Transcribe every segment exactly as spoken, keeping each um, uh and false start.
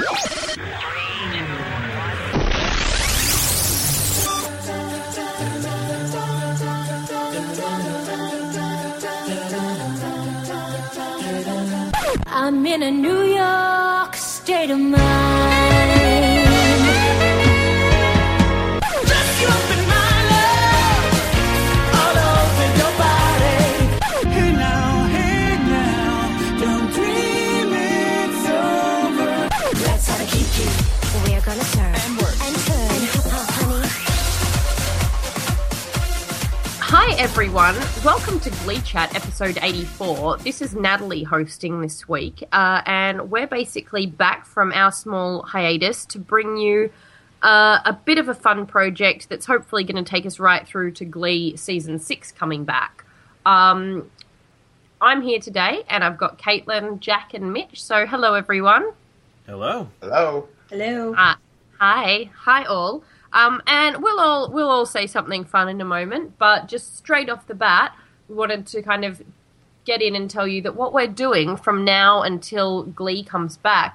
I'm in a New York state of mind. Just you up in my love, all over your body. Hey now, hey now, don't dream it's over. That's how to keep you. We're gonna turn and work and turn and honey. Hi everyone, welcome to Glee Chat episode eighty-four. This is Natalie hosting this week, uh, and we're basically back from our small hiatus to bring you uh, a bit of a fun project that's hopefully going to take us right through to Glee season six coming back. Um, I'm here today, and I've got Caitlin, Jack, and Mitch. So hello everyone. Hello. Hello. Hello. Uh, hi, hi all. Um, and we'll all we'll all say something fun in a moment, but just straight off the bat, we wanted to kind of get in and tell you that what we're doing from now until Glee comes back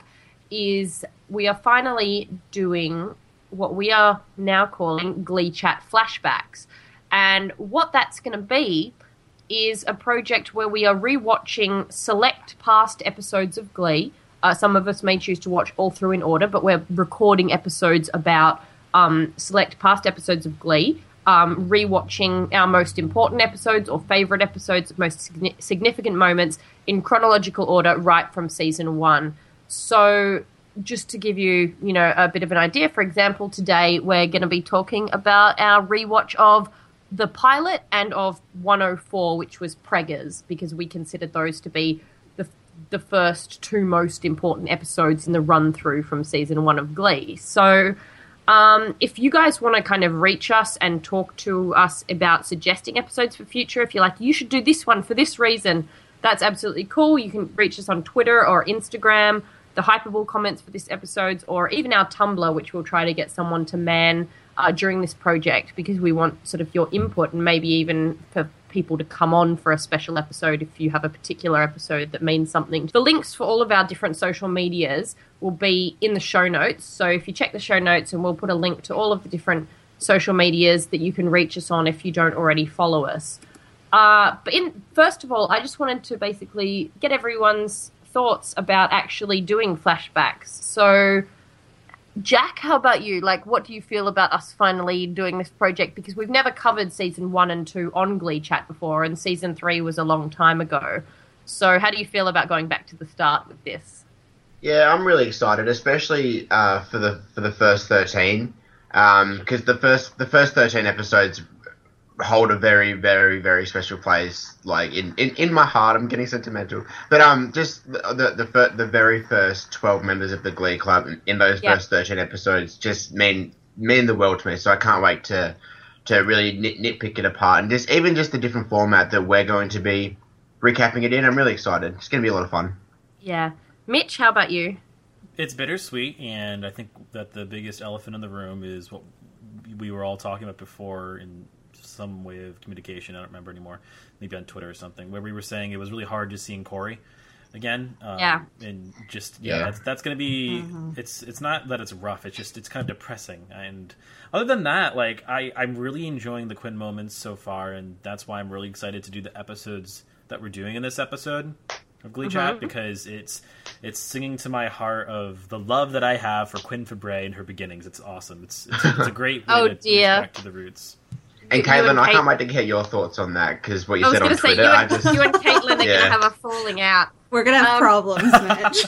is we are finally doing what we are now calling Glee Chat Flashbacks. And what that's going to be is a project where we are rewatching select past episodes of Glee. Uh, some of us may choose to watch all through in order, but we're recording episodes about Um, select past episodes of Glee, um, rewatching our most important episodes or favourite episodes, most signi- significant moments in chronological order right from season one. So just to give you, you know, a bit of an idea, for example, today we're going to be talking about our rewatch of the pilot and of one oh four, which was Preggers, because we considered those to be the the first two most important episodes in the run-through from season one of Glee. So Um, if you guys want to kind of reach us and talk to us about suggesting episodes for future, if you're like, you should do this one for this reason, that's absolutely cool. You can reach us on Twitter or Instagram, the Hyperball comments for this episode, or even our Tumblr, which we'll try to get someone to man uh, during this project, because we want sort of your input and maybe even for people to come on for a special episode if you have a particular episode that means something. The links for all of our different social medias will be in the show notes. So if you check the show notes, and we'll put a link to all of the different social medias that you can reach us on if you don't already follow us. Uh, but in first of all, I just wanted to basically get everyone's thoughts about actually doing flashbacks. So Jack, how about you? Like, what do you feel about us finally doing this project? Because we've never covered season one and two on Glee Chat before, and season three was a long time ago. So how do you feel about going back to the start with this? Yeah, I'm really excited, especially uh, for the for the first thirteen, because um, the first the first thirteen episodes hold a very, very, very special place, like in, in, in my heart. I'm getting sentimental, but um, just the the the, fir- the very first twelve members of the Glee Club in those yep. first thirteen episodes just mean mean the world to me. So I can't wait to to really nit, nitpick it apart, and just even just the different format that we're going to be recapping it in. I'm really excited. It's going to be a lot of fun. Yeah, Mitch, how about you? It's bittersweet, and I think that the biggest elephant in the room is what we were all talking about before in some way of communication. I don't remember anymore. Maybe on Twitter or something, where we were saying it was really hard just seeing Corey again. Um, yeah. And just, yeah, yeah. that's, that's going to be, mm-hmm. it's, it's not that it's rough. It's just, it's kind of depressing. And other than that, like, I, I'm really enjoying the Quinn moments so far. And that's why I'm really excited to do the episodes that we're doing in this episode of Glee Chat, mm-hmm. because it's, it's singing to my heart of the love that I have for Quinn Fabray and her beginnings. It's awesome. It's, it's, it's a great way oh, to dear. reach back to the roots. And Caitlin, and I can't wait to hear your thoughts on that, because what you I said on say, Twitter, you I and, just... you and Caitlin are yeah. going to have a falling out. We're going to have um, problems, Mitch.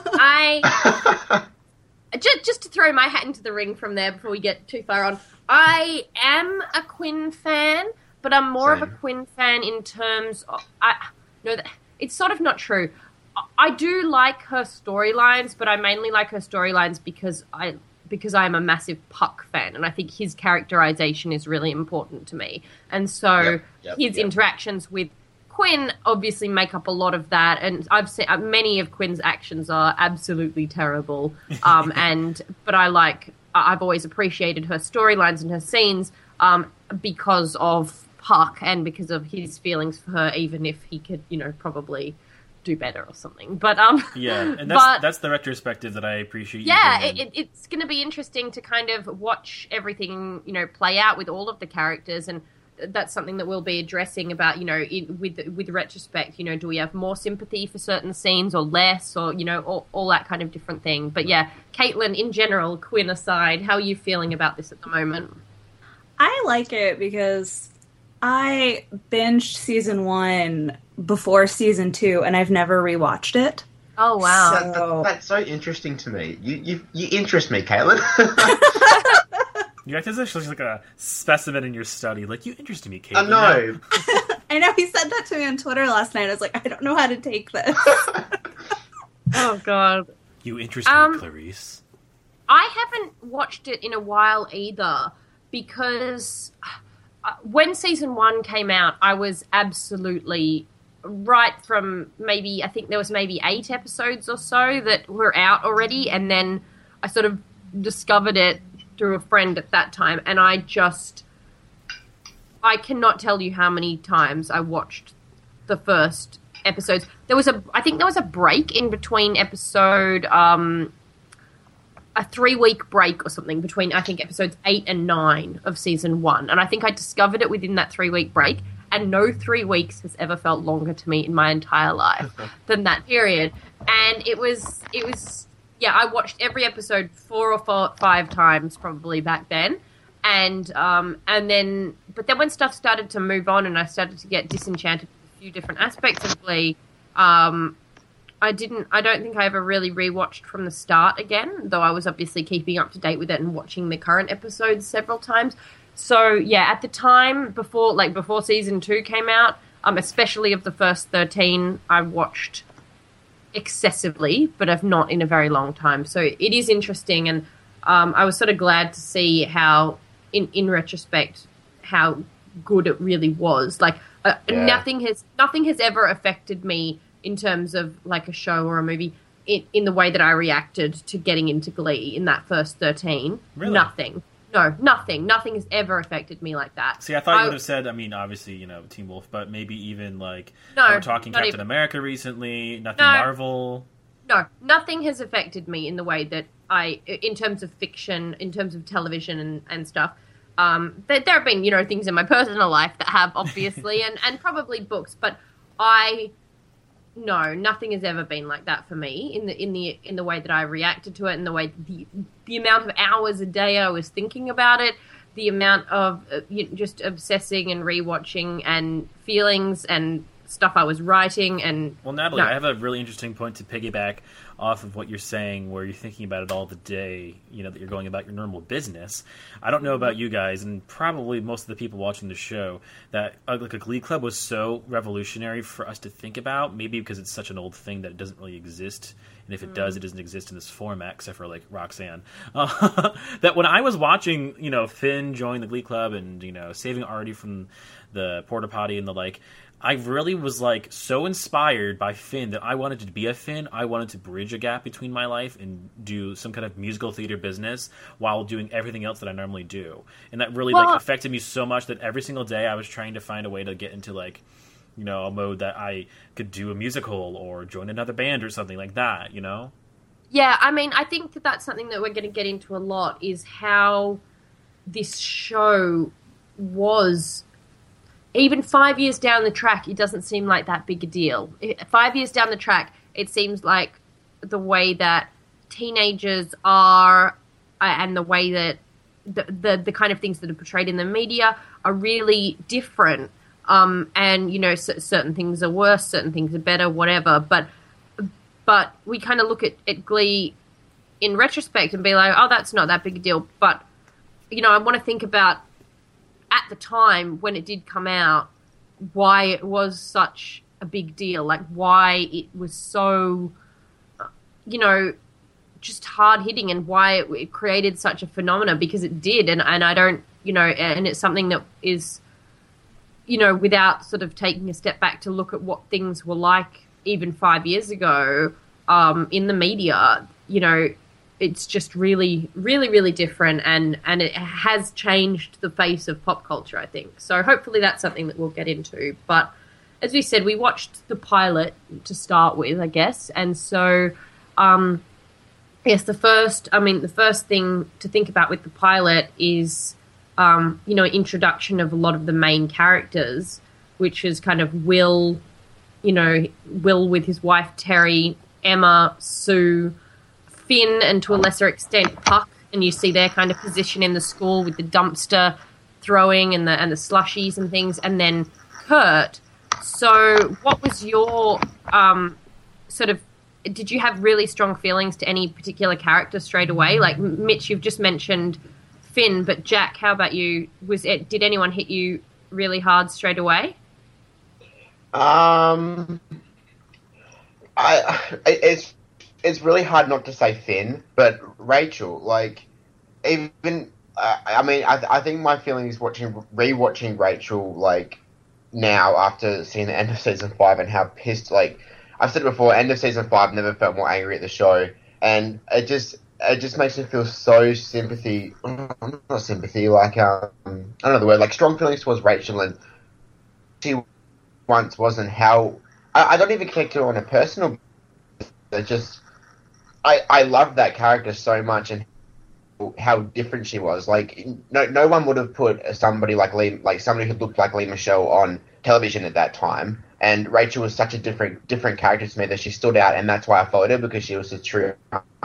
I... just, just to throw my hat into the ring from there before we get too far on, I am a Quinn fan, but I'm more Same. of a Quinn fan in terms of... I, no, it's sort of not true. I do like her storylines, but I mainly like her storylines because I... because I'm a massive Puck fan, and I think his characterization is really important to me. And so yep, yep, his yep. interactions with Quinn obviously make up a lot of that, and I've seen uh, many of Quinn's actions are absolutely terrible. Um, and but I like I've always appreciated her storylines and her scenes um, because of Puck and because of his feelings for her, even if he could, you know, probably do better or something. But um, Yeah, and that's but, that's the retrospective that I appreciate. You yeah, bringing it, it, it's going to be interesting to kind of watch everything, you know, play out with all of the characters, and that's something that we'll be addressing about, you know, in, with with retrospect. You know, do we have more sympathy for certain scenes or less, or you know, all, all that kind of different thing. But yeah, Caitlin, in general, Quinn aside, how are you feeling about this at the moment? I like it because I binged season one before season two, and I've never rewatched it. Oh wow, That- that- that's so interesting to me. You you, you interest me, Caitlin. You act as if she's like a specimen in your study. Like, you interested me, Caitlin. I know. I know, he said that to me on Twitter last night. I was like, I don't know how to take this. oh god. You interest Um, me, Clarice. I haven't watched it in a while either, because uh, when season one came out, I was absolutely right from maybe, I think there was maybe eight episodes or so that were out already, and then I sort of discovered it through a friend at that time, and I just, I cannot tell you how many times I watched the first episodes. There was a, I think there was a break in between episode, um, a three-week break or something between, I think, episodes eight and nine of season one. And I think I discovered it within that three-week break, and no three weeks has ever felt longer to me in my entire life than that period. And it was, it was, yeah, I watched every episode four or four, five times probably back then. And, um, and then, but then when stuff started to move on and I started to get disenchanted with a few different aspects of Glee, um, I didn't, I don't think I ever really rewatched from the start again, though I was obviously keeping up to date with it and watching the current episodes several times. So yeah, at the time before, like before season two came out, um, especially of the first thirteen, I watched excessively, but I've not in a very long time. So it is interesting, and um, I was sort of glad to see how, in, in retrospect, how good it really was. Like uh, Yeah. nothing has nothing has ever affected me in terms of like a show or a movie in, in the way that I reacted to getting into Glee in that first thirteen. Really? Nothing. No, nothing. Nothing has ever affected me like that. See, I thought you I- would have said, I mean, obviously, you know, Team Wolf, but maybe even, like, No, we're talking not Captain even. America recently, nothing No. Marvel. No, nothing has affected me in the way that I, in terms of fiction, in terms of television and, and stuff. Um, there, there have been, you know, things in my personal life that have, obviously, and, and probably books, but I, no, nothing has ever been like that for me in the in the in the way that I reacted to it, and the way the the amount of hours a day I was thinking about it, the amount of uh, you know, just obsessing and rewatching and feelings and stuff I was writing and Well, Natalie, No. I have a really interesting point to piggyback off of what you're saying, where you're thinking about it all the day, you know, that you're going about your normal business. I don't know about you guys, and probably most of the people watching the show, that uh, like a Glee Club was so revolutionary for us to think about, maybe because it's such an old thing that it doesn't really exist, and if it does, it doesn't exist in this format, except for, like, Roxanne. Uh, that when I was watching, you know, Finn join the Glee Club and, you know, saving Artie from the porta potty and the like, I really was, like, so inspired by Finn that I wanted to be a Finn. I wanted to bridge a gap between my life and do some kind of musical theater business while doing everything else that I normally do. And that really, Well- like, affected me so much that every single day I was trying to find a way to get into, like, you know, a mode that I could do a musical or join another band or something like that, you know? Yeah, I mean, I think that that's something that we're going to get into a lot, is how this show was, even five years down the track, it doesn't seem like that big a deal. It- Five years down the track, it seems like the way that teenagers are uh, and the way that the, the the kind of things that are portrayed in the media are really different. Um, and, you know, c- certain things are worse, certain things are better, whatever. But but we kind of look at, at Glee in retrospect and be like, oh, that's not that big a deal. But, you know, I want to think about, at the time when it did come out, why it was such a big deal. Like, why it was so, you know, just hard-hitting, and why it, it created such a phenomenon, because it did. And, and I don't, you know, and it's something that is, you know, without sort of taking a step back to look at what things were like even five years ago um, in the media, you know, it's just really, really, really different, and, and it has changed the face of pop culture, I think. So hopefully that's something that we'll get into. But as we said, we watched the pilot to start with, I guess, and so, um, yes, the first, I mean, the first thing to think about with the pilot is, um, you know, introduction of a lot of the main characters, which is kind of Will, you know, Will with his wife Terry, Emma, Sue, Finn, and to a lesser extent Puck, and you see their kind of position in the school with the dumpster throwing and the and the slushies and things, and then Kurt. So, what was your um, sort of? Did you have really strong feelings to any particular character straight away? Like Mitch, you've just mentioned Finn, but Jack, how about you? Was it? Did anyone hit you really hard straight away? Um, I it's it's really hard not to say Finn, but Rachel, like, even uh, I mean, I I think my feeling is watching rewatching Rachel, like, now after seeing the end of season five and how pissed, like, I've said it before, end of season five, never felt more angry at the show, and it just it just makes me feel so sympathy, not sympathy, like um I don't know the word, like strong feelings towards Rachel, and she once wasn't how I, I don't even connect to her on a personal. It just I I love that character so much, and how different she was. Like no no one would have put somebody like Lee, like somebody who looked like Lee Michelle on television at that time. And Rachel was such a different different character to me that she stood out, and that's why I followed her, because she was a true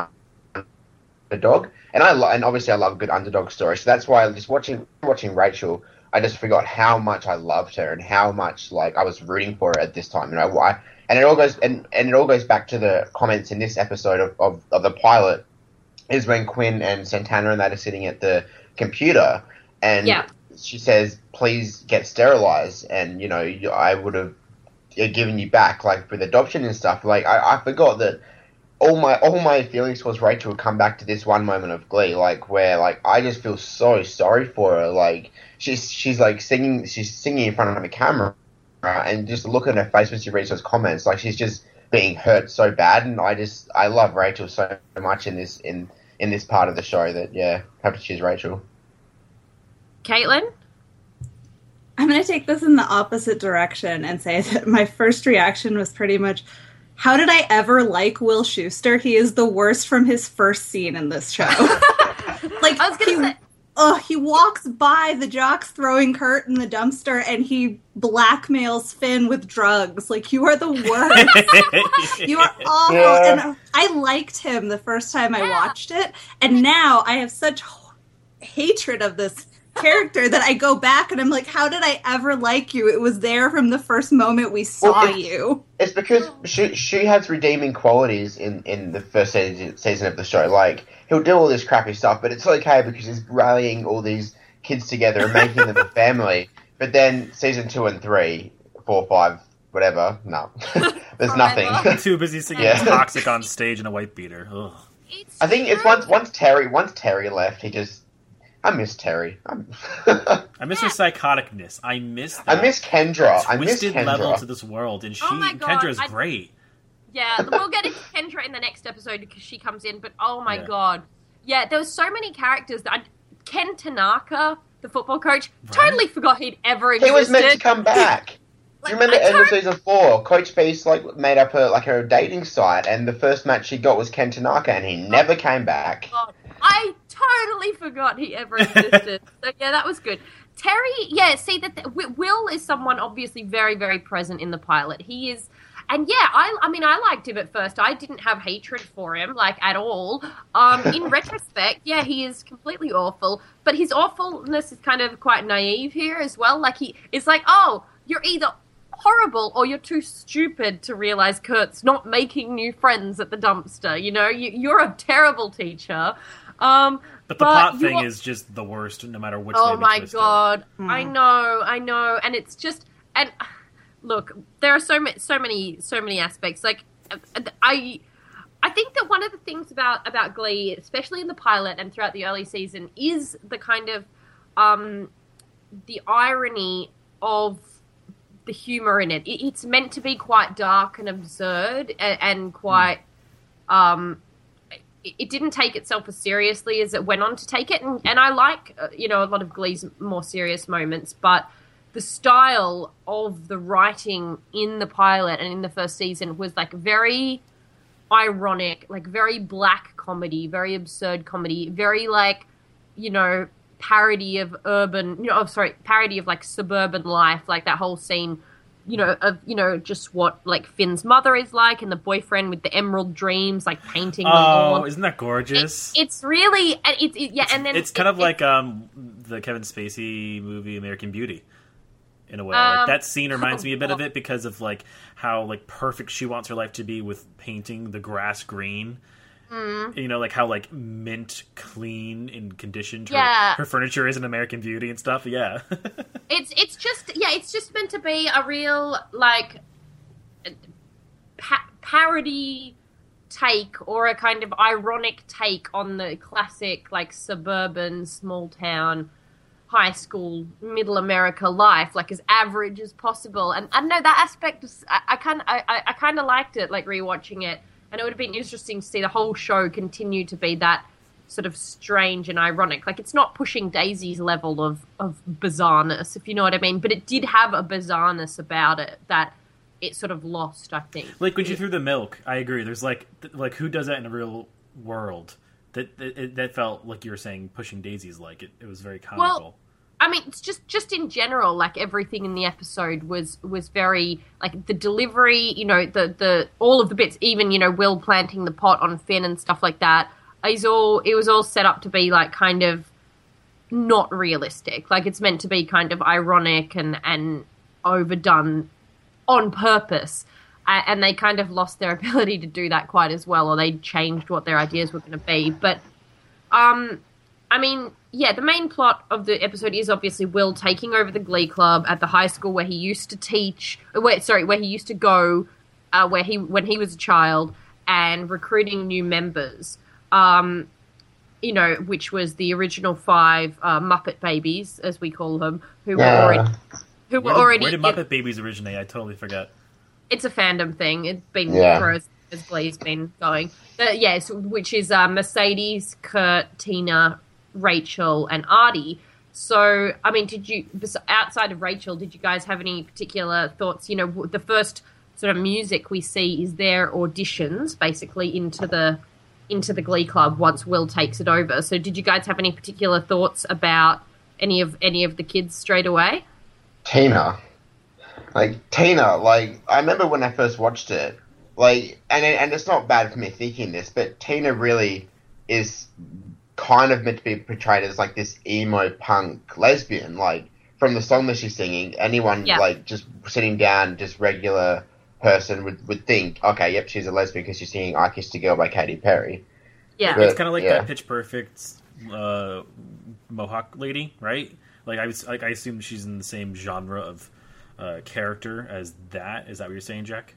underdog. And I lo- and obviously I love a good underdog story, so that's why just watching watching Rachel, I just forgot how much I loved her and how much like I was rooting for her at this time. You know why? And it all goes and, and it all goes back to the comments in this episode of, of, of the pilot, is when Quinn and Santana and that are sitting at the computer, and Yeah. she says, "Please get sterilized," and you know I would have given you back, like with adoption and stuff. Like I, I forgot that all my all my feelings towards Rachel would come back to this one moment of Glee, like where like I just feel so sorry for her. Like she's she's like singing she's singing in front of a camera, and just look at her face when she reads those comments, like she's just being hurt so bad. And I just I love Rachel so much in this in in this part of the show that yeah, have to choose Rachel. Caitlin? I'm going to take this in the opposite direction and say that my first reaction was pretty much, how did I ever like Will Schuester? He is the worst from his first scene in this show. Like, I was gonna he, say- oh, he walks by the jocks throwing Kurt in the dumpster, and he blackmails Finn with drugs. Like, you are the worst. You are awful. Yeah. And I liked him the first time I watched it, and now I have such hatred of this character that I go back and I'm like, how did I ever like you? It was there from the first moment we saw Well, it's- you. It's because she she has redeeming qualities in, in the first season, season of the show. Like, he'll do all this crappy stuff, but it's okay because he's rallying all these kids together and making them a family. But then season two and three, four, five, whatever, no. There's nothing. Too busy singing Yeah. Toxic on stage in a white beater. Ugh. It's I think it's true. once once Terry once Terry left, he just I miss Terry. I'm I miss her psychoticness. I miss that I miss Kendra. I miss twisted level to Kendra. this world, and she Oh my God, Kendra's I- great. Yeah, we'll get into Kendra in the next episode because she comes in, but oh my Yeah. god. Yeah, there was so many characters that I, Ken Tanaka, the football coach, Right. totally forgot he'd ever He existed. was meant to come back. Do you Like, remember I end of tot- season four? Coach Beast like made up a like a dating site, and the first match she got was Ken Tanaka, and he never came back. God, I totally forgot he ever existed. So yeah, that was good. Terry, yeah, see that the, Wi- Will is someone obviously very, very present in the pilot. He is, and yeah, I, I mean, I liked him at first. I didn't have hatred for him, like at all. Um, in retrospect, yeah, he is completely awful, but his awfulness is kind of quite naive here as well. Like he, it's like, oh, you're either horrible or you're too stupid to realize Kurt's not making new friends at the dumpster. You know, you, you're a terrible teacher. Um, But the but plot you thing are- is just the worst, no matter which Oh way we my twist it. god! Hmm. I know, I know, and it's just and look, there are so many, so many, so many aspects. Like I, I think that one of the things about about Glee, especially in the pilot and throughout the early season, is the kind of um, the irony of the humor in it. it. It's meant to be quite dark and absurd and, and quite. Um, it, it didn't take itself as seriously as it went on to take it, and, and I like uh, you know a lot of Glee's more serious moments, but the style of the writing in the pilot and in the first season was like very ironic, like very black comedy, very absurd comedy, very like, you know, parody of urban, you know, oh, sorry, parody of like suburban life, like that whole scene, you know, of, you know, just what like Finn's mother is like and the boyfriend with the emerald dreams, like painting the Oh, lawn. isn't that gorgeous? It, it's really, and it's, it, yeah, and then It's kind it- of like um, the Kevin Spacey movie American Beauty, in a way. Um, like that scene reminds me a bit of well- it because of like how like perfect she wants her life to be with painting the grass green. Mm. You know, like how like mint clean and conditioned her, Yeah. her furniture is in American Beauty and stuff. Yeah, It's it's just yeah, it's just meant to be a real like pa- parody take or a kind of ironic take on the classic like suburban small town high school middle America life, like as average as possible. And I don't know, that aspect is, I, I kind I, I, I kind of liked it, like rewatching it, and it would have been interesting to see the whole show continue to be that sort of strange and ironic. Like, it's not pushing Daisy's level of, of bizarreness, if you know what I mean, but it did have a bizarreness about it that it sort of lost, I think. like when she threw the milk. I agree. There's like th- like who does that in a real world? That that, that felt like you were saying pushing daisies. Like it, it was very comical. Well, I mean, it's just just in general, like everything in the episode was was very like the delivery, you know, the the all of the bits, even you know, Will planting the pot on Finn and stuff like that. Is all it was all set up to be like kind of not realistic. Like it's meant to be kind of ironic and and overdone on purpose. Uh, and they kind of lost their ability to do that quite as well, or they changed what their ideas were going to be. But um. I mean, yeah, the main plot of the episode is obviously Will taking over the Glee Club at the high school where he used to teach, where, sorry, where he used to go uh, where he when he was a child, and recruiting new members, um, you know, which was the original five uh, Muppet Babies, as we call them, who were Yeah. already... Who were where did, already where did Muppet Babies originate? I totally forgot. It's a fandom thing. It's been Yeah. for as, as Glee's been going. But yes, which is uh, Mercedes, Kurt, Tina, Rachel, and Artie. So, I mean, did you, outside of Rachel, did you guys have any particular thoughts? You know, the first sort of music we see is their auditions, basically, into the into the Glee Club once Will takes it over. So, did you guys have any particular thoughts about any of any of the kids straight away? Tina. Like, Tina, like, I remember when I first watched it, like, and and it's not bad for me thinking this, but Tina really is kind of meant to be portrayed as, like, this emo punk lesbian, like, from the song that she's singing, anyone, Yeah. like, just sitting down, just regular person would, would think, okay, yep, she's a lesbian because she's singing I Kissed a Girl by Katy Perry. Yeah. But- It's kind of like yeah. that Pitch Perfect uh, Mohawk lady, right? Like I was, like I assume she's in the same genre of uh, character as that. Is that what you're saying, Jack?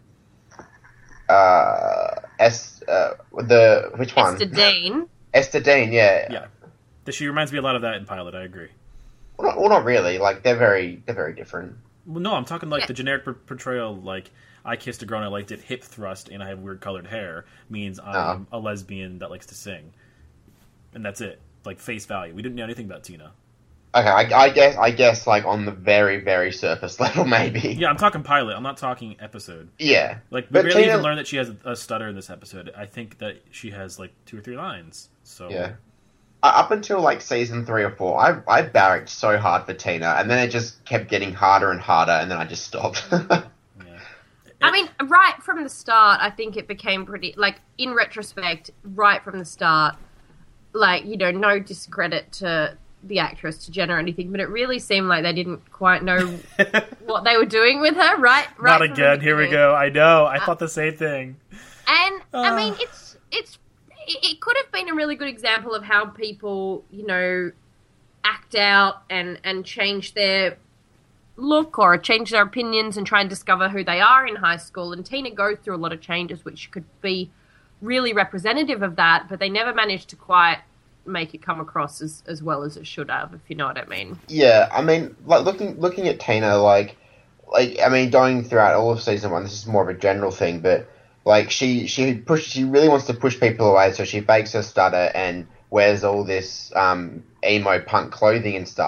Uh, S, uh, the, which one? Esther Dean. Esther Dean, yeah. Yeah. She reminds me a lot of that in Pilot. I agree. Well, not, well, not really, like, they're very, they're very different. Well, no, I'm talking like Yeah. the generic per- portrayal. Like I kissed a girl and I liked it, hip thrust, and I have weird colored hair means I'm a lesbian that likes to sing, and that's it. Like face value. We didn't know anything about Tina. Okay, I, I guess, I guess, like, on the very, very surface level, maybe. Yeah, I'm talking pilot. I'm not talking episode. Yeah. Like we But barely Tina- even learned that she has a, a stutter in this episode. I think that she has like two or three lines. So Yeah. Uh, Up until, like, season three or four, I, I barracked so hard for Tina, and then it just kept getting harder and harder, and then I just stopped. yeah. I mean, right from the start, I think it became pretty, like, in retrospect, right from the start, like, you know, no discredit to the actress, to Jen or anything, but it really seemed like they didn't quite know what they were doing with her, right? right Not from the again. Here we beginning. go. I know. I thought the same thing. And, I Uh. mean, it's, it's, it it could have been a really good example of how people, you know, act out and, and change their look or change their opinions and try and discover who they are in high school. And Tina goes through a lot of changes which could be really representative of that, but they never managed to quite make it come across as, as well as it should have, if you know what I mean. Yeah, I mean, like, looking looking at Tina, like, like I mean, going throughout all of season one, this is more of a general thing, but, like, she she push she really wants to push people away, so she fakes her stutter and wears all this um, emo punk clothing and stuff.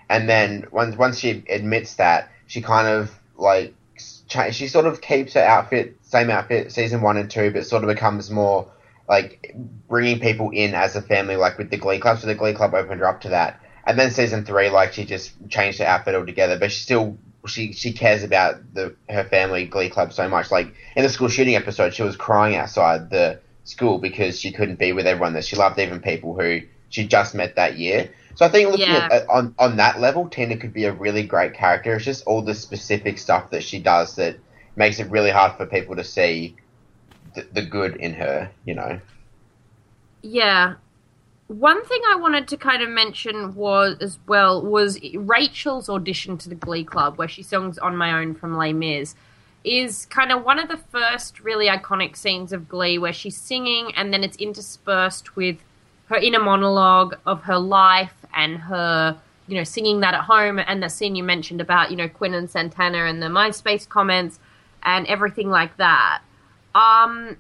and then once once she admits that, she kind of like cha- she sort of keeps her outfit, same outfit, season one and two, but sort of becomes more like bringing people in as a family, like with the Glee Club. So the Glee Club opened her up to that, and then season three, like she just changed her outfit altogether, but she still. She she cares about the her family Glee Club so much. Like in the school shooting episode, she was crying outside the school because she couldn't be with everyone that she loved, even people who she just met that year. So I think looking Yeah. at on on that level, Tina could be a really great character. It's just all the specific stuff that she does that makes it really hard for people to see the, the good in her. You know. Yeah. One thing I wanted to kind of mention was as well was Rachel's audition to the Glee Club, where she sings "On My Own" from Les Mis, is kind of one of the first really iconic scenes of Glee, where she's singing and then it's interspersed with her inner monologue of her life and her, you know, singing that at home, and the scene you mentioned about, you know, Quinn and Santana and the MySpace comments and everything like that. Um.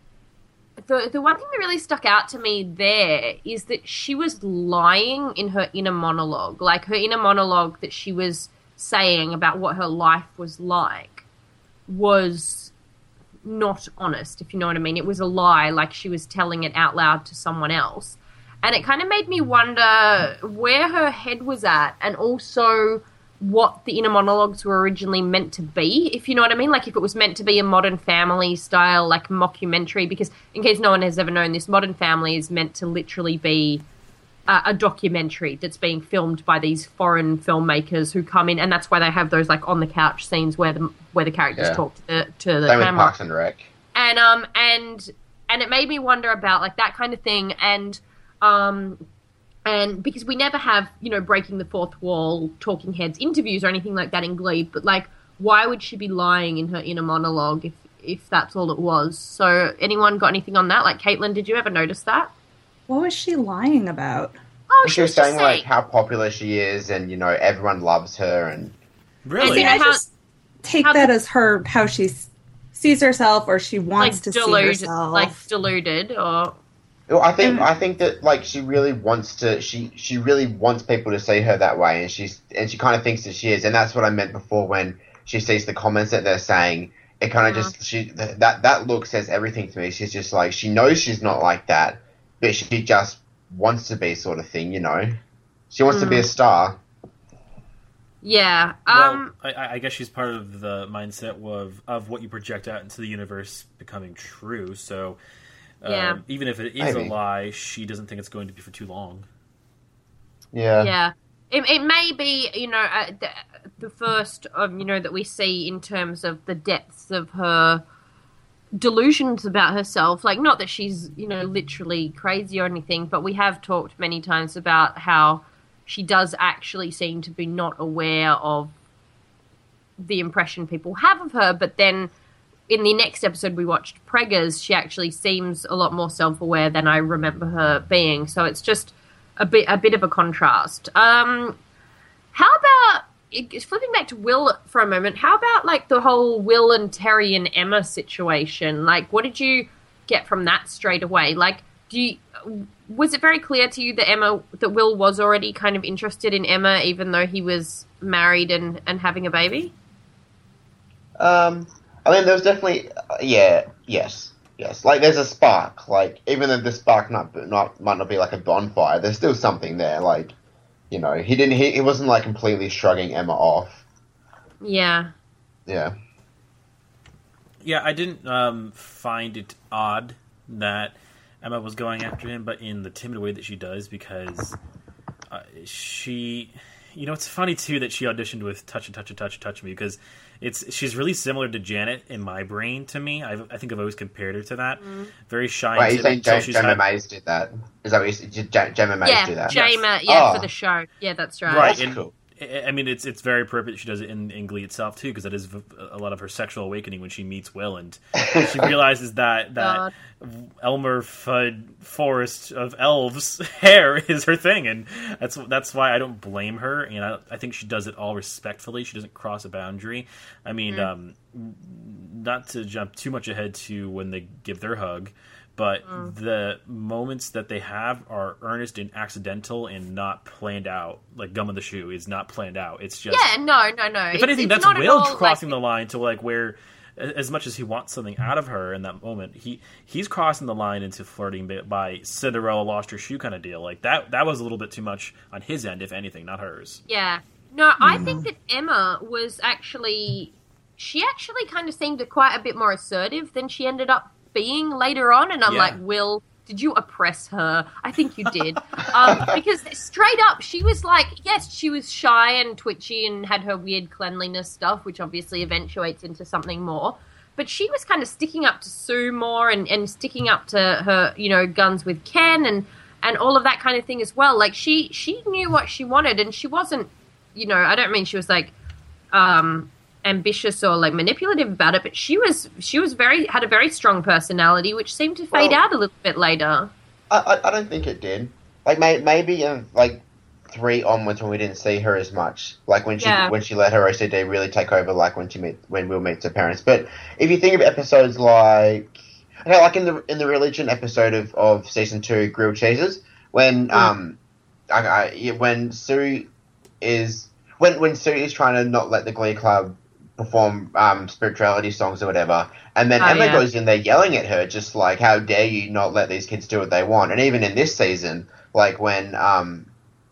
The the one thing that really stuck out to me there is that she was lying in her inner monologue. Like, her inner monologue that she was saying about what her life was like was not honest, if you know what I mean. It was a lie, like she was telling it out loud to someone else. And it kind of made me wonder where her head was at, and also what the inner monologues were originally meant to be, if you know what I mean. Like, if it was meant to be a Modern Family style, like, mockumentary, because in case no one has ever known this, Modern Family is meant to literally be uh, a documentary that's being filmed by these foreign filmmakers who come in, and that's why they have those, like, on the couch scenes where the where the characters Yeah. talk to the to the Same with camera. Parks and Rec. And um and and it made me wonder about, like, that kind of thing, and um and because we never have, you know, breaking the fourth wall, talking heads interviews or anything like that in Glee, but, like, why would she be lying in her inner monologue if if that's all it was? So anyone got anything on that? Like, Caitlin, did you ever notice that? What was she lying about? Oh, She was just saying like how popular she is, and you know everyone loves her, and Really? And I how- just take how that the- as her how she s- sees herself, or she wants like to see deluded, herself. like deluded, or Well, I think Mm. I think that like she really wants to she she really wants people to see her that way, and she's and she kind of thinks that she is, and that's what I meant before when she sees the comments that they're saying. It kind of Mhm. just she th- that that look says everything to me. She's just like she knows she's not like that, but she just wants to be, sort of thing, you know. She wants to be a star. yeah. Well, Um, I, I guess she's part of the mindset of of what you project out into the universe becoming true. So, um, Yeah. even if it is Maybe. a lie, she doesn't think it's going to be for too long. Yeah. yeah. It, it may be, you know, uh, the, the first, um, you know, that we see in terms of the depths of her delusions about herself. Like, not that she's, you know, literally crazy or anything, but we have talked many times about how she does actually seem to be not aware of the impression people have of her. But then in the next episode we watched, Preggers, she actually seems a lot more self-aware than I remember her being. So it's just a bit a bit of a contrast. Um, how about, flipping back to Will for a moment, how about, like, the whole Will and Terry and Emma situation? Like, what did you get from that straight away? Like, do you, was it very clear to you that Emma, that Will was already kind of interested in Emma, even though he was married and, and having a baby? Um, I mean, there was definitely, uh, yeah, yes, yes. Like, there's a spark. Like, even though the spark not, not might not be like a bonfire, there's still something there. Like, you know, he didn't. He, he wasn't like completely shrugging Emma off. Yeah. Yeah. Yeah, I didn't um, find it odd that Emma was going after him, but in the timid way that she does, because uh, she, you know, it's funny too that she auditioned with "Touch and Touch and Touch and Touch Me," because it's she's really similar to Janet in my brain. To me, I've, I think I've always compared her to that. Mm. Very shy. Wait, and you saying timid, J- until she's Gemma had- Mays did that? Is that what you said? Did J- Gemma Mays Yeah, do that? Jama, yeah, Oh. for the show. Yeah, that's right. Right, That's and cool. I I mean, it's it's very appropriate that she does it in, in Glee itself too, because that is v- a lot of her sexual awakening when she meets Will, and she realizes that that Elmer Fudd Forest of elves hair is her thing, and that's that's why I don't blame her, and I, I think she does it all respectfully. She doesn't cross a boundary. I mean, um, not to jump too much ahead to when they give their hug, but Mm. the moments that they have are earnest and accidental and not planned out. Like Gum in the Shoe is not planned out. It's just Yeah, no, no, no. if It's- anything, it's that's not at Will all, crossing like, the line to like where, as much as he wants something out of her in that moment, he he's crossing the line into flirting by, by Cinderella lost her shoe kind of deal. Like that that was a little bit too much on his end, if anything, not hers. Yeah. No, I think that Emma was actually... She actually kind of seemed quite a bit more assertive than she ended up being later on. And I'm Yeah. like, Will, did you oppress her? I think you did. um, because straight up, she was like, yes, she was shy and twitchy and had her weird cleanliness stuff, which obviously eventuates into something more. But she was kind of sticking up to Sue more and, and sticking up to her, you know, guns with Ken and, and all of that kind of thing as well. Like, she, she knew what she wanted, and she wasn't, you know, I don't mean she was, like, um, ambitious or, like, manipulative about it, but she was, she was very, had a very strong personality, which seemed to fade Well- out a little bit later. I, I, I don't think it did. Like may, maybe in like three onwards when we didn't see her as much, like when she Yeah. when she let her O C D really take over, like when she meet when Will meets her parents. But if you think of episodes like, okay, like in the in the religion episode of, of season two, Grilled Cheeses, when um, I, I, yeah, when Sue is when when Sue is trying to not let the Glee Club perform um, spirituality songs or whatever, and then Oh, Emma yeah. goes in there yelling at her, just like, how dare you not let these kids do what they want. And even in this season, like when um,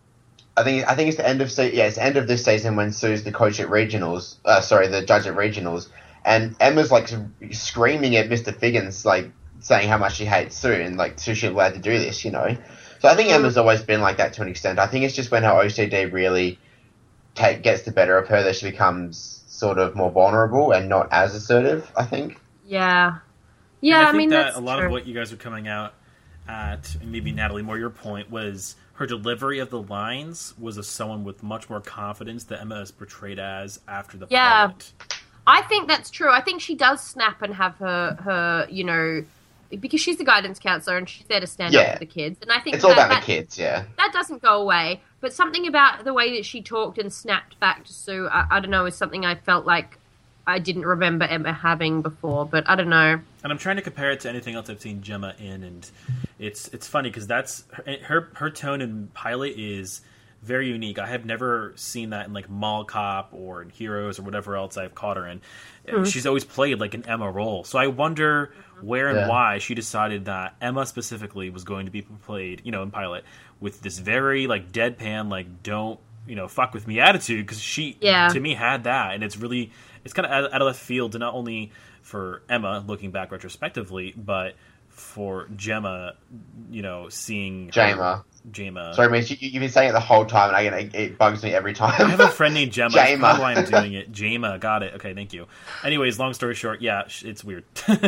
I think I think it's the end of se- yeah, it's the end of this season when Sue's the coach at regionals, uh, sorry, the judge at regionals, and Emma's like screaming at Mister Figgins, like saying how much she hates Sue and like Sue should be allowed to do this, you know. So I think Mm. Emma's always been like that to an extent. I think it's just when her O C D really take gets the better of her that she becomes sort of more vulnerable and not as assertive, I think. Yeah. Yeah, And I, I, think mean, that that's a lot true. of what you guys were coming out at, and maybe Natalie, more your point was her delivery of the lines was of someone with much more confidence that Emma is portrayed as after the Yeah. pilot. I think that's true. I think she does snap and have her, her, you know, because she's the guidance counselor and she's there to stand up Yeah. for the kids. And I think It's all that, about that, the kids, yeah. that doesn't go away. But something about the way that she talked and snapped back to Sue, I, I don't know, is something I felt like I didn't remember Emma having before. But I don't know. And I'm trying to compare it to anything else I've seen Gemma in, and it's it's funny because that's her her tone in pilot is very unique. I have never seen that in like Mall Cop or in Heroes or whatever else I've caught her in. Mm-hmm. She's always played like an Emma role, so I wonder where and Yeah. why she decided that Emma specifically was going to be played, you know, in pilot with this very like deadpan, like don't you know fuck with me attitude, because she Yeah. to me had that, and it's really it's kind of out, out of left field, to not only for Emma looking back retrospectively, but for Gemma, you know, seeing her- Jama. Jama. Sorry, man, you, you've been saying it the whole time, and I, it, it bugs me every time. I have a friend named Gemma. That's Jama. probably why I'm doing it. Jama, got it. Okay, thank you. Anyways, long story short, yeah, sh- it's weird.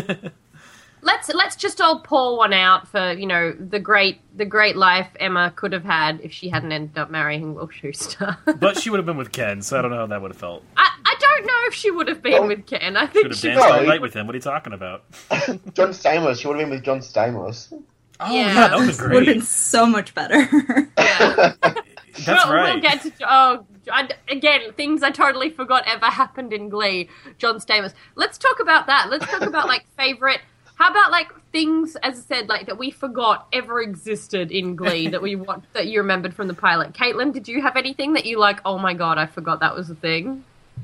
Let's let's just all pour one out for, you know, the great the great life Emma could have had if she hadn't ended up marrying Will Schuester. But she would have been with Ken, so I don't know how that would have felt. I, I don't know if she would have been Oh. with Ken. I Should think have she danced all No. night with him. What are you talking about? John Stamos. She would have been with John Stamos. Oh, Yeah. yeah, that would have been Would have been great. so much better. Yeah. That's we'll, right. We'll get to oh I, again things I totally forgot ever happened in Glee. John Stamos. Let's talk about that. Let's talk about like favorite. How about like things, as I said, like that we forgot ever existed in Glee that we want that you remembered from the pilot. Caitlin, did you have anything that you like? Oh my god, I forgot that was a thing.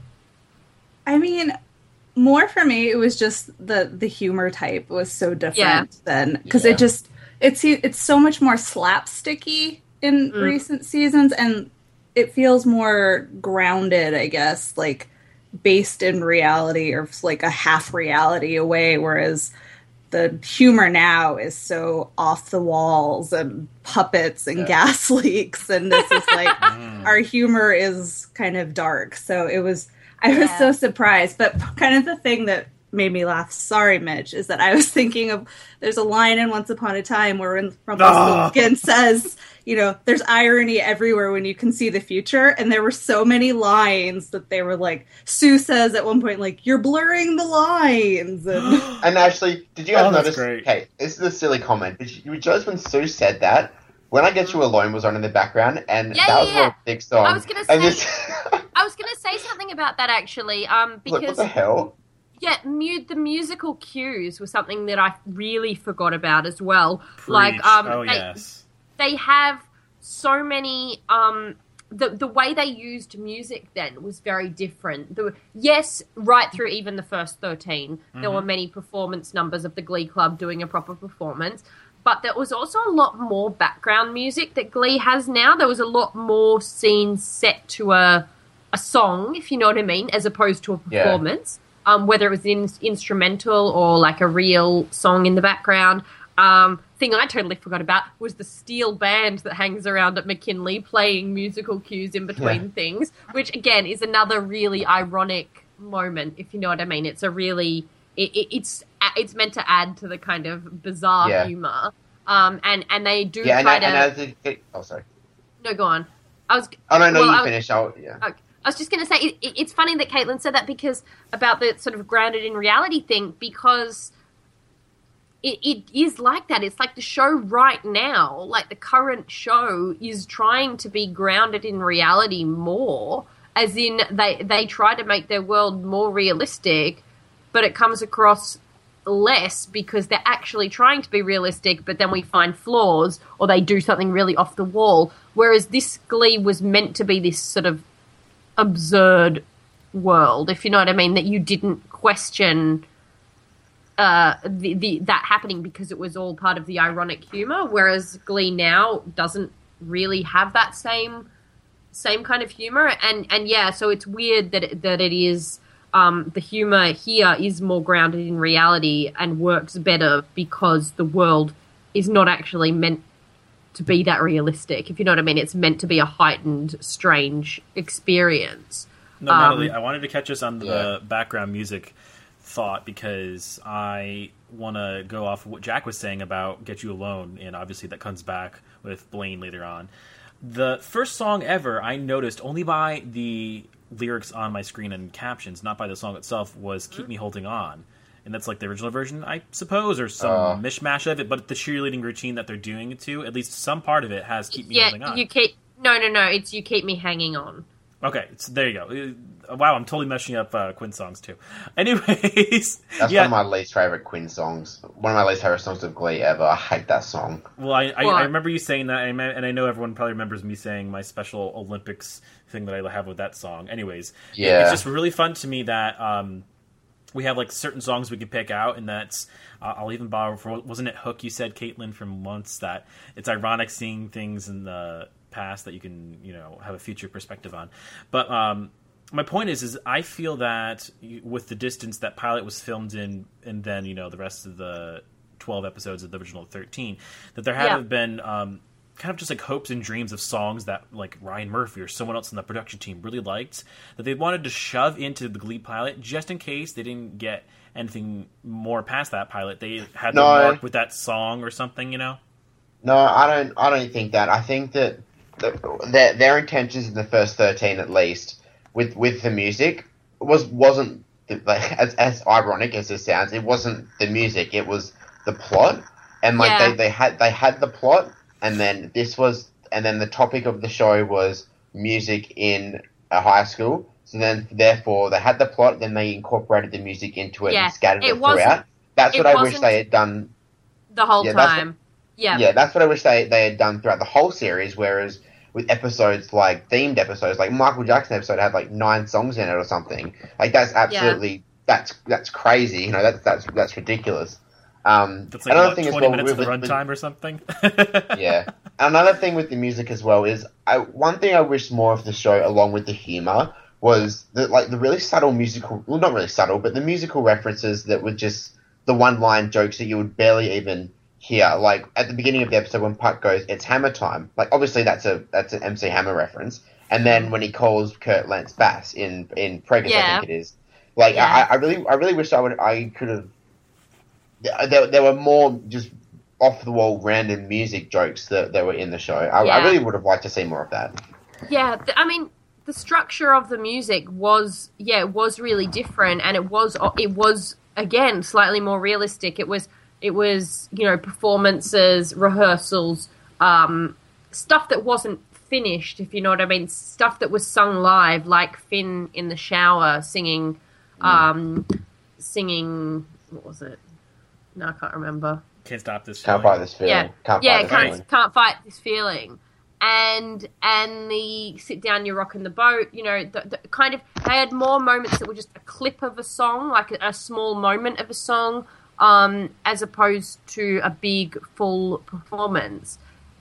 I mean, more for me, it was just the the humor type was so different Yeah. than because Yeah. it just it's it's so much more slapsticky in Mm. recent seasons, and it feels more grounded, I guess, like based in reality or like a half reality away, whereas the humor now is so off the walls and puppets and Yeah. gas leaks, and this is like Mm. our humor is kind of dark. So it was, I was Yeah. so surprised. But kind of the thing that made me laugh, sorry, Mitch, is that I was thinking of, there's a line in Once Upon a Time where Rumpelstiltskin says, you know, there's irony everywhere when you can see the future. And there were so many lines that they were like, Sue says at one point, like, you're blurring the lines. And And actually, did you Oh, guys that's notice? great. Hey, this is a silly comment. Did you, you notice when Sue said that? When I Get You Alone was on in the background, and Yeah, that yeah, was yeah. a big song. I was gonna And say- this, I was going to say something about that actually, um, like, what because the hell? Yeah, mu- the musical cues was something that I really forgot about as well. Preach. Like, um, oh they, yes, they have so many. Um, the the way they used music then was very different. The, yes, right through even the first thirteen, mm-hmm. there were many performance numbers of the Glee Club doing a proper performance. But there was also a lot more background music that Glee has now. There was a lot more scenes set to a a song, if you know what I mean, as opposed to a performance. Yeah. Um, whether it was in, instrumental or like a real song in the background. Um, thing I totally forgot about was the steel band that hangs around at McKinley playing musical cues in between yeah. things, which again is another really ironic moment, if you know what I mean. It's a really, it, it, it's it's meant to add to the kind of bizarre yeah. humor. Um, and, and they do yeah, try and, to... And as it, it, oh, sorry. No, go on. I was. Oh, no, no, well, you was, finish. I'll, yeah. Okay. I was just going to say, it, it, it's funny that Caitlin said that because about the sort of grounded in reality thing, because it, it is like that. It's like the show right now, like the current show is trying to be grounded in reality more, as in they, they try to make their world more realistic, but it comes across less because they're actually trying to be realistic, but then we find flaws or they do something really off the wall. Whereas this Glee was meant to be this sort of absurd world, if you know what I mean, that you didn't question uh, the, the that happening because it was all part of the ironic humor, whereas Glee now doesn't really have that same same kind of humor. And, and yeah, so it's weird that it, that it is um, the humor here is more grounded in reality and works better because the world is not actually meant to be that realistic, if you know what I mean. It's meant to be a heightened, strange experience. No, Natalie, um, I wanted to catch us on the yeah. background music thought because I want to go off of what Jack was saying about Get You Alone, and obviously that comes back with Blaine later on. The first song ever I noticed only by the lyrics on my screen and captions, not by the song itself, was Keep Me Holding On. And that's like the original version, I suppose, or some uh, mishmash of it. But the cheerleading routine that they're doing it to, at least some part of it has "Keep Me yeah, Holding On." You keep no, no, no. It's "You Keep Me Hanging On." Okay, so there you go. Uh, wow, I'm totally messing up uh, Quinn songs too. Anyways, that's yeah. one of my least favorite Quinn songs. One of my least favorite songs of Glee ever. I hate that song. Well, I, I, I remember you saying that, and I know everyone probably remembers me saying my Special Olympics thing that I have with that song. Anyways, yeah, it's just really fun to me that. Um, We have like certain songs we can pick out, and that's uh, I'll even borrow from wasn't it Hook? You said, Caitlin, from once that it's ironic seeing things in the past that you can you know have a future perspective on. But um, my point is, is I feel that with the distance that pilot was filmed in, and then you know the rest of the twelve episodes of the original thirteen, that there have yeah. been. Um, kind of just like hopes and dreams of songs that like Ryan Murphy or someone else in the production team really liked that they wanted to shove into the Glee pilot just in case they didn't get anything more past that pilot. They had no, to mark with that song or something, you know? No, I don't. I don't think that. I think that the, their their intentions in the first thirteen, at least, with with the music, was wasn't like, as as ironic as it sounds. It wasn't the music. It was the plot, and like yeah. they, they had they had the plot. And then this was, and then the topic of the show was music in a high school. So then, therefore, they had the plot, then they incorporated the music into it yeah, and scattered it, it throughout. That's what I wish they had done the whole yeah, time. What, yeah, yeah, that's what I wish they they had done throughout the whole series. Whereas with episodes like themed episodes, like Michael Jackson episode had like nine songs in it or something. Like that's absolutely yeah. that's that's crazy. You know, that's that's that's ridiculous. Um, That's like another what, thing twenty as well, minutes with, of the with, runtime or something. Yeah. Another thing with the music as well is I, one thing I wish more of the show, along with the humor, was the, like the really subtle musical, well, not really subtle, but the musical references that were just the one-line jokes that you would barely even hear. Like at the beginning of the episode when Puck goes, "It's Hammer time." Like obviously that's a that's an M C Hammer reference. And then when he calls Kurt Lance Bass in in Preggers, yeah. I think it is. Like yeah. I, I really I really wish I would I could have. There, there were more just off-the-wall random music jokes that, that were in the show. I, yeah. I really would have liked to see more of that. Yeah, th- I mean, the structure of the music was, yeah, it was really different, and it was, it was again slightly more realistic. It was, it was, you know, performances, rehearsals, um, stuff that wasn't finished, if you know what I mean. Stuff that was sung live, like Finn in the shower singing. Um, singing. What was it? No, I can't remember. Can't stop this. Can't feeling. fight this feeling. Yeah, Can't yeah, fight this can't feeling. can't fight this feeling. And and the sit down, you're rocking the boat. You know, the, the kind of they had more moments that were just a clip of a song, like a, a small moment of a song, um, as opposed to a big full performance.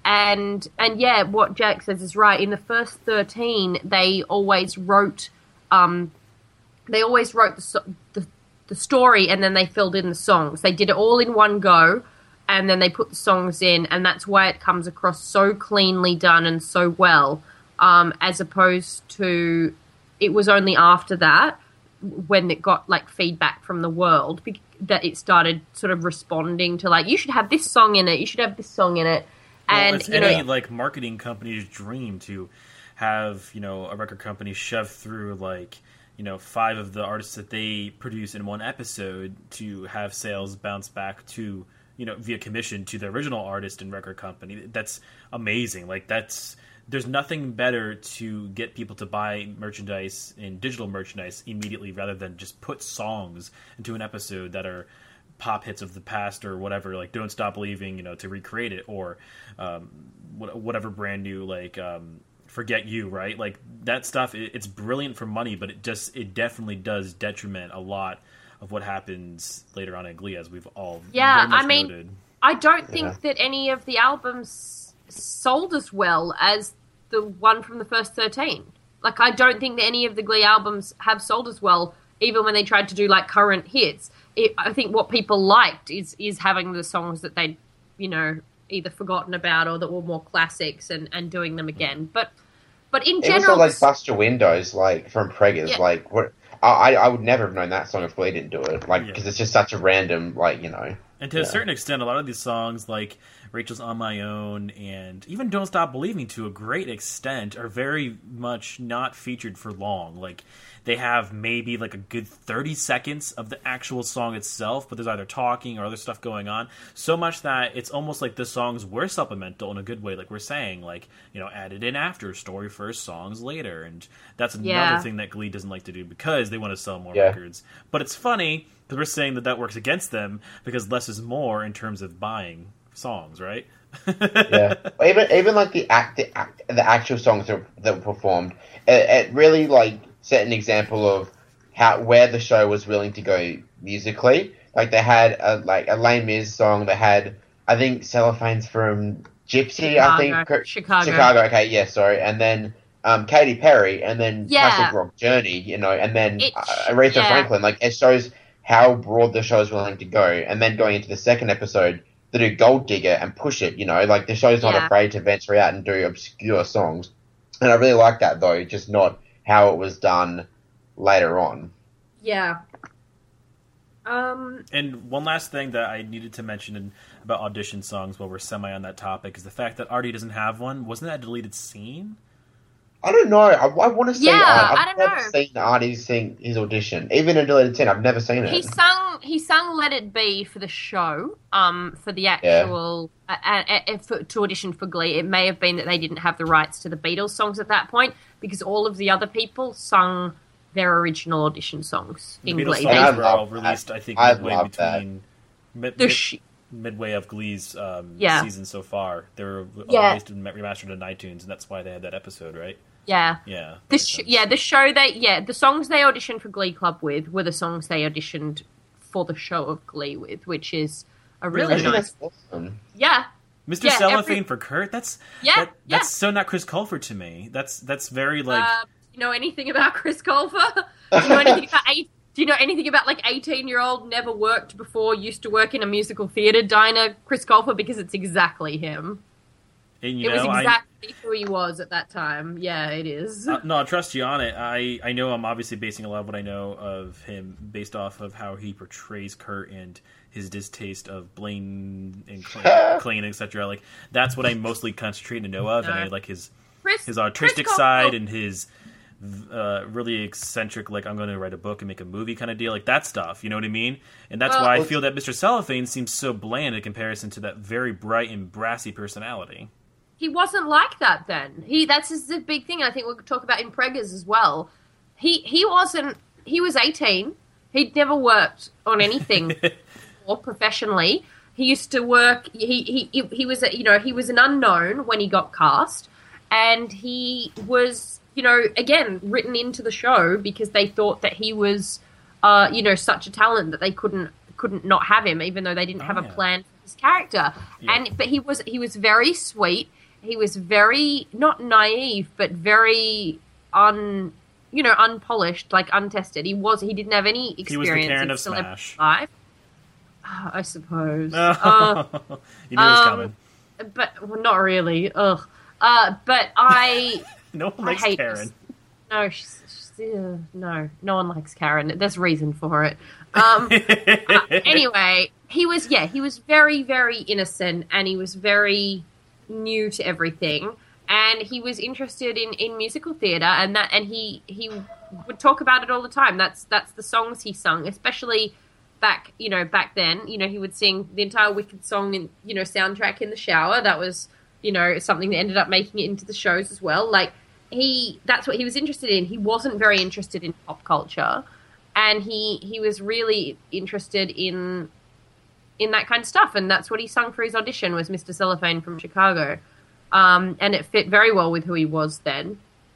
And and yeah, what Jack says is right. In the first thirteen, they always wrote, um, they always wrote the, so- the the story, and then they filled in the songs. They did it all in one go. And then they put the songs in, and that's why it comes across so cleanly done and so well, um, as opposed to it was only after that, when it got like feedback from the world, be- that it started sort of responding to like, you should have this song in it, you should have this song in it. Well, And it's you any know, like marketing company's dream to have, you know, a record company shove through like, you know, five of the artists that they produce in one episode to have sales bounce back to, you know, via commission to the original artist and record company. That's amazing. Like that's, there's nothing better to get people to buy merchandise and digital merchandise immediately rather than just put songs into an episode that are pop hits of the past or whatever, like Don't Stop Believing, you know, to recreate it, or um, whatever brand new, like um, Forget You, right? Like that stuff, it's brilliant for money, but it just, it definitely does detriment a lot of what happens later on in Glee, as we've all yeah, very much I mean, noted. I don't think Yeah. that any of the albums sold as well as the one from the first thirteen. Like, I don't think that any of the Glee albums have sold as well, even when they tried to do, like, current hits. It, I think what people liked is is having the songs that they'd, you know, either forgotten about or that were more classics and, and doing them again. But but in It was general... so, like Bust Your Windows, like from Preggers. Yeah. Like what? I I would never have known that song if Glee didn't do it. Like Yeah. because it's just such a random, like you know. And to Yeah. a certain extent, a lot of these songs, like Rachel's On My Own and even Don't Stop Believing to a great extent, are very much not featured for long. Like, they have maybe like a good thirty seconds of the actual song itself, but there's either talking or other stuff going on. So much that it's almost like the songs were supplemental in a good way, like we're saying, like, you know, added in after, story first, songs later. And that's another Yeah. thing that Glee doesn't like to do because they want to sell more Yeah. records. But it's funny because we're saying that that works against them because less is more in terms of buying songs, right? Yeah, even even like the act, the, act, the actual songs that, that were performed, it, it really like set an example of how where the show was willing to go musically. Like they had a, like a Les Mis song. They had I think Cellophane's from Gypsy. I think Chicago. Chicago. Chicago. Okay, yeah, sorry, and then um, Katy Perry, and then Yeah. Classic Rock Journey. You know, and then It- uh, Aretha yeah. Franklin. Like it shows how broad the show is willing to go, and then going into the second episode. They do Gold Digger and Push It, you know, like the show's not Yeah. afraid to venture out and do obscure songs. And I really like that, though, just not how it was done later on. Yeah. Um, And one last thing that I needed to mention in, about audition songs while we're semi on that topic is the fact that Artie doesn't have one. Wasn't that a deleted scene? I don't know. I, I want to see. Yeah, I've I don't never know. seen Artie sing his audition, even in Deleted Ten. I've never seen it. he sung he sung "Let It Be" for the show, um, for the actual uh, uh, uh, for, to audition for Glee. It may have been that they didn't have the rights to the Beatles songs at that point because all of the other people sung their original audition songs in the Beatles Glee. songs I They, were all love that. released, I think, I midway love that. between mid, the mid- sh- midway of Glee's um, Yeah. season so far. They were Yeah. released and remastered on iTunes, and that's why they had that episode, right? yeah. Yeah. The that sh- makes yeah, sense. the show they yeah the songs they auditioned for Glee Club with were the songs they auditioned for the show of Glee with, which is a really I think nice. that's awesome. Yeah, Mister Yeah, Cellophane every- for Kurt. That's Yeah, that, yeah. That's so not Chris Colfer to me. That's that's very like uh, do you know anything about Chris Colfer? Do you know anything about eight? Do you know anything about like eighteen-year-old never worked before, used to work in a musical theater diner, Chris Colfer? Because it's exactly him. and, you it was know, I- exactly who he was at that time. Yeah, it is. Uh, no, I'll trust you on it. I, I know I'm obviously basing a lot of what I know of him based off of how he portrays Kurt and his distaste of Blaine and Clayton, Clayton, et cetera. Like that's what I mostly concentrate to know of, and I like his Chris, his artistic Chris Colfer- side and his uh, really eccentric, like I'm going to write a book and make a movie kind of deal, like that stuff. You know what I mean? And that's Well- why I feel that Mister Cellophane seems so bland in comparison to that very bright and brassy personality. He wasn't like that then. He that's just the big thing. I think we'll talk about in Preggers as well. He he wasn't. He was eighteen. He'd never worked on anything or professionally. He used to work. He he he was a, you know he was an unknown when he got cast, and he was you know again written into the show because they thought that he was uh, you know such a talent that they couldn't couldn't not have him, even though they didn't Oh, have a yeah. plan for his character. Yeah. And but he was he was very sweet. He was very not naive, but very un. you know, unpolished, like untested. He was, he didn't have any He was the experience Karen in of celebrity Smash. life. Ah, I suppose. Oh, Uh, you knew it was um, coming. but well, not really. Ugh. Uh, but I, No one I likes hate Karen. this. No, she's, she's uh, no, no one likes Karen. There's reason for it. Um, uh, anyway, he was, yeah, he was very, very innocent, and he was very new to everything. And he was interested in, in musical theatre, and that, and he he would talk about it all the time. That's that's the songs he sung, especially back you know back then. You know, he would sing the entire Wicked song and you know soundtrack in the shower. That was you know something that ended up making it into the shows as well. Like he, that's what he was interested in. He wasn't very interested in pop culture, and he he was really interested in in that kind of stuff. And that's what he sung for his audition, was Mister Cellophane from Chicago. Um, and it fit very well with who he was then.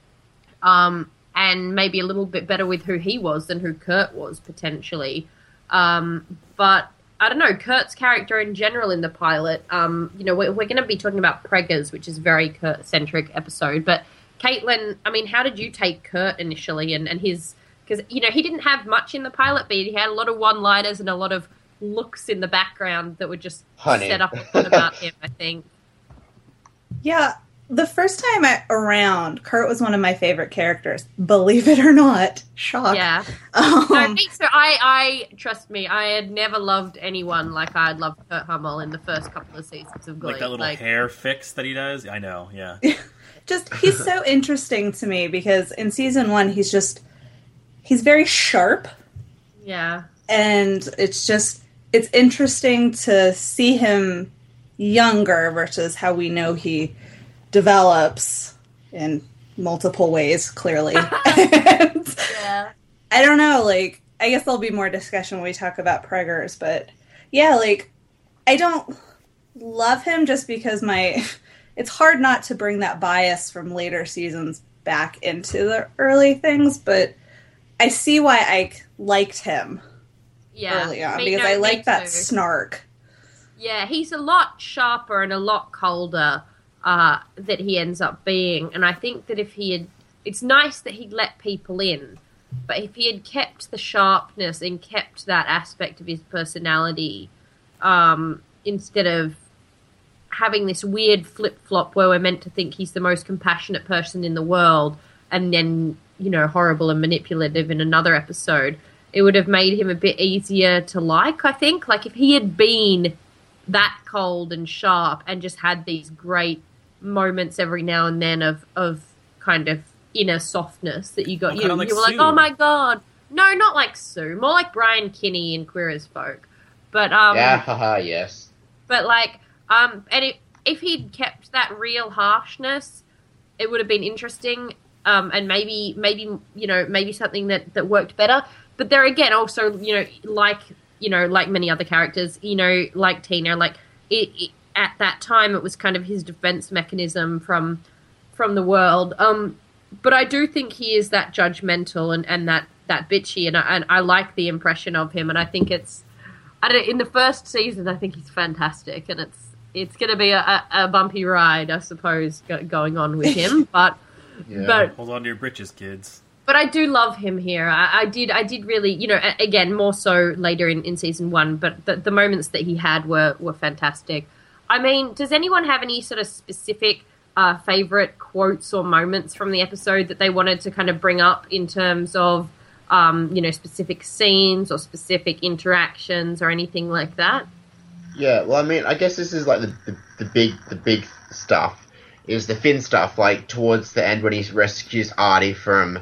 Um, and maybe a little bit better with who he was than who Kurt was, potentially. Um, but, I don't know, Kurt's character in general in the pilot, um, you know, we're, we're going to be talking about Preggers, which is a very Kurt-centric episode. But, Caitlin, I mean, how did you take Kurt initially and, and his... Because, you know, he didn't have much in the pilot, but he had a lot of one-liners and a lot of looks in the background that would just Honey. set up a thought about him, I think. Yeah, the first time I, around, Kurt was one of my favorite characters. Believe it or not, shock. Yeah. Um, No, me too. I, I, trust me, I had never loved anyone like I had loved Kurt Hummel in the first couple of seasons of Glee. Like that little hair fix that he does. I know. Yeah. just he's so interesting to me because in season one he's just he's very sharp, Yeah. and it's just it's interesting to see him younger versus how we know he develops in multiple ways, clearly. And Yeah. I don't know, like, I guess there'll be more discussion when we talk about Preggers, but yeah, like, I don't love him just because my, it's hard not to bring that bias from later seasons back into the early things, but I see why I liked him Yeah. early on, Me- because no, I me like that too. snark. Yeah, he's a lot sharper and a lot colder uh, that he ends up being. And I think that if he had... It's nice that he'd let people in, but if he had kept the sharpness and kept that aspect of his personality, um, instead of having this weird flip-flop where we're meant to think he's the most compassionate person in the world and then, you know, horrible and manipulative in another episode, it would have made him a bit easier to like, I think. Like, if he had been that cold and sharp and just had these great moments every now and then of, of kind of inner softness that you got, Oh, you, kinda like you were like, Sue. oh my god. No, not like Sue. More like Brian Kinney in Queer as Folk. But, um... Yeah, haha, yes. But, like, um, and it, if he'd kept that real harshness, it would have been interesting, um, and maybe, maybe, you know, maybe something that, that worked better. But there again, also, you know, like, you know, like many other characters, you know, like Tina, like, it, it, at that time, it was kind of his defense mechanism from, from the world. Um, but I do think he is that judgmental and, and that, that bitchy, and I, and I like the impression of him, and I think it's, I don't, in the first season, I think he's fantastic, and it's it's going to be a, a, a bumpy ride, I suppose, go, going on with him. But Yeah. but Hold on to your britches, kids. but I do love him here. I, I did I did really, you know, a- again more so later in, in season one. But the, the moments that he had were were fantastic. I mean, does anyone have any sort of specific uh, favorite quotes or moments from the episode that they wanted to kind of bring up in terms of, um, you know, specific scenes or specific interactions or anything like that? Yeah, well, I mean, I guess this is like the, the, the big the big stuff is the Finn stuff. Like towards the end when he rescues Artie from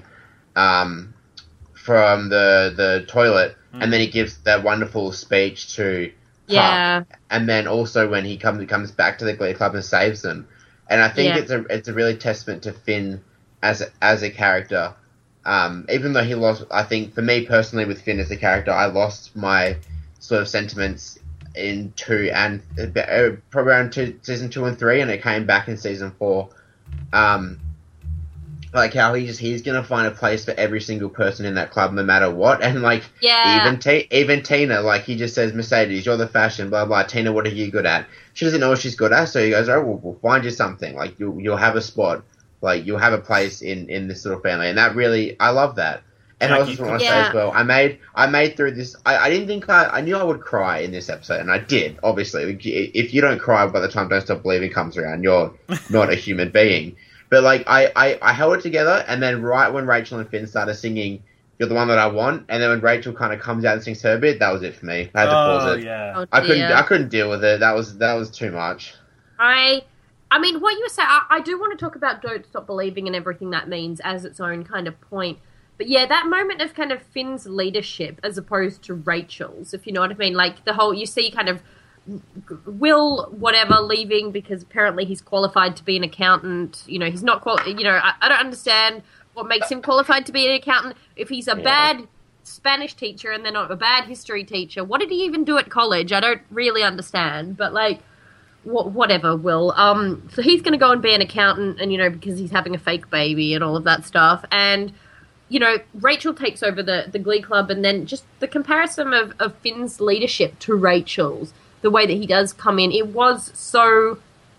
um from the the toilet, Mm. and then he gives that wonderful speech to Puck. Yeah. And then also when he comes comes back to the Glee Club and saves them. And I think Yeah. it's a it's a really testament to Finn as a, as a character Um, even though he lost, I think for me personally with Finn as a character, I lost my sort of sentiments in two and uh, probably around two, season two and three, and it came back in season four. Um, like how he just he's gonna find a place for every single person in that club, no matter what. And like Yeah. even T- even Tina, like he just says, Mercedes, you're the fashion, blah blah. Tina, what are you good at? She doesn't know what she's good at, so he goes, oh, we'll, we'll find you something. Like you'll you'll have a spot, like you'll have a place in in this little family, and that really I love that. And I also want to say Yeah. as well, I made I made through this. I, I didn't think I I knew I would cry in this episode, and I did. Obviously, if you don't cry by the time Don't Stop Believing comes around, you're not a human being. But like I, I, I held it together, and then right when Rachel and Finn started singing "You're the One That I Want," and then when Rachel kind of comes out and sings her bit, that was it for me. I had to pause Oh it. yeah. Oh, I couldn't dear. I couldn't deal with it. That was that was too much. I, I mean, what you were saying, I, I do want to talk about Don't Stop Believing and everything that means as its own kind of point. But yeah, that moment of kind of Finn's leadership as opposed to Rachel's, if you know what I mean. Like the whole, you see kind of Will, whatever, leaving because apparently he's qualified to be an accountant. You know, he's not qual. You know, I, I don't understand what makes him qualified to be an accountant. If he's a Yeah. bad Spanish teacher and then not a bad history teacher, what did he even do at college? I don't really understand. But like, wh- whatever, Will. Um, so he's going to go and be an accountant, and you know, because he's having a fake baby and all of that stuff. And you know, Rachel takes over the the Glee Club, and then just the comparison of of Finn's leadership to Rachel's. The way that he does come in, it was so,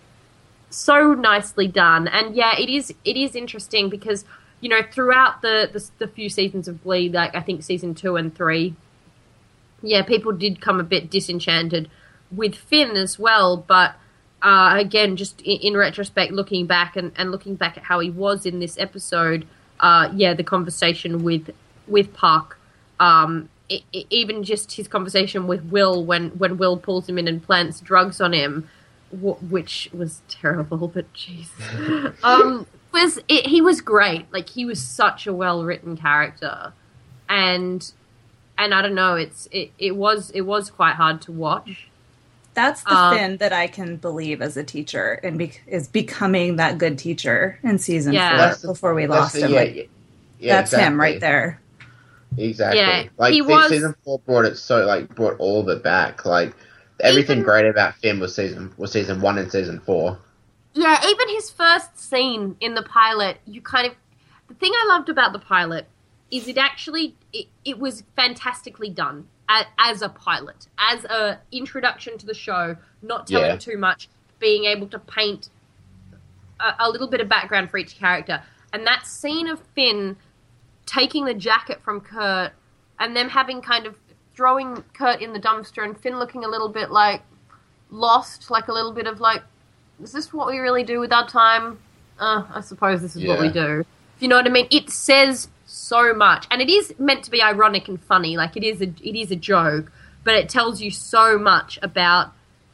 so nicely done. And yeah, it is it is interesting because, you know, throughout the, the, the few seasons of Glee, like I think season two and three, yeah, people did come a bit disenchanted with Finn as well. But uh, again, just in, in retrospect, looking back and, and looking back at how he was in this episode, uh, yeah, the conversation with, with Park, um, It, it, even just his conversation with Will when, when Will pulls him in and plants drugs on him, w- which was terrible, but jeez. um, was it, he was great. Like, he was such a well-written character. And and I don't know, it's it, it was it was quite hard to watch. That's the Um, Finn that I can believe as a teacher and be- is becoming that good teacher in season Yeah. four That's the- before we That's lost the- him. yeah, Like, yeah, yeah, that's him exactly. right there. Exactly. Yeah, like he se- was- season four brought it so like brought all of it back. Like everything Even- great about Finn was season was season one and season four. Yeah, even his first scene in the pilot, you kind of... The thing I loved about the pilot is it actually... It, it was fantastically done as, as a pilot. As a introduction to the show, not telling Yeah. too much, being able to paint a, a little bit of background for each character. And that scene of Finn taking the jacket from Kurt and them having kind of throwing Kurt in the dumpster and Finn looking a little bit like lost, like a little bit of like, is this what we really do with our time? Uh, I suppose this is what we Yeah. do. If you know what I mean? It says so much. And it is meant to be ironic and funny, like it is a, it is a joke, but it tells you so much about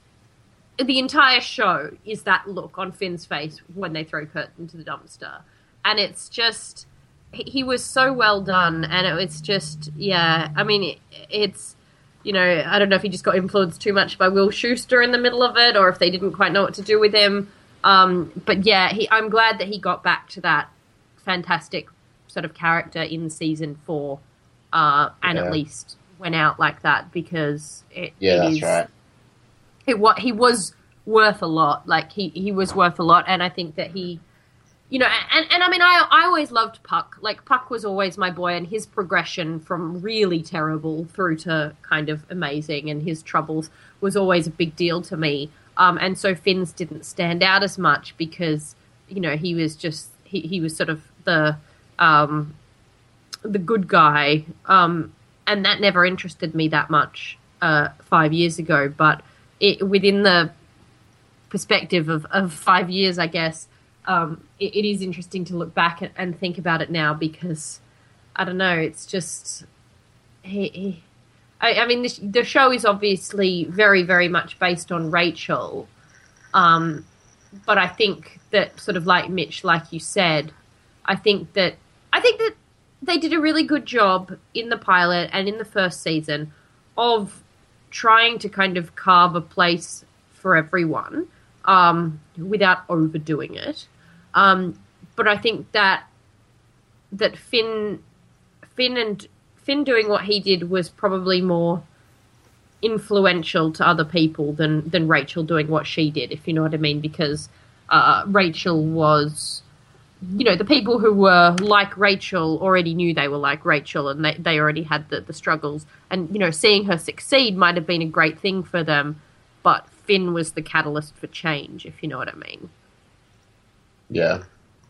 the entire show is that look on Finn's face when they throw Kurt into the dumpster. And it's just, he, he was so well done, and it, it's just, yeah, I mean, it, it's, you know, I don't know if he just got influenced too much by Will Schuester in the middle of it, or if they didn't quite know what to do with him. Um, but yeah, he, I'm glad that he got back to that fantastic sort of character in season four, uh, and Yeah. at least went out like that, because it, Yeah, it that's is- right. it what he was worth a lot. Like he, he was worth a lot, and I think that he, you know, and, and I mean, I I always loved Puck. Like Puck was always my boy, and his progression from really terrible through to kind of amazing, and his troubles was always a big deal to me. Um, and so Finn's didn't stand out as much because, you know, he was just he, he was sort of the um, the good guy, um, and that never interested me that much uh, five years ago. But it, within the perspective of, of five years, I guess, um, it, it is interesting to look back and, and think about it now, because I don't know, it's just he. he I, I mean, the, the show is obviously very, very much based on Rachel, um, but I think that sort of like Mitch, like you said, I think that I think that they did a really good job in the pilot and in the first season of trying to kind of carve a place for everyone, um, without overdoing it. Um, but I think that that Finn, Finn and Finn doing what he did was probably more influential to other people than than Rachel doing what she did, if you know what I mean, because uh, Rachel was, you know, the people who were like Rachel already knew they were like Rachel, and they, they already had the, the struggles, and, you know, seeing her succeed might have been a great thing for them, but Finn was the catalyst for change, if you know what I mean. Yeah.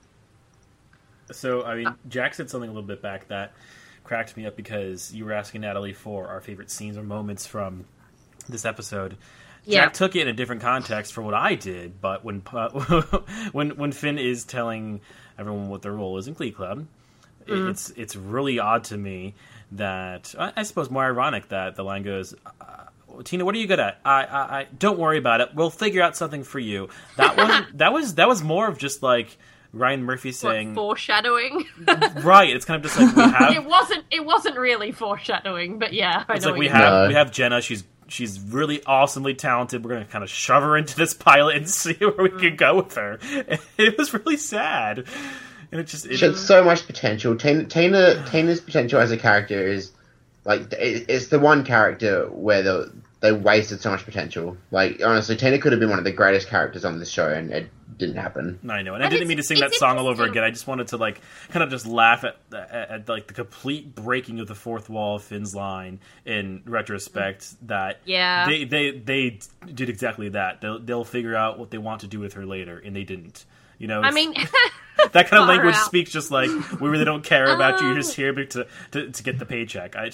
So, I mean, Jack said something a little bit back that cracked me up, because you were asking Natalie for our favorite scenes or moments from this episode. Yeah. Jack took it in a different context for what I did, but when uh, when when Finn is telling everyone what their role is in Glee Club, Mm. it's it's really odd to me that, I, I suppose more ironic that the line goes, uh, Tina, what are you good at? I, I, I don't worry about it. We'll figure out something for you. That one, that was that was more of just like Ryan Murphy saying, What, foreshadowing. right? It's kind of just like we have. it wasn't. It wasn't really foreshadowing, but yeah, I It's know like what we you have No. we have Jenna. She's she's really awesomely talented. We're gonna kind of shove her into this pilot and see where we can go with her. It was really sad, and it just it, She had so much potential. Tina, Tina, Tina's potential as a character is like it, it's the one character where the, they wasted so much potential. Like honestly, Tina could have been one of the greatest characters on this show, and it didn't happen. I know, and I And didn't it's- mean to sing that it's song all over interesting. again. I just wanted to like kind of just laugh at, at, at like the complete breaking of the fourth wall of Finn's line in retrospect. That Yeah. they they they did exactly that. They'll they'll figure out what they want to do with her later, and they didn't. You know, I it's- mean, that kind of far language out. speaks just like we really don't care about you. You're Um, just here to to, to get the paycheck. I,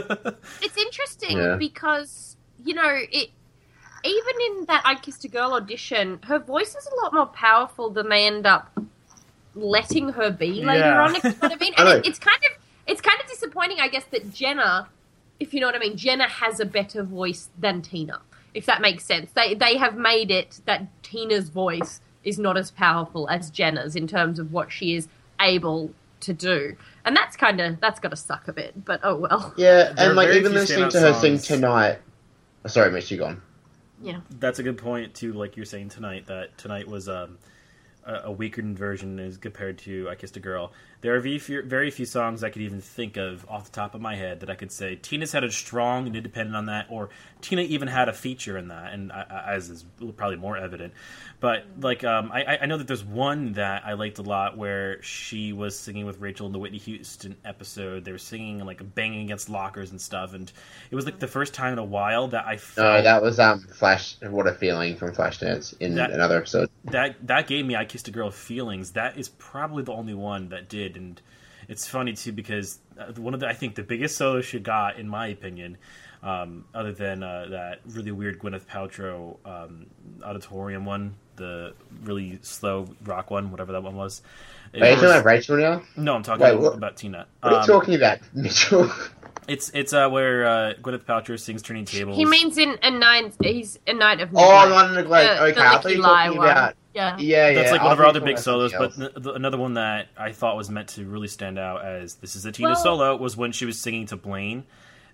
it's interesting Yeah. because, you know, it even in that I Kissed a Girl audition, her voice is a lot more powerful than they end up letting her be later Yeah. on. If you know what I mean, I and know. it, it's kind of it's kind of disappointing, I guess, that Jenna, if you know what I mean, Jenna has a better voice than Tina, if that makes sense. They they have made it that Tina's voice is not as powerful as Jenna's in terms of what she is able to do, and that's kind of that's got to suck a bit. But oh well. Yeah, There are and like very even few listening standout to her sing songs. tonight. Oh, sorry, Mitch, you gone. Yeah. That's a good point too. Like you're saying tonight, that tonight was um, a, a weakened version as compared to "I Kissed a Girl." There are very few, very few songs I could even think of off the top of my head that I could say Tina's had a strong and independent on that, or Tina even had a feature in that, and I, I, as is probably more evident. But like, um, I, I know that there's one that I liked a lot where she was singing with Rachel in the Whitney Houston episode. They were singing and like banging against lockers and stuff, and it was like the first time in a while that I felt No, that was um Flash. What a Feeling from Flashdance in That- another episode. that that gave me "I Kissed a Girl" feelings. That is probably the only one that did, and it's funny too because uh, one of the I think the biggest solo she got, in my opinion, um, other than uh, that really weird Gwyneth Paltrow um, auditorium one, the really slow rock one, whatever that one was. It Wait, are you was- talking about Rachel now? no, I'm talking Wait, about, what- about Tina. What are Um, you talking about, Mitchell? It's it's uh, where uh, Gwyneth Paltrow sings "Turning Tables." He means in a night. He's a night of Oh, neglect. Not a Neglect. The- Okay, the I thought Licky you were Lie talking one. about. Yeah. Yeah, yeah. That's like I one of thought our you other were big talking solos, about but something the, the, another one that I thought was meant to really stand out as this is a Tina Well- solo was when she was singing to Blaine,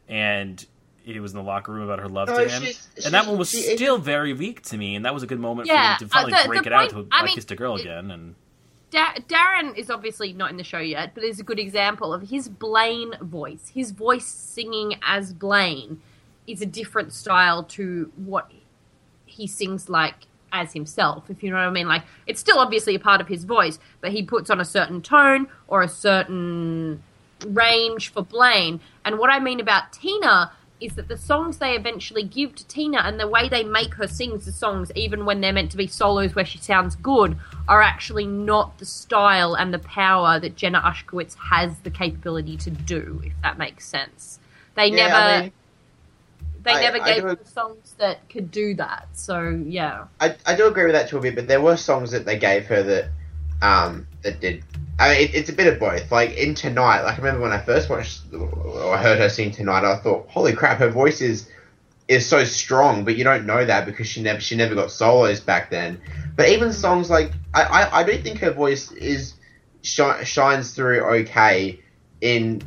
and he was in the locker room about her love No, to him, she's- and that she- one was she- still very weak to me, and that was a good moment Yeah, for him to finally uh, the- break the it out point- to I "I mean, Kissed a Girl" it- again, and Da- Darren is obviously not in the show yet, but is a good example of his Blaine voice. His voice singing as Blaine is a different style to what he sings like as himself, if you know what I mean. Like, it's still obviously a part of his voice, but he puts on a certain tone or a certain range for Blaine. And what I mean about Tina is that the songs they eventually give to Tina and the way they make her sing the songs, even when they're meant to be solos where she sounds good, are actually not the style and the power that Jenna Ushkowitz has the capability to do, if that makes sense. They Yeah, never I mean, they I- never I gave do- her songs that could do that. So, yeah. I, I do agree with that to a bit, but there were songs that they gave her that um that did. I mean, it, it's a bit of both. Like in Tonight, like I remember when I first watched or I heard her sing Tonight, I thought, holy crap, her voice is is so strong. But you don't know that because she never she never got solos back then. But even songs like I I, I do think her voice is shi- shines through okay in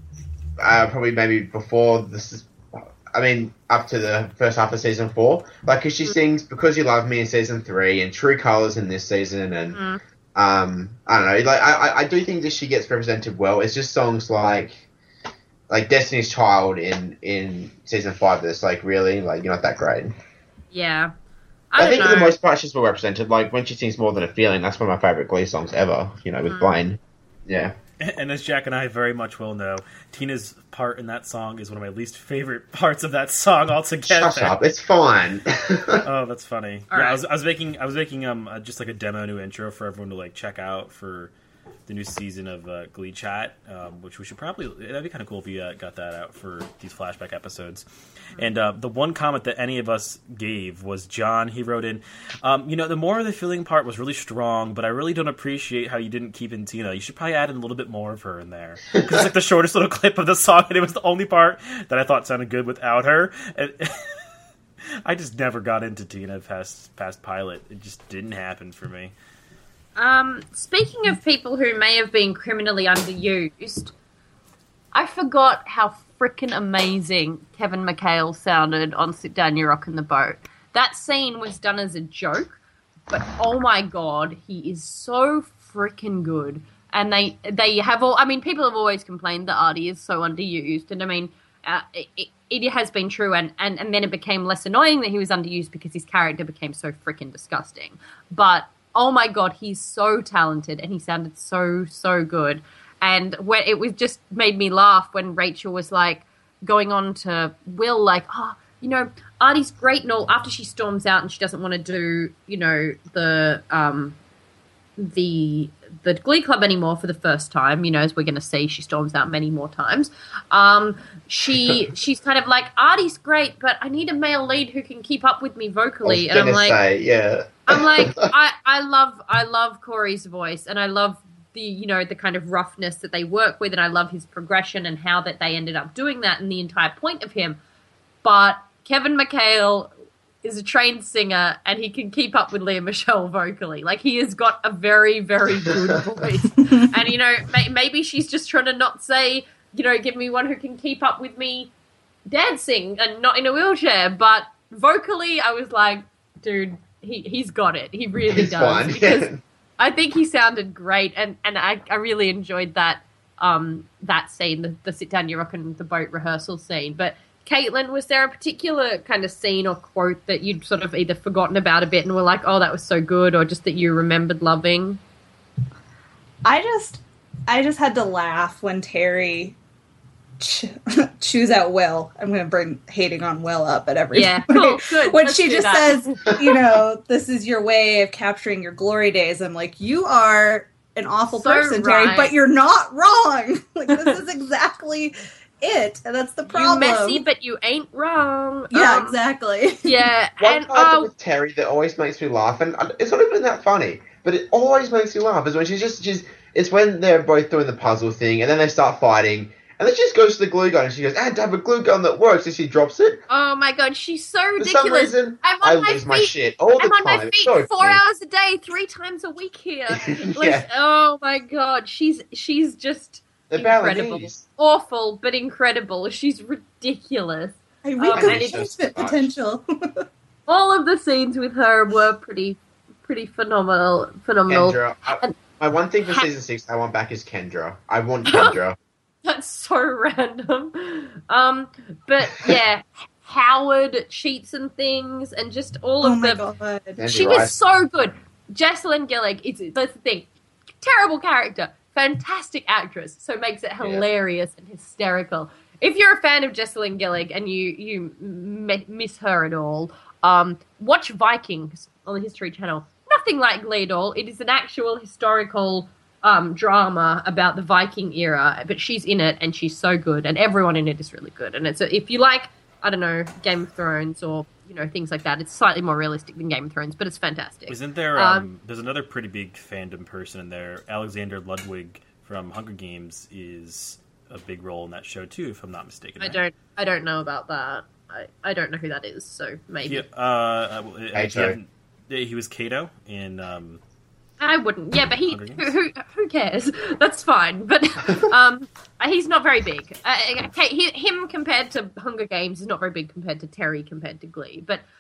uh, probably maybe before this. Is, I mean, up to the first half of season four, like, cause she sings "Because You Love Me" in season three, and "True Colors" in this season, and Mm. Um, I don't know. Like I, I- I do think that she gets represented well. It's just songs like like Destiny's Child in in season five that's like really like you're not that great. Yeah. I, I, don't think know. for the most part she's well represented. Like when she sings More Than a Feeling, that's one of my favourite Glee songs ever. You know, with Mm. Blaine. Yeah. And as Jack and I very much will know, Tina's part in that song is one of my least favorite parts of that song altogether. Shut up. It's fine. Oh, that's funny. All yeah, right. I was I was making I was making um uh, just like a demo new intro for everyone to like check out for the new season of uh, Glee Chat, um, which we should probably that'd be kind of cool if we uh, got that out for these flashback episodes. And uh, the one comment that any of us gave was John. He wrote in, um, you know, the More of the Feeling part was really strong, but I really don't appreciate how you didn't keep in Tina. You should probably add in a little bit more of her in there. Because it's like the shortest little clip of the song, and it was the only part that I thought sounded good without her. And I just never got into Tina past past pilot. It just didn't happen for me. Um, speaking of people who may have been criminally underused, I forgot how freaking amazing Kevin McHale sounded on Sit Down, You Rock in the Boat. That scene was done as a joke, but oh my god, he is so freaking good. And they they have all, I mean, people have always complained that Artie is so underused, and I mean, uh, it, it has been true, and, and, and then it became less annoying that he was underused because his character became so freaking disgusting. But oh my god, he's so talented, and he sounded so, so good. And when it was just made me laugh when Rachel was like going on to Will, like, oh, you know, Artie's great and all. After she storms out and she doesn't want to do, you know, the um, the the Glee Club anymore for the first time. You know, as we're going to see, she storms out many more times. Um, she she's kind of like, Artie's great, but I need a male lead who can keep up with me vocally. I was And I'm gonna like, say, yeah. I'm like, I, I love I love Corey's voice, and I love the, you know, the kind of roughness that they work with, and I love his progression and how that they ended up doing that and the entire point of him. But Kevin McHale is a trained singer, and he can keep up with Lea Michele vocally. Like, he has got a very, very good voice. And, you know, may, maybe she's just trying to not say, you know, give me one who can keep up with me dancing and not in a wheelchair. But vocally, I was like, dude, he, he's got it. He really It's does. fine, Because yeah. I think he sounded great, and, and I, I really enjoyed that um, that scene, the, the sit down, you rock in the boat rehearsal scene. But Caitlin, was there a particular kind of scene or quote that you'd sort of either forgotten about a bit and were like, oh, that was so good, or just that you remembered loving? I just, I just had to laugh when Terry ch- chews out Will. I'm going to bring hating on Will up at every Yeah, point. cool, good. When Let's she do just that. says, you know, this is your way of capturing your glory days. I'm like, you are an awful So person, Terry, right. but you're not wrong. Like, this is exactly it, and that's the You problem. messy, but you ain't wrong. yeah, Um, exactly. Yeah, One and part oh, with Terry that always makes me laugh, and it's not even that funny, but it always makes me laugh, is when she's just, she's, it's when they're both doing the puzzle thing, and then they start fighting, and then she just goes to the glue gun, and she goes, ah, I have a glue gun that works, and she drops it. oh my god, she's so For ridiculous. some reason, I'm I on my lose my feet. shit all the I'm on time. my It's feet so four funny. hours a day, three times a week here. Like, Yeah. oh my god, she's she's just The incredible, Balinese. awful, but incredible. She's ridiculous. I Um, read and the it's just engagement much. potential. All of the scenes with her were pretty, pretty phenomenal. Phenomenal. Kendra. I, And- my one thing for Ha- season six I want back is Kendra. I want Kendra. That's so random. Um, but yeah, Howard cheats and things, and just all Oh of my the. god. Andy She Rice. was so good. Jessalyn Gillig is that's the thing. Terrible character, fantastic actress, so makes it hilarious and hysterical. If you're a fan of Jessalyn Gillig and you you m- miss her at all, um, watch Vikings on the History Channel. Nothing like Glee at all. It is an actual historical um, drama about the Viking era, but she's in it and she's so good, and everyone in it is really good. And it's a, if you like, I don't know, Game of Thrones or you know things like that, it's slightly more realistic than Game of Thrones, but it's fantastic. Isn't there? Um, Um, there's another pretty big fandom person in there. Alexander Ludwig from Hunger Games is a big role in that show too, if I'm not mistaken. I right? don't, I don't know about that. I, I don't know who that is, so maybe Yeah, uh, uh, well, if you Kato. haven't- yeah, he was Kato in. Um, I wouldn't. Yeah, but he, Hunger who, Games? who, who cares? That's fine. But um, he's not very big. Uh, okay, he, him compared to Hunger Games is not very big compared to Terry compared to Glee. But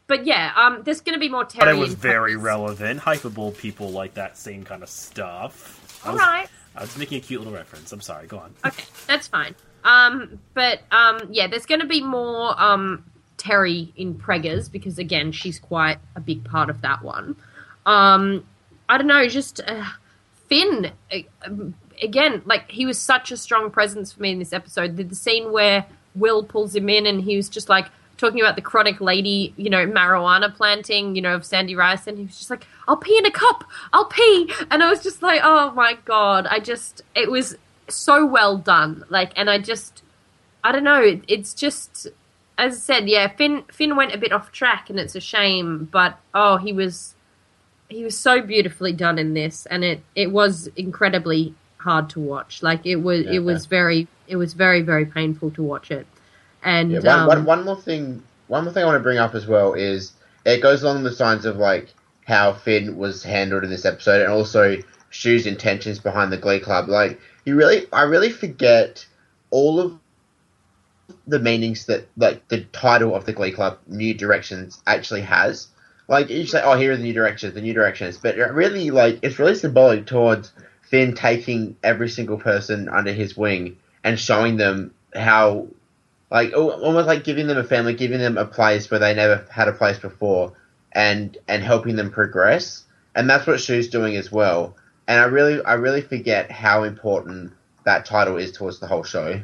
but yeah, um, there's going to be more Terry. But it was in very Preggers. relevant. Hypeable people like that same kind of stuff. I All was, right. I was making a cute little reference. I'm sorry. Go on. Okay, that's fine. Um, but um, yeah, there's going to be more um, Terry in Preggers because again, she's quite a big part of that one. Um, I don't know, just uh, Finn uh, again. Like he was such a strong presence for me in this episode. The, the scene where Will pulls him in and he was just like talking about the chronic lady, you know, marijuana planting, you know, of Sandy Rice, and he was just like, "I'll pee in a cup. I'll pee," and I was just like, "Oh my god!" I just it was. So well done, like, and I just, I don't know, it, it's just, as I said, yeah, Finn Finn went a bit off track, and it's a shame, but oh, he was, he was so beautifully done in this, and it, it was incredibly hard to watch, like it was, Yeah. it was very, it was very, very painful to watch it, and Yeah, one, um, one, one more thing. One more thing I want to bring up as well is it goes along the lines of like how Finn was handled in this episode, and also Shu's intentions behind the Glee Club. Like you really, I really forget all of the meanings that like the title of the Glee Club, New Directions, actually has. Like you say, oh, here are the new directions, the new directions, but it really, like, it's really symbolic towards Finn taking every single person under his wing and showing them how. Like, almost like giving them a family, giving them a place where they never had a place before, and and helping them progress. And that's what Shu's doing as well. And I really, I really forget how important that title is towards the whole show.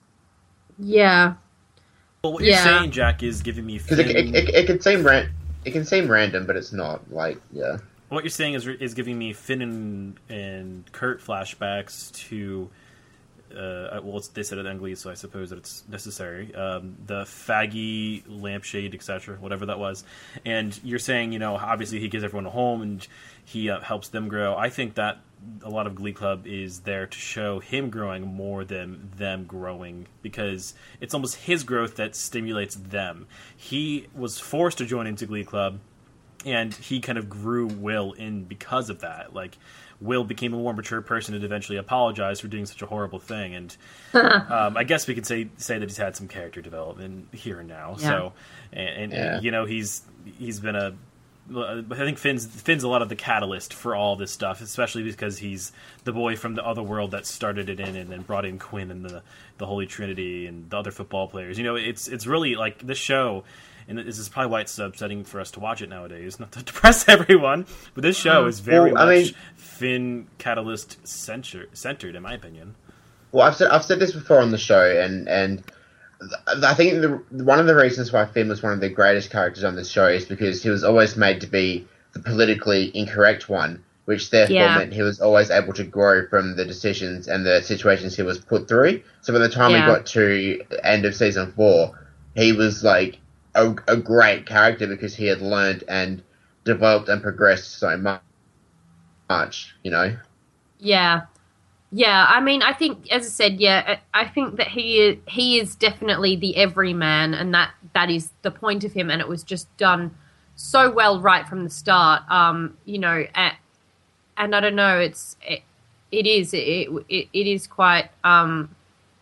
yeah, Well, what Yeah. you're saying, Jack, is giving me Because Finn... it, it, it, it can seem ran- it can seem random, but it's not. Like, yeah. What you're saying is is giving me Finn and, and Kurt flashbacks to... Uh, well, it's, they said it in Glee, so I suppose that it's necessary. Um, the faggy lampshade, et cetera, whatever that was. And you're saying, you know, obviously he gives everyone a home and he uh, helps them grow. I think that a lot of Glee Club is there to show him growing more than them growing, because it's almost his growth that stimulates them. He was forced to join into Glee Club, and he kind of grew Will in because of that. Like, Will became a more mature person and eventually apologized for doing such a horrible thing. And um, I guess we could say say that he's had some character development here and now. Yeah. So, and, and Yeah. you know, he's he's been a. I think Finn's Finn's a lot of the catalyst for all this stuff, especially because he's the boy from the other world that started it in and then brought in Quinn and the the Holy Trinity and the other football players. You know, it's it's really like this show. And this is probably why it's so upsetting for us to watch it nowadays. Not to depress everyone, but this show is very Well, I much mean- Finn Catalyst center, centered, in my opinion. Well, I've said I've said this before on the show, and and th- I think the one of the reasons why Finn was one of the greatest characters on this show is because he was always made to be the politically incorrect one, which therefore Yeah. meant he was always able to grow from the decisions and the situations he was put through. So by the time Yeah. we got to end of season four, he was like a, a great character because he had learned and developed and progressed so much. Much, you know. yeah, yeah. I mean, I think, as I said, yeah, I I think that he is, he is definitely the everyman, and that that is the point of him, and it was just done so well right from the start. Um, you know, and, and I don't know, it's it, it is it, it it is quite. Um,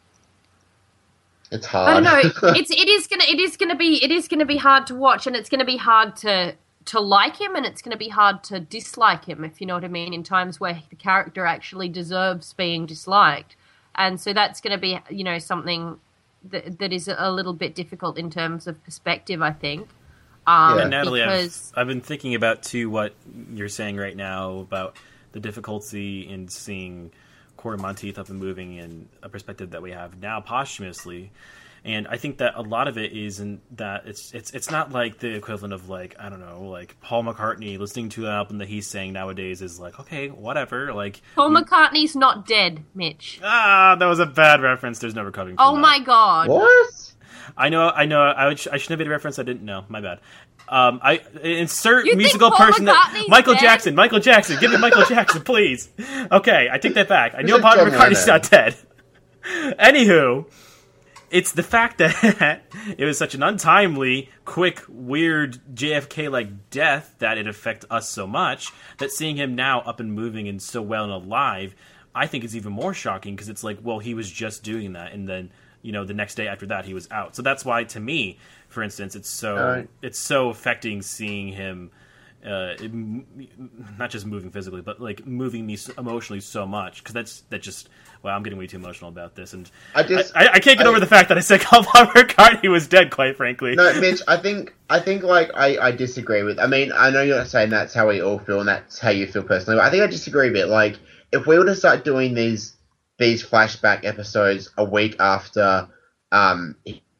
It's hard. I don't know. It's it is gonna it is gonna be it is gonna be hard to watch, and it's gonna be hard to to like him, and it's gonna be hard to dislike him, if you know what I mean. In times where the character actually deserves being disliked, and so that's gonna be, you know, something that that is a little bit difficult in terms of perspective, I think. Um, Yeah. And Natalie, because I've, I've been thinking about, too, what you're saying right now about the difficulty in seeing Cory Monteith up and moving in a perspective that we have now posthumously. And I think that a lot of it is in that it's it's it's not like the equivalent of, like, I don't know, like Paul McCartney listening to an album that he's saying nowadays is like, okay, whatever. Like, Paul McCartney's not dead, Mitch. ah, that was a bad reference. There's no recovering from Oh that. my god! What? I know, I know. I, would, I shouldn't have made a reference I didn't know. My bad. Um, I insert You think musical Paul person that McCartney's Michael dead? Jackson. Michael Jackson. Give me Michael Jackson, please. Okay, I take that back. I know said Paul John McCartney's Lennon? not dead. Anywho, it's the fact that it was such an untimely, quick, weird J F K-like death that it affected us so much that seeing him now up and moving and so well and alive, I think is even more shocking because it's like, well, he was just doing that, and then. you know, the next day after that he was out. So that's why, to me, for instance, it's so Right. it's so affecting seeing him, uh, it, not just moving physically, but like moving me so- emotionally so much, because that's that just wow, I'm getting way too emotional about this, and I just I, I can't get I- over the fact that I said Paul McCartney was dead. Quite frankly, No, Mitch, I think I think like I, I disagree with. I mean, I know you're not saying that's how we all feel and that's how you feel personally, but I think I disagree a bit. Like, if we were to start doing these these flashback episodes a week after um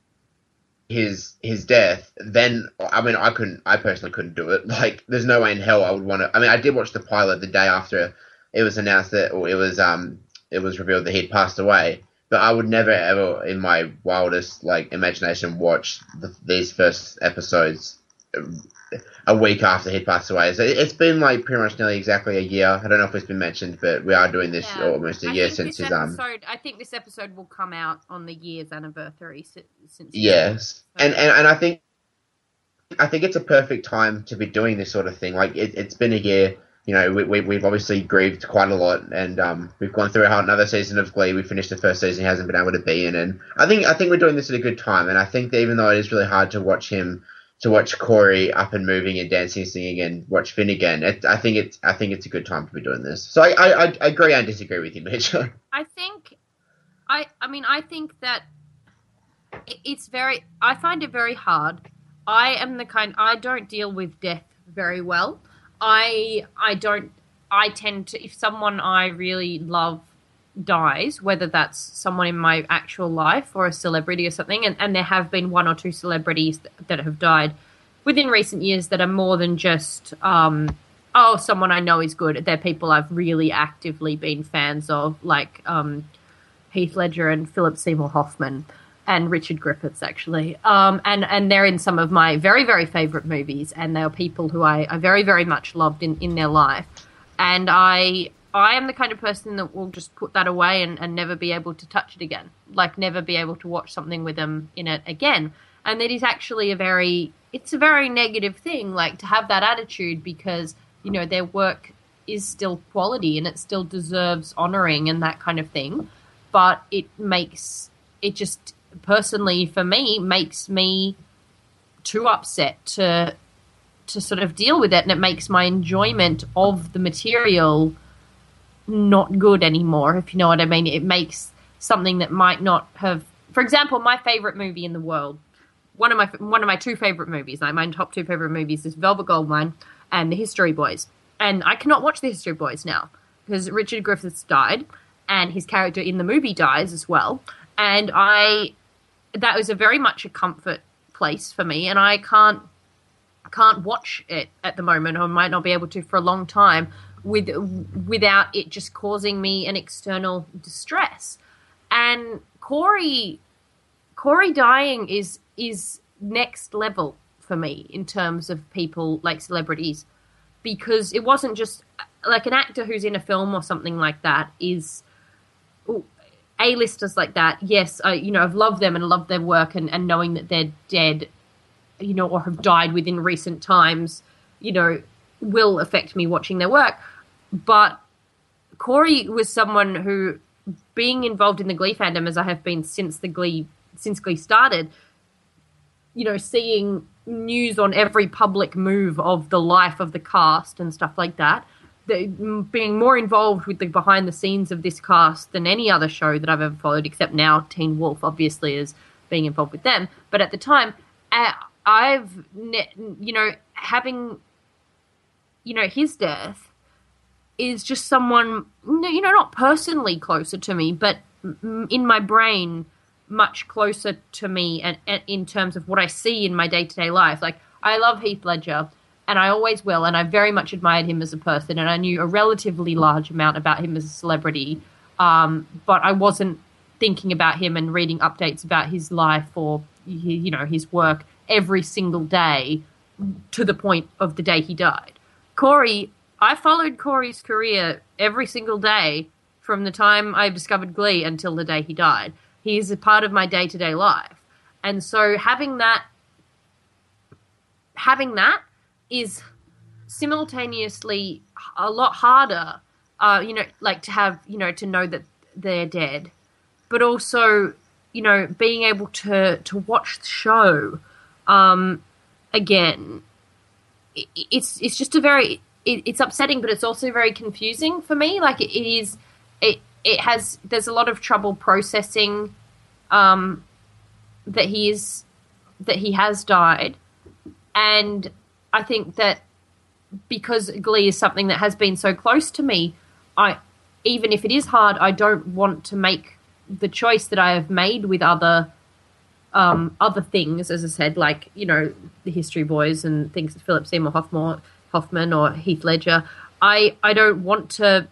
his his death, then I mean, I couldn't. I personally couldn't do it. Like, there's no way in hell I would want to. I mean, I did watch the pilot the day after it was announced that, or it was um it was revealed that he'd passed away. But I would never ever, in my wildest like imagination, watch the, these first episodes a week after he'd passed away. So it- it's been like pretty much nearly exactly a year. I don't know if it's been mentioned, but we are doing this Yeah. almost a I year think since this his um. episode, I think this episode will come out on the year's anniversary si- since. his Yes, death. and, and and I think I think it's a perfect time to be doing this sort of thing. Like, it, it's been a year. You know, we, we we've obviously grieved quite a lot, and um, we've gone through another season of Glee. We finished the first season he hasn't been able to be in, and I think I think we're doing this at a good time. And I think that even though it is really hard to watch him, to watch Corey up and moving and dancing and singing and watch Finn again, it, I think it's I think it's a good time to be doing this. So I I, I agree and disagree with you, Mitch. I think, I I mean, I think that it- it's very. I find it very hard. I am the kind. I don't deal with death very well. I I don't. I tend to, if someone I really love dies, whether that's someone in my actual life or a celebrity or something, and, and there have been one or two celebrities that, that have died within recent years that are more than just um, oh, someone I know is good. They're people I've really actively been fans of, like um, Heath Ledger and Philip Seymour Hoffman and Richard Griffiths, actually. Um, and, and they're in some of my very, very favourite movies, and they are people who I, I very, very much loved in, in their life. And I I am the kind of person that will just put that away and, and never be able to touch it again. Like, never be able to watch something with them in it again. And that is actually a very, it's a very negative thing, like, to have that attitude, because, you know, their work is still quality and it still deserves honouring and that kind of thing. But it makes, it just, personally for me, makes me too upset to to sort of deal with it, and it makes my enjoyment of the material not good anymore, if you know what I mean. It makes something that might not have, for example, my favorite movie in the world, one of my one of my two favorite movies, like my top two favorite movies, is Velvet Goldmine and The History Boys. And I cannot watch The History Boys now because Richard Griffiths died and his character in the movie dies as well. And I that was a very much a comfort place for me, and I can't can't watch it at the moment, or might not be able to for a long time, with without it just causing me an external distress. And Corey Corey dying is is next level for me in terms of people like celebrities, because it wasn't just like an actor who's in a film or something like that is A-listers like that. Yes, I, you know, I've loved them and loved their work, and, and knowing that they're dead, you know, or have died within recent times, you know, will affect me watching their work. But Corey was someone who, being involved in the Glee fandom as I have been since the Glee since Glee started, you know, seeing news on every public move of the life of the cast and stuff like that, the, being more involved with the behind the scenes of this cast than any other show that I've ever followed, except now Teen Wolf obviously is being involved with them. But at the time, uh, I've, you know, having, you know, his death is just someone, you know, not personally closer to me, but in my brain much closer to me, and, and in terms of what I see in my day-to-day life. Like, I love Heath Ledger, and I always will, and I very much admired him as a person, and I knew a relatively large amount about him as a celebrity, um, but I wasn't thinking about him and reading updates about his life or, you know, his work every single day to the point of the day he died. Corey, I followed Corey's career every single day from the time I discovered Glee until the day he died. He is a part of my day-to-day life. And so having that, having that is simultaneously a lot harder, uh, you know, like to have, you know, to know that they're dead, but also you know, being able to to watch the show um, again, it, it's it's just a very it, it's upsetting, but it's also very confusing for me. Like it, it is, it it has there's a lot of trouble processing um, that he is that he has died, and I think that because Glee is something that has been so close to me, I even if it is hard, I don't want to make the choice that I have made with other um, other things, as I said, like, you know, the History Boys and things that Philip Seymour Hoffman, Hoffman or Heath Ledger. I, I don't want to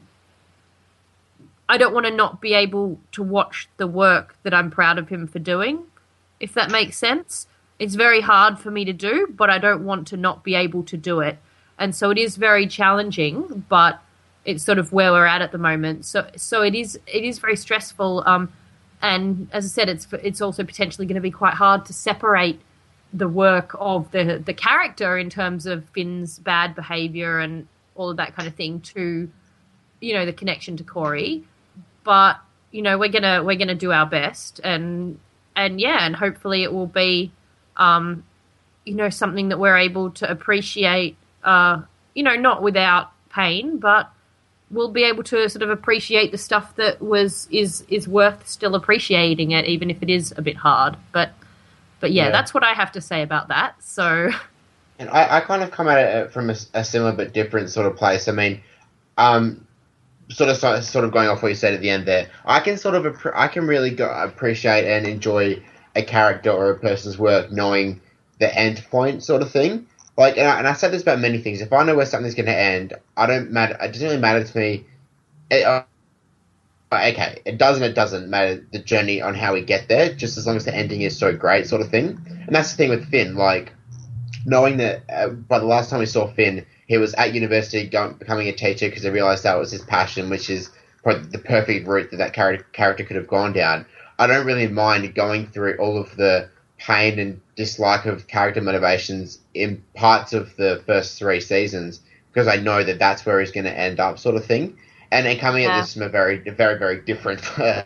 I don't want to not be able to watch the work that I'm proud of him for doing, if that makes sense. It's very hard for me to do, but I don't want to not be able to do it. And so it is very challenging, but it's sort of where we're at at the moment. So, so it is it is very stressful. Um, and as I said, it's it's also potentially going to be quite hard to separate the work of the the character in terms of Finn's bad behavior and all of that kind of thing to, you know, the connection to Corey. But you know, we're gonna we're gonna do our best, and and yeah, and hopefully it will be, um, you know, something that we're able to appreciate. Uh, you know, not without pain, but we'll be able to sort of appreciate the stuff that was is is worth still appreciating it, even if it is a bit hard. But but yeah, Yeah. that's what I have to say about that. So And I, I kind of come at it from a, a similar but different sort of place. I mean, um, sort of sort of going off what you said at the end there, I can sort of appre- I can really go, appreciate and enjoy a character or a person's work knowing the end point sort of thing. Like, and I, and I said this about many things. If I know where something's going to end, I don't matter. It doesn't really matter to me. It, uh, okay, it doesn't. It doesn't matter the journey on how we get there, just as long as the ending is so great, sort of thing. And that's the thing with Finn. Like, knowing that uh, by the last time we saw Finn, he was at university going, becoming a teacher because he realized that was his passion, which is probably the perfect route that that character character could have gone down. I don't really mind going through all of the pain and dislike of character motivations in parts of the first three seasons because I know that that's where he's going to end up, sort of thing. And then coming Yeah. at this from a very, very, very different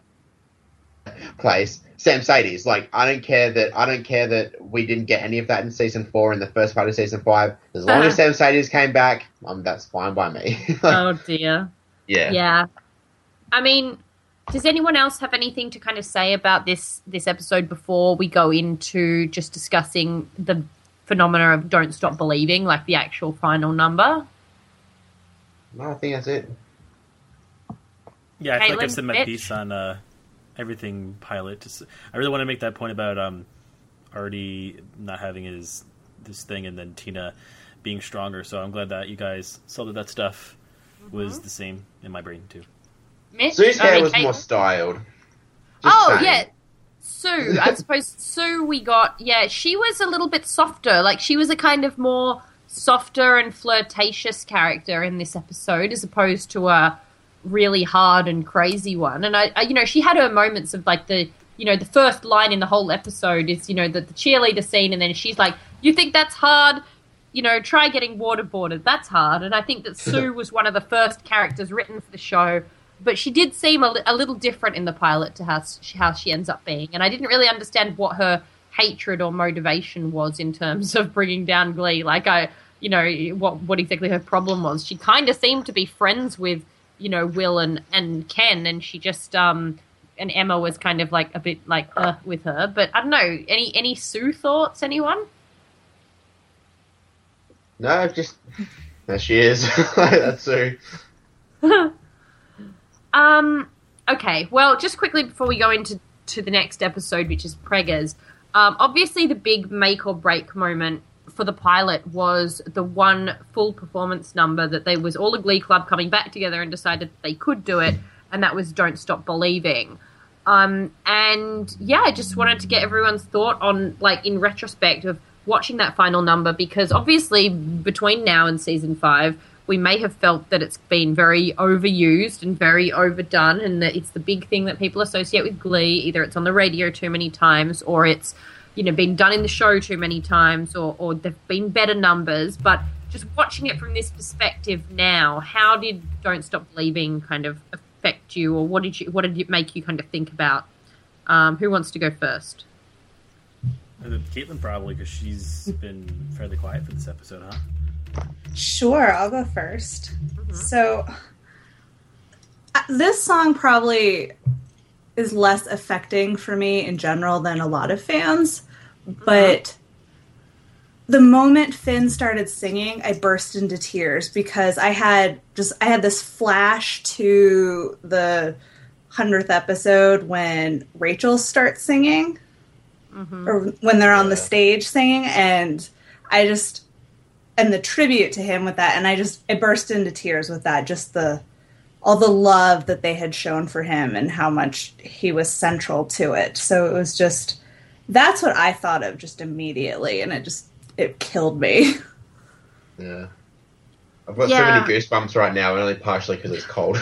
place. Sam Sadie's like, I don't care that I don't care that we didn't get any of that in season four in the first part of season five. As long as Sam Sadie's came back, um, that's fine by me. Like, oh dear. yeah. Yeah. I mean, does anyone else have anything to kind of say about this this episode before we go into just discussing the phenomena of Don't Stop Believing, like the actual final number? No, I think that's it. Yeah, I feel like I've Caitlin, said my Mitch? piece on uh, everything pilot. Just, I really want to make that point about um, Artie not having his this thing, and then Tina being stronger. So I'm glad that you guys saw that that stuff was the same in my brain too. Mitch? Sue's I hair mean, was Caitlin? more styled. Just Oh, saying. yeah. Sue, I suppose Sue we got, yeah, she was a little bit softer. Like, she was a kind of more softer and flirtatious character in this episode as opposed to a really hard and crazy one. And, I, I you know, she had her moments of, like, the, you know, the first line in the whole episode is, you know, the, the cheerleader scene, and then she's like, you think that's hard? You know, try getting waterboarded. That's hard. And I think that Sue was one of the first characters written for the show. But she did seem a, li- a little different in the pilot to how she, how she ends up being. And I didn't really understand what her hatred or motivation was in terms of bringing down Glee. Like, I, you know, what what exactly her problem was. She kind of seemed to be friends with, you know, Will and, and Ken. And she just, um, and Emma was kind of like a bit like, uh, with her. But I don't know, any, any Sue thoughts, anyone? No, just there she is. That's Sue. Um. Okay. Well, just quickly before we go into to the next episode, which is Preggers, um, obviously the big make or break moment for the pilot was the one full performance number that there was all the Glee Club coming back together and decided that they could do it, and that was "Don't Stop Believing." Um, and yeah, I just wanted to get everyone's thought on, like, in retrospect of watching that final number, because obviously between now and season five, we may have felt that it's been very overused and very overdone, and that it's the big thing that people associate with Glee. Either it's on the radio too many times, or it's, you know, been done in the show too many times, or, or there've been better numbers. But just watching it from this perspective now, how did Don't Stop Believing kind of affect you, or what did you, what did it make you kind of think about Um, who wants to go first? Uh, Caitlin probably, because she's been fairly quiet for this episode, huh? Sure, I'll go first. So, uh, this song probably is less affecting for me in general than a lot of fans, but the moment Finn started singing, I burst into tears because I had just I had this flash to the hundredth episode when Rachel starts singing, mm-hmm. or when they're on the stage singing, and I just and the tribute to him with that, and I just I burst into tears with that. Just the all the love that they had shown for him and how much he was central to it. So it was just that's what I thought of just immediately, and it just it killed me. Yeah, I've got Yeah. so many goosebumps right now, and only partially because it's cold.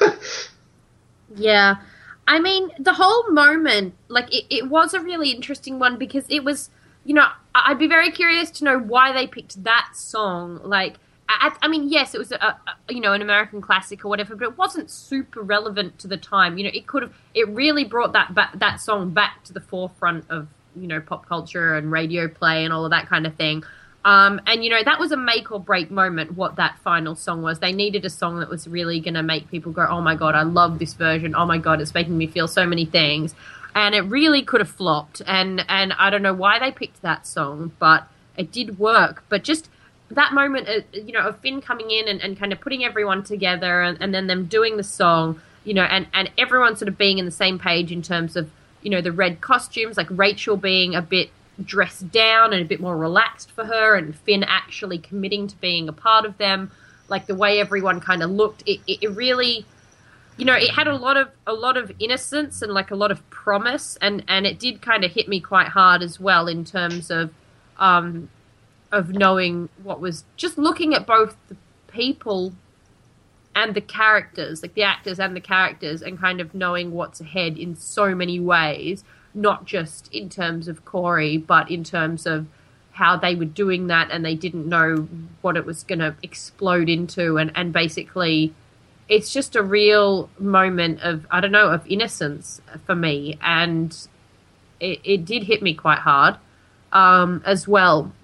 Yeah. I mean, the whole moment, like, it, it was a really interesting one because it was, you know, I- I'd be very curious to know why they picked that song. Like, I, I mean, yes, it was, a, a, you know, an American classic or whatever, but it wasn't super relevant to the time. You know, it could have, it really brought that ba- that song back to the forefront of, you know, pop culture and radio play and all of that kind of thing. Um, and, you know, that was a make or break moment, what that final song was. They needed a song that was really going to make people go, oh, my God, I love this version. Oh, my God, it's making me feel so many things. And it really could have flopped. And, and I don't know why they picked that song, but it did work. But just that moment, uh, you know, of Finn coming in and, and kind of putting everyone together and, and then them doing the song, you know, and, and everyone sort of being in the same page in terms of, you know, the red costumes, like Rachel being a bit dressed down and a bit more relaxed for her, and Finn actually committing to being a part of them, like the way everyone kind of looked, it, it, it really, you know, it had a lot of a lot of innocence and like a lot of promise, and and it did kind of hit me quite hard as well in terms of um of knowing what was just looking at both the people and the characters, like the actors and the characters, and kind of knowing what's ahead in so many ways. Not just in terms of Corey, but in terms of how they were doing that, and they didn't know what it was going to explode into. And, and basically, it's just a real moment of, I don't know, of innocence for me. And it, it did hit me quite hard um, as well.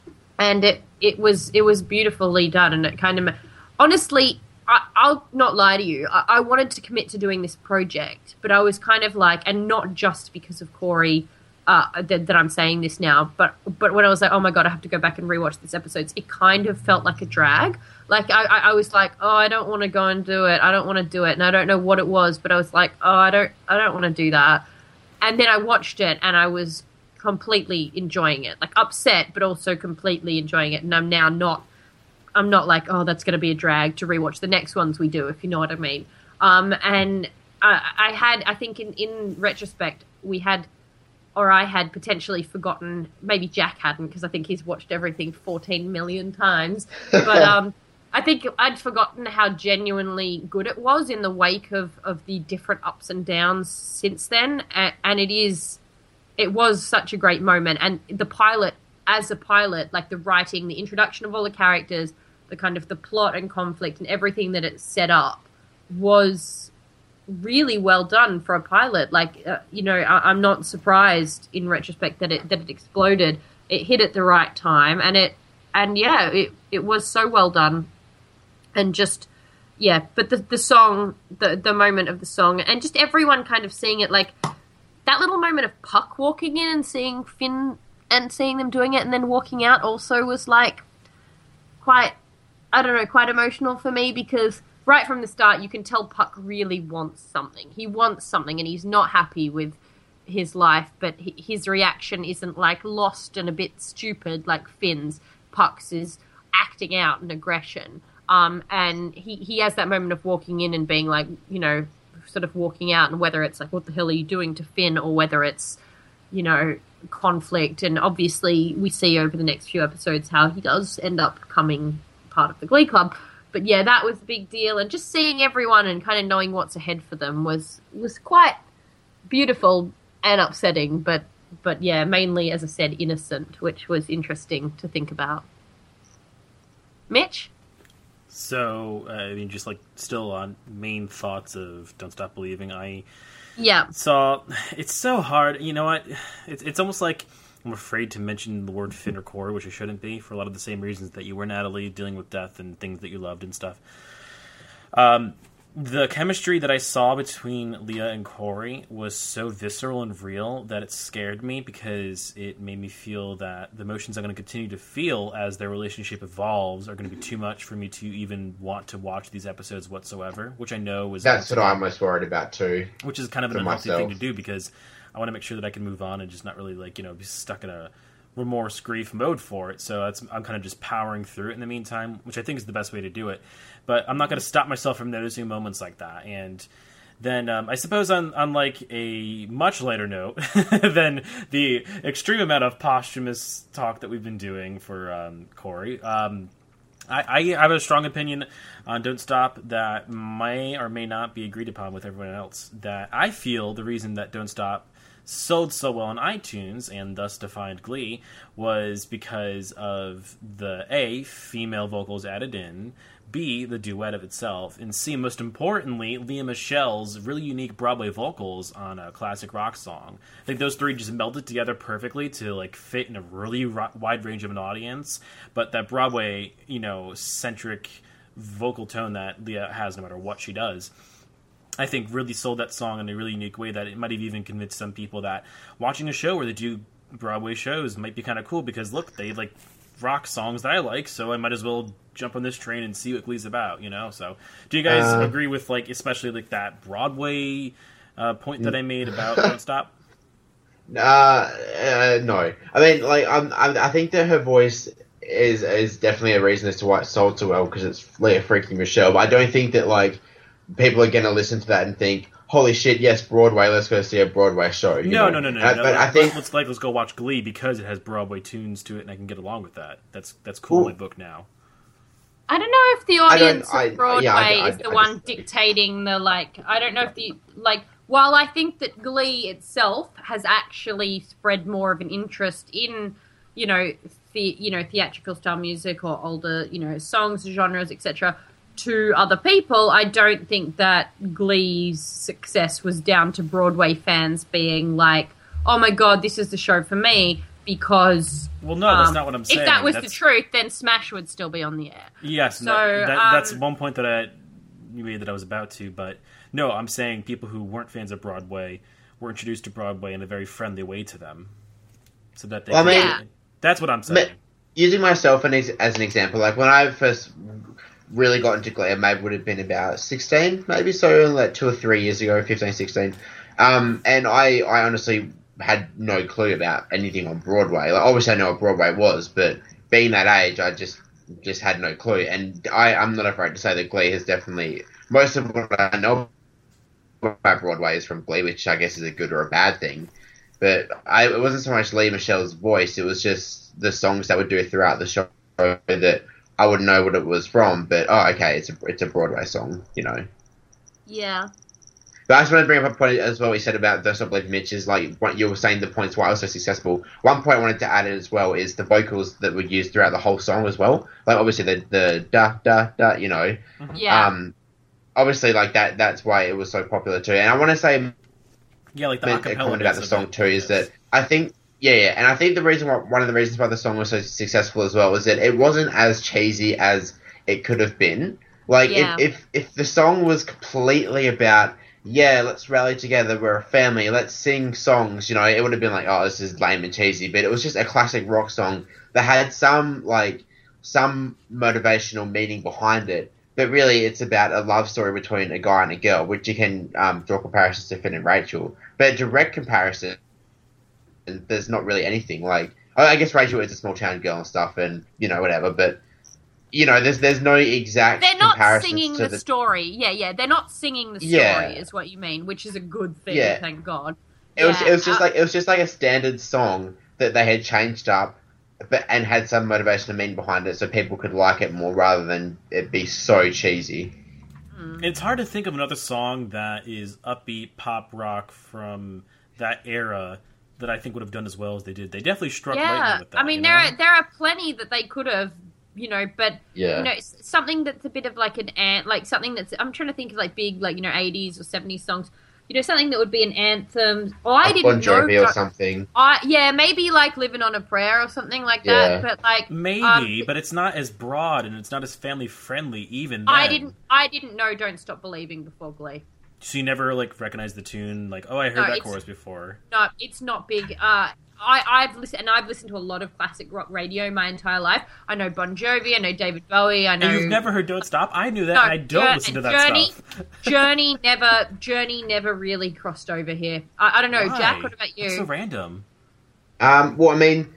And it, it was it was beautifully done. And it kind of, honestly, I, I'll not lie to you. I, I wanted to commit to doing this project, but I was kind of like, and not just because of Corey uh, that, that I'm saying this now, but but when I was like, oh my God, I have to go back and rewatch this episode, it kind of felt like a drag. Like I, I, I was like, oh, I don't want to go and do it. I don't want to do it, and I don't know what it was, but I was like, oh, I don't, I don't want to do that. And then I watched it, and I was completely enjoying it, like upset, but also completely enjoying it. And I'm now not. I'm not like, oh, that's going to be a drag to rewatch the next ones we do, if you know what I mean. Um, and I, I had, I think in, in retrospect, we had, or I had potentially forgotten, maybe Jack hadn't, because I think he's watched everything fourteen million times. But um, I think I'd forgotten how genuinely good it was in the wake of, of the different ups and downs since then. And, and it is, it was such a great moment. And the pilot, as a pilot, like the writing, the introduction of all the characters, the kind of the plot and conflict and everything that it set up was really well done for a pilot. Like, uh, you know, I, I'm not surprised in retrospect that it that it exploded. It hit at the right time, and it and yeah, it it was so well done, and just yeah. But the the song, the the moment of the song, and just everyone kind of seeing it, like that little moment of Puck walking in and seeing Finn. And seeing them doing it and then walking out also was like quite, I don't know, quite emotional for me, because right from the start you can tell Puck really wants something. He wants something and he's not happy with his life, but his reaction isn't like lost and a bit stupid like Finn's. Puck's is acting out an aggression. Um, and he, he has that moment of walking in and being like, you know, sort of walking out, and whether it's like, what the hell are you doing to Finn, or whether it's, you know, conflict. And obviously we see over the next few episodes how he does end up becoming part of the Glee Club. But yeah, that was a big deal, and just seeing everyone and kind of knowing what's ahead for them was was quite beautiful and upsetting, but but yeah, mainly, as I said, innocent, which was interesting to think about. Mitch? So, uh, I mean, just like still on main thoughts of Don't Stop Believing, I Yeah. saw it's so hard. You know what? It's it's almost like I'm afraid to mention the word Finn or Corey, which I shouldn't be, for a lot of the same reasons that you were, Natalie, dealing with death and things that you loved and stuff. Um, the chemistry that I saw between Leah and Corey was so visceral and real that it scared me, because it made me feel that the emotions I'm going to continue to feel as their relationship evolves are going to be too much for me to even want to watch these episodes whatsoever, which I know was... That's what I'm most worried about too. Which is kind of an for unhealthy myself. thing to do, because I want to make sure that I can move on and just not really, like, you know, be stuck in a remorse, grief mode for it. So that's, I'm kind of just powering through it in the meantime, which I think is the best way to do it. But I'm not going to stop myself from noticing moments like that. And then um, I suppose on, on like a much lighter note than the extreme amount of posthumous talk that we've been doing for um, Corey, um, I, I have a strong opinion on Don't Stop that may or may not be agreed upon with everyone else. That I feel the reason that Don't Stop sold so well on iTunes and thus defined Glee was because of the A, female vocals added in, B, the duet of itself, and C, most importantly, Leah Michelle's really unique Broadway vocals on a classic rock song. I think those three just melded together perfectly to like fit in a really ro- wide range of an audience, but that Broadway, you know, centric vocal tone that Leah has no matter what she does, I think really sold that song in a really unique way that it might have even convinced some people that watching a show where they do Broadway shows might be kind of cool, because look, they like rock songs that I like, so I might as well jump on this train and see what Glee's about, you know? So do you guys Uh, agree with, like, especially like that Broadway uh, point that I made about Don't Stop? Uh, uh, no. I mean, like, um, I, I think that her voice is is definitely a reason as to why it sold so well, because it's Leah freaking Michelle. But I don't think that, like, people are going to listen to that and think, holy shit, yes, Broadway, let's go see a Broadway show. you No, know? no, no, no. Uh, no. but I Let's- think, let's like let's go watch Glee because it has Broadway tunes to it, and I can get along with that. That's that's cool in my book now. I don't know if the I don't- audience I- of Broadway yeah, I- I- is the I one just- dictating the, like, I don't know if the, like, while I think that Glee itself has actually spread more of an interest in, you know, the, you know, theatrical style music or older, you know, songs, genres, et cetera, to other people, I don't think that Glee's success was down to Broadway fans being like, oh my god, this is the show for me, because... Well, no, that's um, not what I'm saying. If that was That's- the truth, then Smash would still be on the air. Yes, So, that, that, um, that's one point that I you made that I was about to, but no, I'm saying people who weren't fans of Broadway were introduced to Broadway in a very friendly way to them, so that they. Well, I could- mean- Yeah. that's what I'm saying. But using myself an ex- as an example, like, when I first really got into Glee, I maybe would have been about sixteen, maybe, so like two or three years ago, fifteen, sixteen. Um, and I, I honestly had no clue about anything on Broadway. Like, obviously I know what Broadway was, but being that age, I just just had no clue. And I, I'm not afraid to say that Glee has definitely, most of what I know about Broadway is from Glee, which I guess is a good or a bad thing. But I, it wasn't so much Leah Michelle's voice, it was just the songs that would do throughout the show that I wouldn't know what it was from, but oh, okay, it's a it's a Broadway song, you know. Yeah. But I just want to bring up a point as well. We said about Don't Stop Believing Mitch is like what you were saying. The points why it was so successful. One point I wanted to add in as well is the vocals that were used throughout the whole song as well. Like obviously the the da da da, you know. Yeah. Um, obviously like that. That's why it was so popular too. And I want to say Yeah, like the meant a acapella comment about the bits of song it, too is yes. that I think yeah yeah and I think the reason why one of the reasons why the song was so successful as well is that it wasn't as cheesy as it could have been. Like Yeah. if, if if the song was completely about yeah, let's rally together, we're a family, let's sing songs, you know, it would have been like, oh, this is lame and cheesy, but it was just a classic rock song that had some like some motivational meaning behind it. But really, it's about a love story between a guy and a girl, which you can um, draw comparisons to Finn and Rachel. But a direct comparison, there's not really anything. Like, I guess Rachel is a small town girl and stuff, and, you know, whatever. But, you know, there's there's no exact They're not comparisons singing to the, story. Yeah, yeah. They're not singing the story, Yeah. is what you mean, which is a good thing, Yeah. thank God. It was Yeah, it was just uh, like it was just like a standard song that they had changed up, but and had some motivation and meaning behind it, so people could like it more rather than it be so cheesy. It's hard to think of another song that is upbeat pop rock from that era that I think would have done as well as they did. They definitely struck lightning Yeah, with that. I mean, you there know? are, there are plenty that they could have, you know, but Yeah. you know, s- something that's a bit of like an ant, like something that's I'm trying to think of like big, like you know, eighties or seventies songs. You know, something that would be an anthem. Oh, I Like didn't Bon Jovi know. or something. I yeah, maybe like "Living on a Prayer" or something like that. Yeah. But like Maybe, um, but it's not as broad and it's not as family friendly. Even then. I didn't, I didn't know "Don't Stop Believing" before Glee. So you never like recognize the tune, like, oh, I heard No, that it's- chorus before. No, it's not big. Uh, I, I've listened, and I've listened to a lot of classic rock radio my entire life. I know Bon Jovi, I know David Bowie, I know. And you've never heard "Don't Stop"? I knew that, No, and I don't Jour- listen to that Journey, stuff. Journey never, Journey never really crossed over here. I, I don't know, Why? Jack. What about you? That's so random. Um, well, I mean,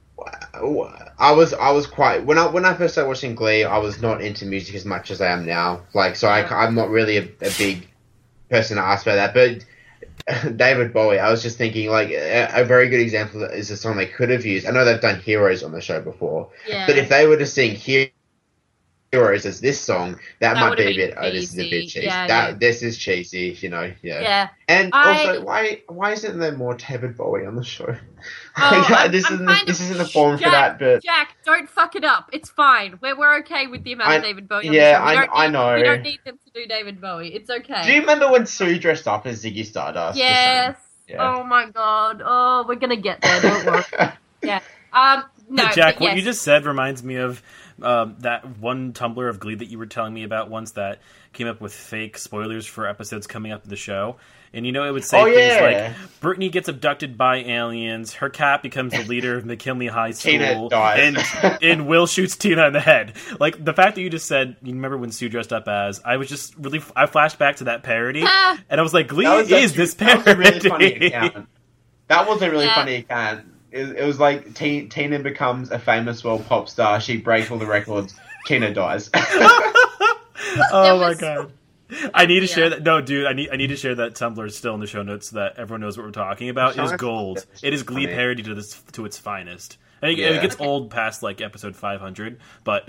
I was I was quite when I when I first started watching Glee, I was not into music as much as I am now. Like, so I, I'm not really a, a big person to ask about that. But David Bowie, I was just thinking, like, a, a very good example is a song they could have used. I know they've done Heroes on the show before, Yeah. but if they were to sing Heroes as this song, that, That might would be a have been bit. Oh, this is a bit cheesy. cheesy. Yeah, that yeah. this is cheesy, you know. Yeah. Yeah. And I- also, why why isn't there more David Bowie on the show? Oh, I'm- this I'm isn't kind this of- isn't the forum Jack, for that, but Jack, don't fuck it up. It's fine. We're we're okay with the amount I- of David Bowie. On yeah, the show. We I- don't I need- know. We don't need them to do David Bowie. It's okay. do you remember when Sue dressed up as Ziggy Stardust? Yes. Yeah. Oh my god. Oh, we're gonna get there. Don't worry. Yeah. Um. No. Jack, but what yes. you just said reminds me of um, that one Tumblr of Glee that you were telling me about once that came up with fake spoilers for episodes coming up in the show. And you know, it would say Oh, things yeah. like, Brittany gets abducted by aliens, her cat becomes the leader of McKinley High School, Tina dies. and, and Will shoots Tina in the head. Like, the fact that you just said, you remember when Sue dressed up as, I was just really, I flashed back to that parody, Ah. and I was like, Glee That was is actually- this that was a parody. really funny account. That was a really Yeah. funny account. It, it was like T- Tina becomes a famous world pop star. She breaks all the records. Tina dies. Oh There my was- god. I need to Yeah. share that. No, dude, I need I need to share that Tumblr still in the show notes so that everyone knows what we're talking about. It is Sorry. gold. It is Glee Funny. parody to this to its finest. I think Yeah. it gets old past like episode five hundred, but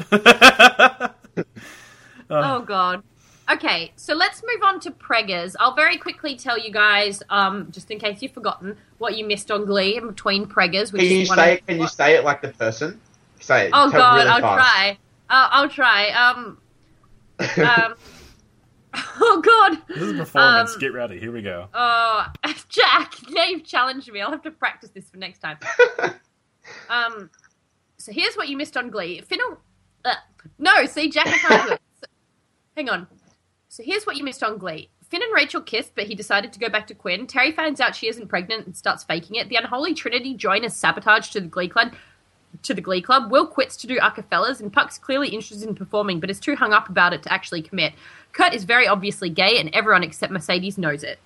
Oh god. Okay, so let's move on to Preggers. I'll very quickly tell you guys, um, just in case you've forgotten, what you missed on Glee in between Preggers. Which Can you is one say of- it? Can you say it like the person? Say it. Oh Tell god, really I'll fast. try. Uh, I'll try. Um, um, oh god. this is a performance. Um, Get ready. Here we go. Oh, Jack, now you've challenged me. I'll have to practice this for next time. um, so here's what you missed on Glee. Finn. Uh, no, see, Jack, I can't do it. So- hang on. So here's what you missed on Glee. Finn and Rachel kissed, but he decided to go back to Quinn. Terry finds out she isn't pregnant and starts faking it. The unholy trinity join as sabotage to the Glee Club. To the Glee Club. Will quits to do acapellas, and Puck's clearly interested in performing, but is too hung up about it to actually commit. Kurt is very obviously gay, and everyone except Mercedes knows it.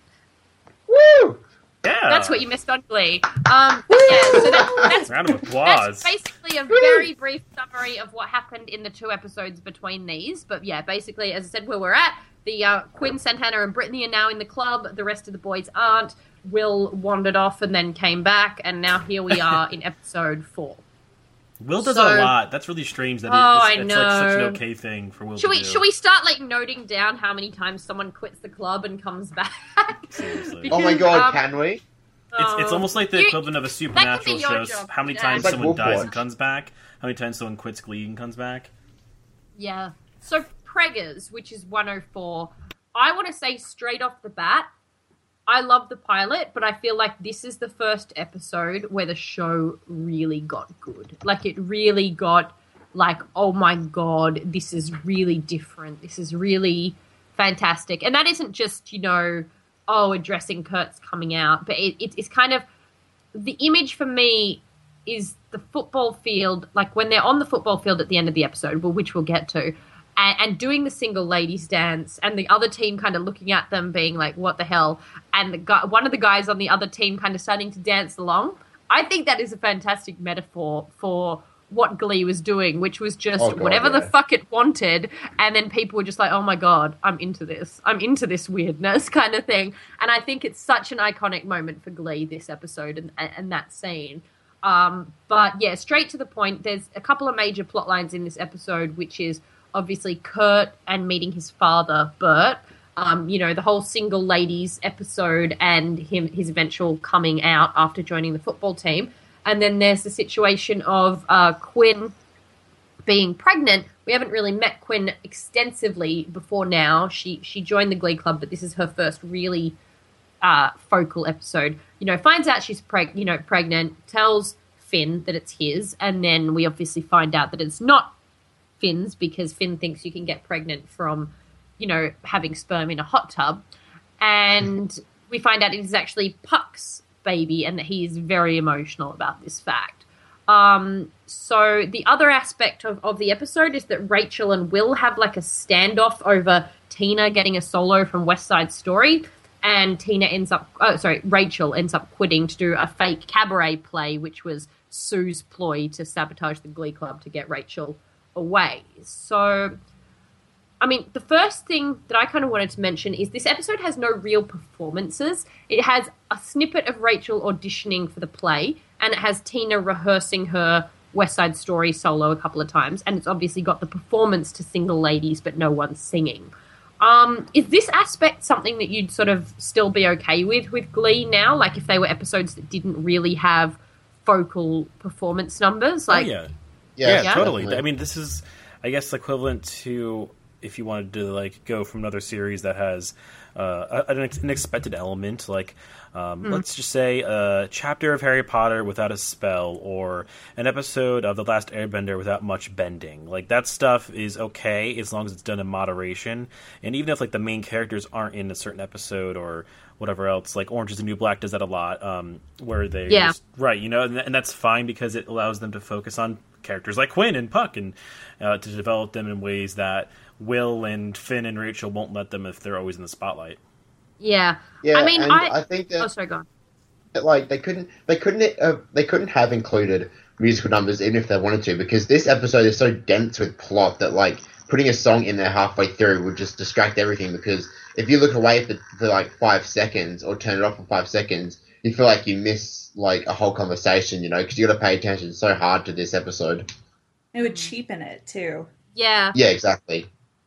Woo! Yeah, That's what you missed on Glee. Um, yeah, so that, that's, Round of applause. that's basically a very brief summary of what happened in the two episodes between these. But yeah, basically, as I said, where we're at, the uh, Quinn, Santana, and Brittany are now in the club. The rest of the boys aren't. Will wandered off and then came back, and now here we are in episode four. Will does so- a lot. That's really strange. That Oh, I it, it's, it's like such an know. okay thing for Will Should to we do. should we start like noting down how many times someone quits the club and comes back? Seriously. Oh my Because, god, um, can we? It's, it's Oh. almost like the You- equivalent of a that supernatural could be your show. job, How many yeah. times It's like someone dies Wolfwatch. and comes back? How many times someone quits Glee and comes back? Yeah. So Preggers, which is one oh four, I want to say straight off the bat, I love the pilot, but I feel like this is the first episode where the show really got good. Like it really got like, oh my god, this is really different. This is really fantastic. And that isn't just, you know, oh, addressing Kurt's coming out, but it, it, it's kind of the image for me is the football field, like when they're on the football field at the end of the episode, well, which we'll get to, and, and doing the single ladies dance, and the other team kind of looking at them being like, what the hell, and the guy, one of the guys on the other team kind of starting to dance along. I think that is a fantastic metaphor for what Glee was doing, which was just Oh, God, whatever the yeah. fuck it wanted, and then people were just like, oh my god, I'm into this. I'm into this weirdness kind of thing. And I think it's such an iconic moment for Glee, this episode and, and that scene. Um, but yeah, straight to the point, there's a couple of major plot lines in this episode, which is obviously Kurt and meeting his father, Bert. Um, you know, the whole single ladies episode and him his eventual coming out after joining the football team. And then there's the situation of uh, Quinn being pregnant. We haven't really met Quinn extensively before now. She she joined the Glee Club, but this is her first really uh, focal episode. You know, finds out she's preg- you know pregnant, tells Finn that it's his, and then we obviously find out that it's not Finn's because Finn thinks you can get pregnant from, you know, having sperm in a hot tub. And we find out it is actually Puck's baby and that he is very emotional about this fact. Um, so the other aspect of, of the episode is that Rachel and Will have like a standoff over Tina getting a solo from West Side Story. And Tina ends up, oh, sorry, Rachel ends up quitting to do a fake cabaret play, which was Sue's ploy to sabotage the Glee Club to get Rachel away. So, I mean, the first thing that I kind of wanted to mention is this episode has no real performances. It has a snippet of Rachel auditioning for the play, and it has Tina rehearsing her West Side Story solo a couple of times, and it's obviously got the performance to Single Ladies, but no one's singing. Um, is this aspect something that you'd sort of still be okay with with Glee now? Like if they were episodes that didn't really have focal performance numbers? Like, oh, yeah. Yeah, Yeah, totally. definitely. I mean, this is, I guess, equivalent to if you wanted to like go from another series that has uh, an unexpected element, like um, Mm. let's just say a chapter of Harry Potter without a spell, or an episode of The Last Airbender without much bending. Like that stuff is okay as long as it's done in moderation, and even if like the main characters aren't in a certain episode or whatever else, like Orange is the New Black does that a lot, um, where they Yeah. just, right, you know, and, and that's fine because it allows them to focus on characters like Quinn and Puck and uh, to develop them in ways that Will and Finn and Rachel won't let them if they're always in the spotlight. yeah. Yeah, I mean, and I... I think that Oh, sorry, go on. like they couldn't they couldn't uh, they couldn't have included musical numbers even if they wanted to, because this episode is so dense with plot that like putting a song in there halfway through would just distract everything, because if you look away for, for like five seconds or turn it off for five seconds, you feel like you miss like a whole conversation, you know, because you got to pay attention so hard to this episode. It would cheapen it too. Yeah. Yeah, exactly.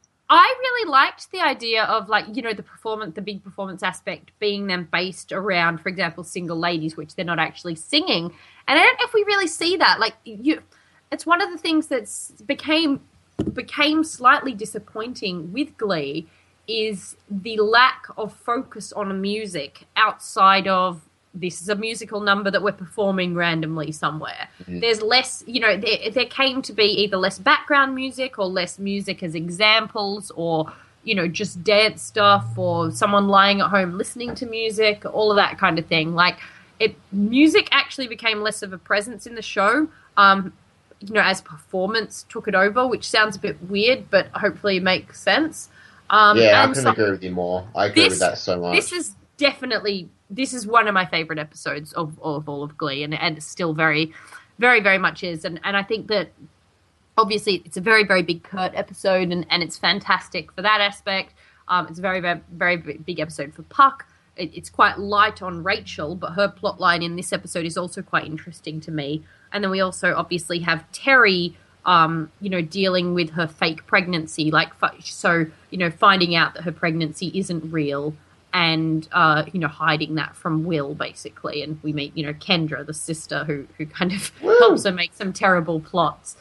I really liked the idea of, like, you know, the performance, the big performance aspect being them based around, for example, Single Ladies, which they're not actually singing. And I don't know if we really see that. Like, you, it's one of the things that's became became slightly disappointing with Glee is the lack of focus on music outside of this is a musical number that we're performing randomly somewhere. Mm-hmm. There's less, you know, there, there came to be either less background music or less music as examples, or, you know, just dance stuff, or someone lying at home listening to music, all of that kind of thing. Like, it, music actually became less of a presence in the show, um, you know, as performance took it over, which sounds a bit weird, but hopefully it makes sense. Um, yeah, I and couldn't so, agree with you more. I agree this, with that so much. This is definitely, this is one of my favorite episodes of, of all of Glee, and, and it still very, very, very much is. And, and I think that obviously it's a very, very big Kurt episode, and, and it's fantastic for that aspect. Um, it's a very, very, very big episode for Puck. It, it's quite light on Rachel, but her plot line in this episode is also quite interesting to me. And then we also obviously have Terry, um, you know, dealing with her fake pregnancy, like, so, you know, finding out that her pregnancy isn't real, and, uh, you know, hiding that from Will, basically. And we meet, you know, Kendra, the sister, who, who kind of Woo! helps her make some terrible plots.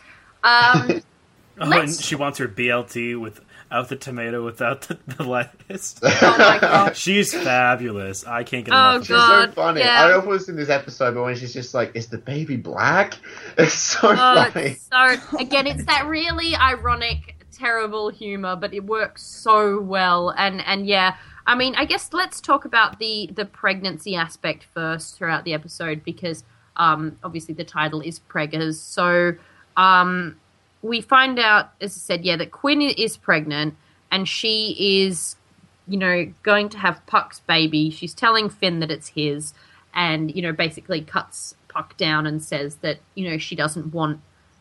Um, Oh, and let's- she wants her B L T without the tomato, without the, the lettuce. oh, my God. She's fabulous. I can't get Oh, enough of She's her. God. so funny. yeah. I don't know if it was in this episode, but when she's just like, "Is the baby black?" It's so Oh, funny. it's so, again, it's that really ironic, terrible humor, but it works so well. And, and yeah, I mean, I guess let's talk about the, the pregnancy aspect first throughout the episode, because um, obviously the title is Preggers. So um, we find out, as I said, yeah, that Quinn is pregnant, and she is, you know, going to have Puck's baby. She's telling Finn that it's his, and, you know, basically cuts Puck down and says that, you know, she doesn't want,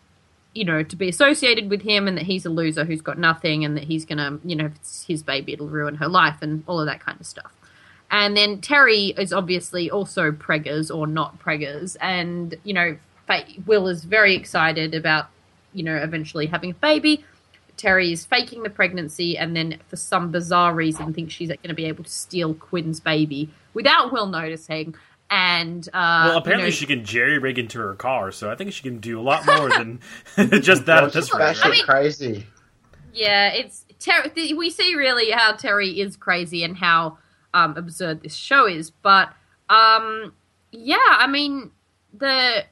you know, to be associated with him, and that he's a loser who's got nothing, and that he's going to, you know, if it's his baby, it'll ruin her life, and all of that kind of stuff. And then Terry is obviously also preggers or not preggers, and, you know, Will is very excited about, you know, eventually having a baby. Terry is faking the pregnancy, and then for some bizarre reason thinks she's going to be able to steal Quinn's baby without Will noticing. and uh, Well, apparently you know, she can jerry rig into her car, so I think she can do a lot more than just that. Well, at this she's rate. batshit I mean- crazy. yeah, it's Ter- th- we see really how Terry is crazy and how um, absurd this show is. But um, yeah, I mean the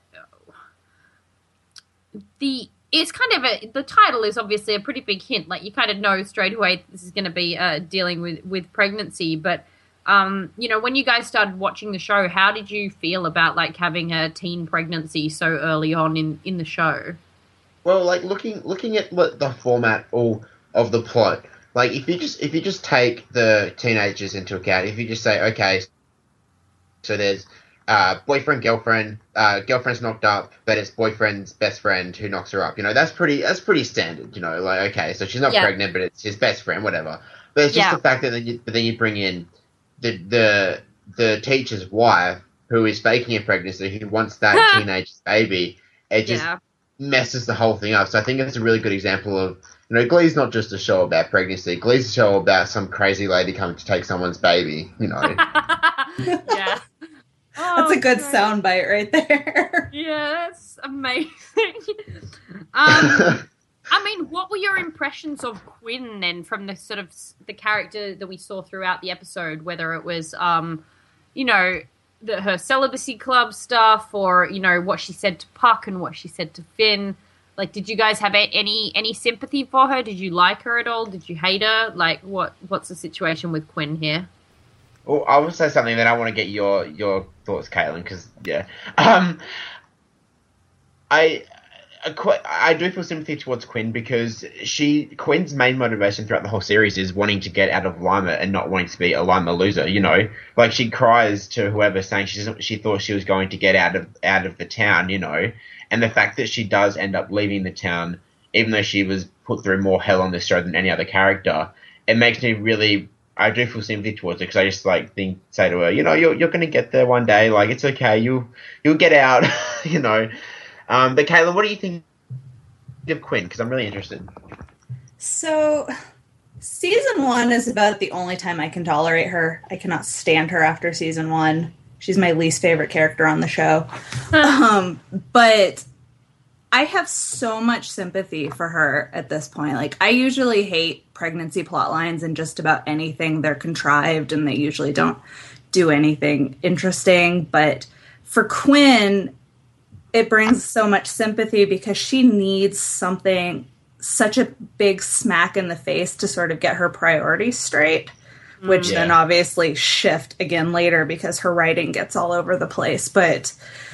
the it's kind of a the title is obviously a pretty big hint. Like you kind of know straight away this is going to be uh, dealing with with pregnancy. But um, you know, when you guys started watching the show, how did you feel about like having a teen pregnancy so early on in in the show? Well, like looking looking at what the format all of the plot, like if you just if you just take the teenagers into account, if you just say, okay, so there's uh, boyfriend, girlfriend, uh, girlfriend's knocked up, but it's boyfriend's best friend who knocks her up. You know, that's pretty that's pretty standard. You know, like okay, so she's not Yeah. pregnant, but it's his best friend, whatever. But it's just Yeah. the fact that then you, but then you bring in the the the teacher's wife who is faking a pregnancy, who wants that teenage baby. It just Yeah. messes the whole thing up. So I think it's a really good example of, you know, Glee's not just a show about pregnancy. Glee's a show about some crazy lady coming to take someone's baby, you know. yeah. That's a Oh, good great. soundbite right there. Yeah, that's amazing. um, I mean, what were your impressions of Quinn then, from the sort of s- the character that we saw throughout the episode? Whether it was, um, you know, the, her celibacy club stuff, or you know what she said to Puck and what she said to Finn. Like, did you guys have a- any any sympathy for her? Did you like her at all? Did you hate her? Like, what what's the situation with Quinn here? Well, I will say something that I want to get your your thoughts, Caitlin, because yeah, um, I. I qu- I do feel sympathy towards Quinn because she Quinn's main motivation throughout the whole series is wanting to get out of Lima and not wanting to be a Lima loser. You know, like she cries to whoever saying she doesn't, she thought she was going to get out of out of the town. You know, and the fact that she does end up leaving the town, even though she was put through more hell on this show than any other character, it makes me really. I do feel sympathy towards her because I just like think say to her, you know, you're you're going to get there one day. Like it's okay, you you'll get out. You know. Um, but Caitlin, what do you think of Quinn? Because I'm really interested. So, season one is about the only time I can tolerate her. I cannot stand her after season one. She's my least favorite character on the show. um, but I have so much sympathy for her at this point. Like, I usually hate pregnancy plot lines and just about anything. They're contrived and they usually don't do anything interesting. But for Quinn, it brings so much sympathy because she needs something, such a big smack in the face to sort of get her priorities straight, which Yeah. then obviously shift again later because her writing gets all over the place. But,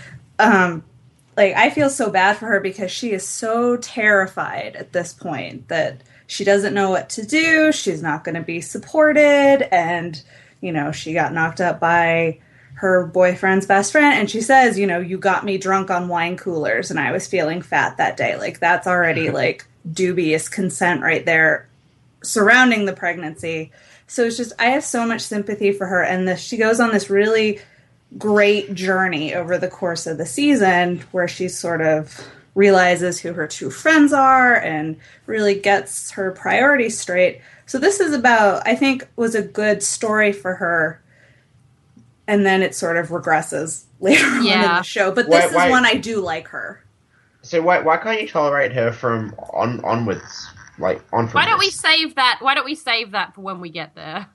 um, like, I feel so bad for her because she is so terrified at this point that she doesn't know what to do. She's not going to be supported. And, you know, she got knocked up by her boyfriend's best friend, and she says, you know, you got me drunk on wine coolers and I was feeling fat that day. Like, that's already like dubious consent right there surrounding the pregnancy. So it's just, I have so much sympathy for her, and this, she goes on this really great journey over the course of the season where she sort of realizes who her two friends are and really gets her priorities straight. So this is about, I think, was a good story for her. And then it sort of regresses later on in Yeah. the show. But Why- this is why- one I do like her. So why why can't you tolerate her from on onwards, like on from Why don't we this? save that? Why don't we save that for when we get there?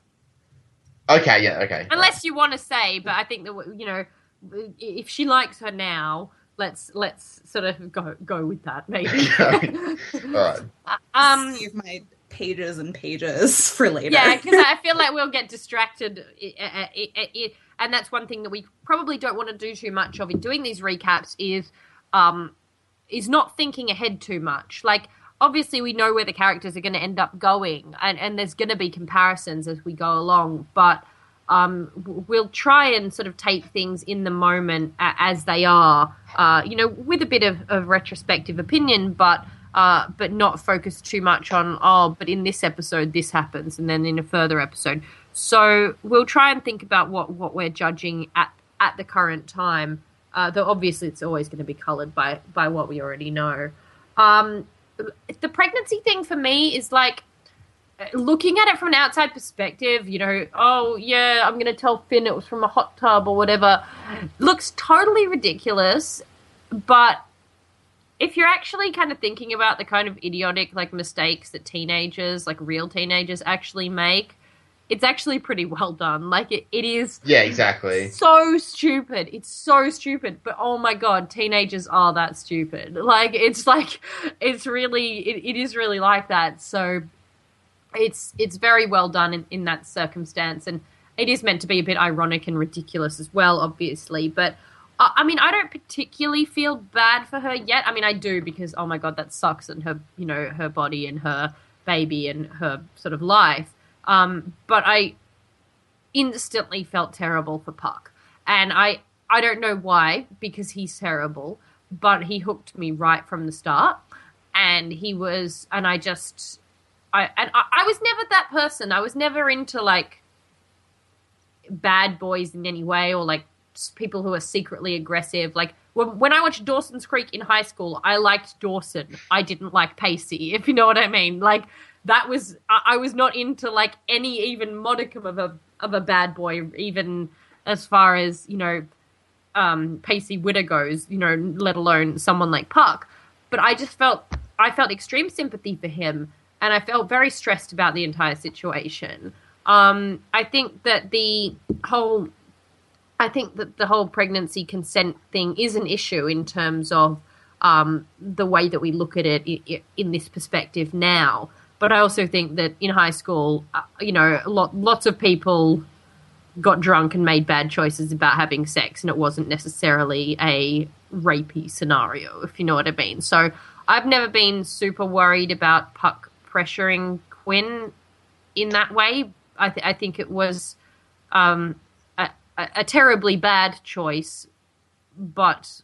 Okay, yeah, okay. Unless you want to say, but I think that you know, if she likes her now, let's let's sort of go go with that maybe. All right. um, Save my pages and pages for later. yeah, because I feel like we'll get distracted, i- i- i- i- and that's one thing that we probably don't want to do too much of in doing these recaps is, um, is not thinking ahead too much. Like, obviously, we know where the characters are going to end up going, and, and there's going to be comparisons as we go along, but um, w- we'll try and sort of take things in the moment a- as they are, uh, you know, with a bit of, of retrospective opinion, but uh, but not focus too much on, oh, but in this episode this happens, and then in a further episode. So we'll try and think about what, what we're judging at, at the current time, uh, though obviously it's always going to be coloured by, by what we already know. Um, the pregnancy thing for me is like, looking at it from an outside perspective, you know, oh, yeah, I'm going to tell Finn it was from a hot tub or whatever, looks totally ridiculous. But if you're actually kind of thinking about the kind of idiotic, like, mistakes that teenagers, like real teenagers, actually make, it's actually pretty well done. Like, it, it is Yeah, exactly. so stupid. It's so stupid. But, oh, my God, teenagers are that stupid. Like, it's like, it's really, it, it is really like that. So it's it's very well done in, in that circumstance. And it is meant to be a bit ironic and ridiculous as well, obviously. But, uh, I mean, I don't particularly feel bad for her yet. I mean, I do because, oh, my God, that sucks. And her, you know, her body and her baby and her sort of life. Um, but I instantly felt terrible for Puck. And I, I don't know why, because he's terrible, but he hooked me right from the start. And he was, and I just, I, and I, I was never that person. I was never into, like, bad boys in any way or, like, people who are secretly aggressive. Like, when, when I watched Dawson's Creek in high school, I liked Dawson. I didn't like Pacey, if you know what I mean. Like, that was, I was not into, like, any even modicum of a of a bad boy, even as far as, you know, um, Pacey Witter goes, you know, let alone someone like Puck. But I just felt, I felt extreme sympathy for him, and I felt very stressed about the entire situation. Um, I think that the whole, I think that the whole pregnancy consent thing is an issue in terms of um, the way that we look at it in, in this perspective now. But I also think that in high school, uh, you know, lot, lots of people got drunk and made bad choices about having sex, and it wasn't necessarily a rapey scenario, if you know what I mean. So I've never been super worried about Puck pressuring Quinn in that way. I, th- I think it was um, a, a, a terribly bad choice, but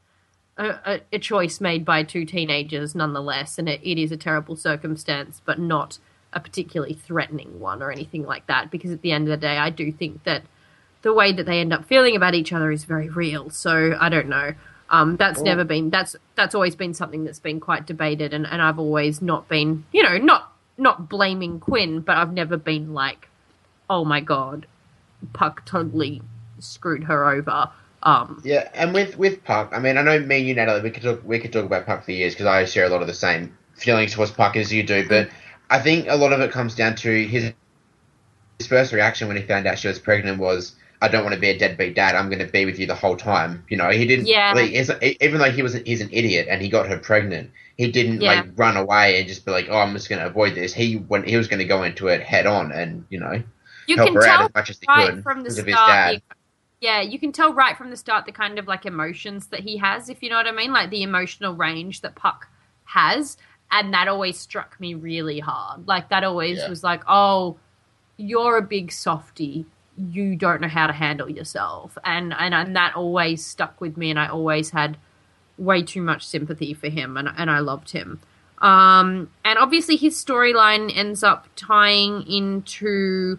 A, a choice made by two teenagers nonetheless, and it, it is a terrible circumstance, but not a particularly threatening one or anything like that, because at the end of the day, I do think that the way that they end up feeling about each other is very real. So I don't know. Um, that's Cool. never been, that's that's always been something that's been quite debated, and, and I've always not been, you know, not not blaming Quinn, but I've never been like, oh my God, Puck totally screwed her over. Um, Yeah, and with with Puck, I mean, I know me and you, Natalie, we could talk we could talk about Puck for years because I share a lot of the same feelings towards Puck as you do. But I think a lot of it comes down to his his first reaction when he found out she was pregnant was, "I don't want to be a deadbeat dad. I'm going to be with you the whole time." You know, he didn't. Yeah. Like, it's- even though he was he's an idiot and he got her pregnant, he didn't Yeah. like run away and just be like, "Oh, I'm just going to avoid this." He when he was going to go into it head on and you know you help can her out tell as much as he right could from the because of his start. dad. the- Yeah, you can tell right from the start the kind of like emotions that he has, if you know what I mean, like the emotional range that Puck has, and that always struck me really hard. Like that always Yeah. was like, oh, you're a big softie, you don't know how to handle yourself, and and and that always stuck with me, and I always had way too much sympathy for him, and and I loved him. Um, and obviously his storyline ends up tying into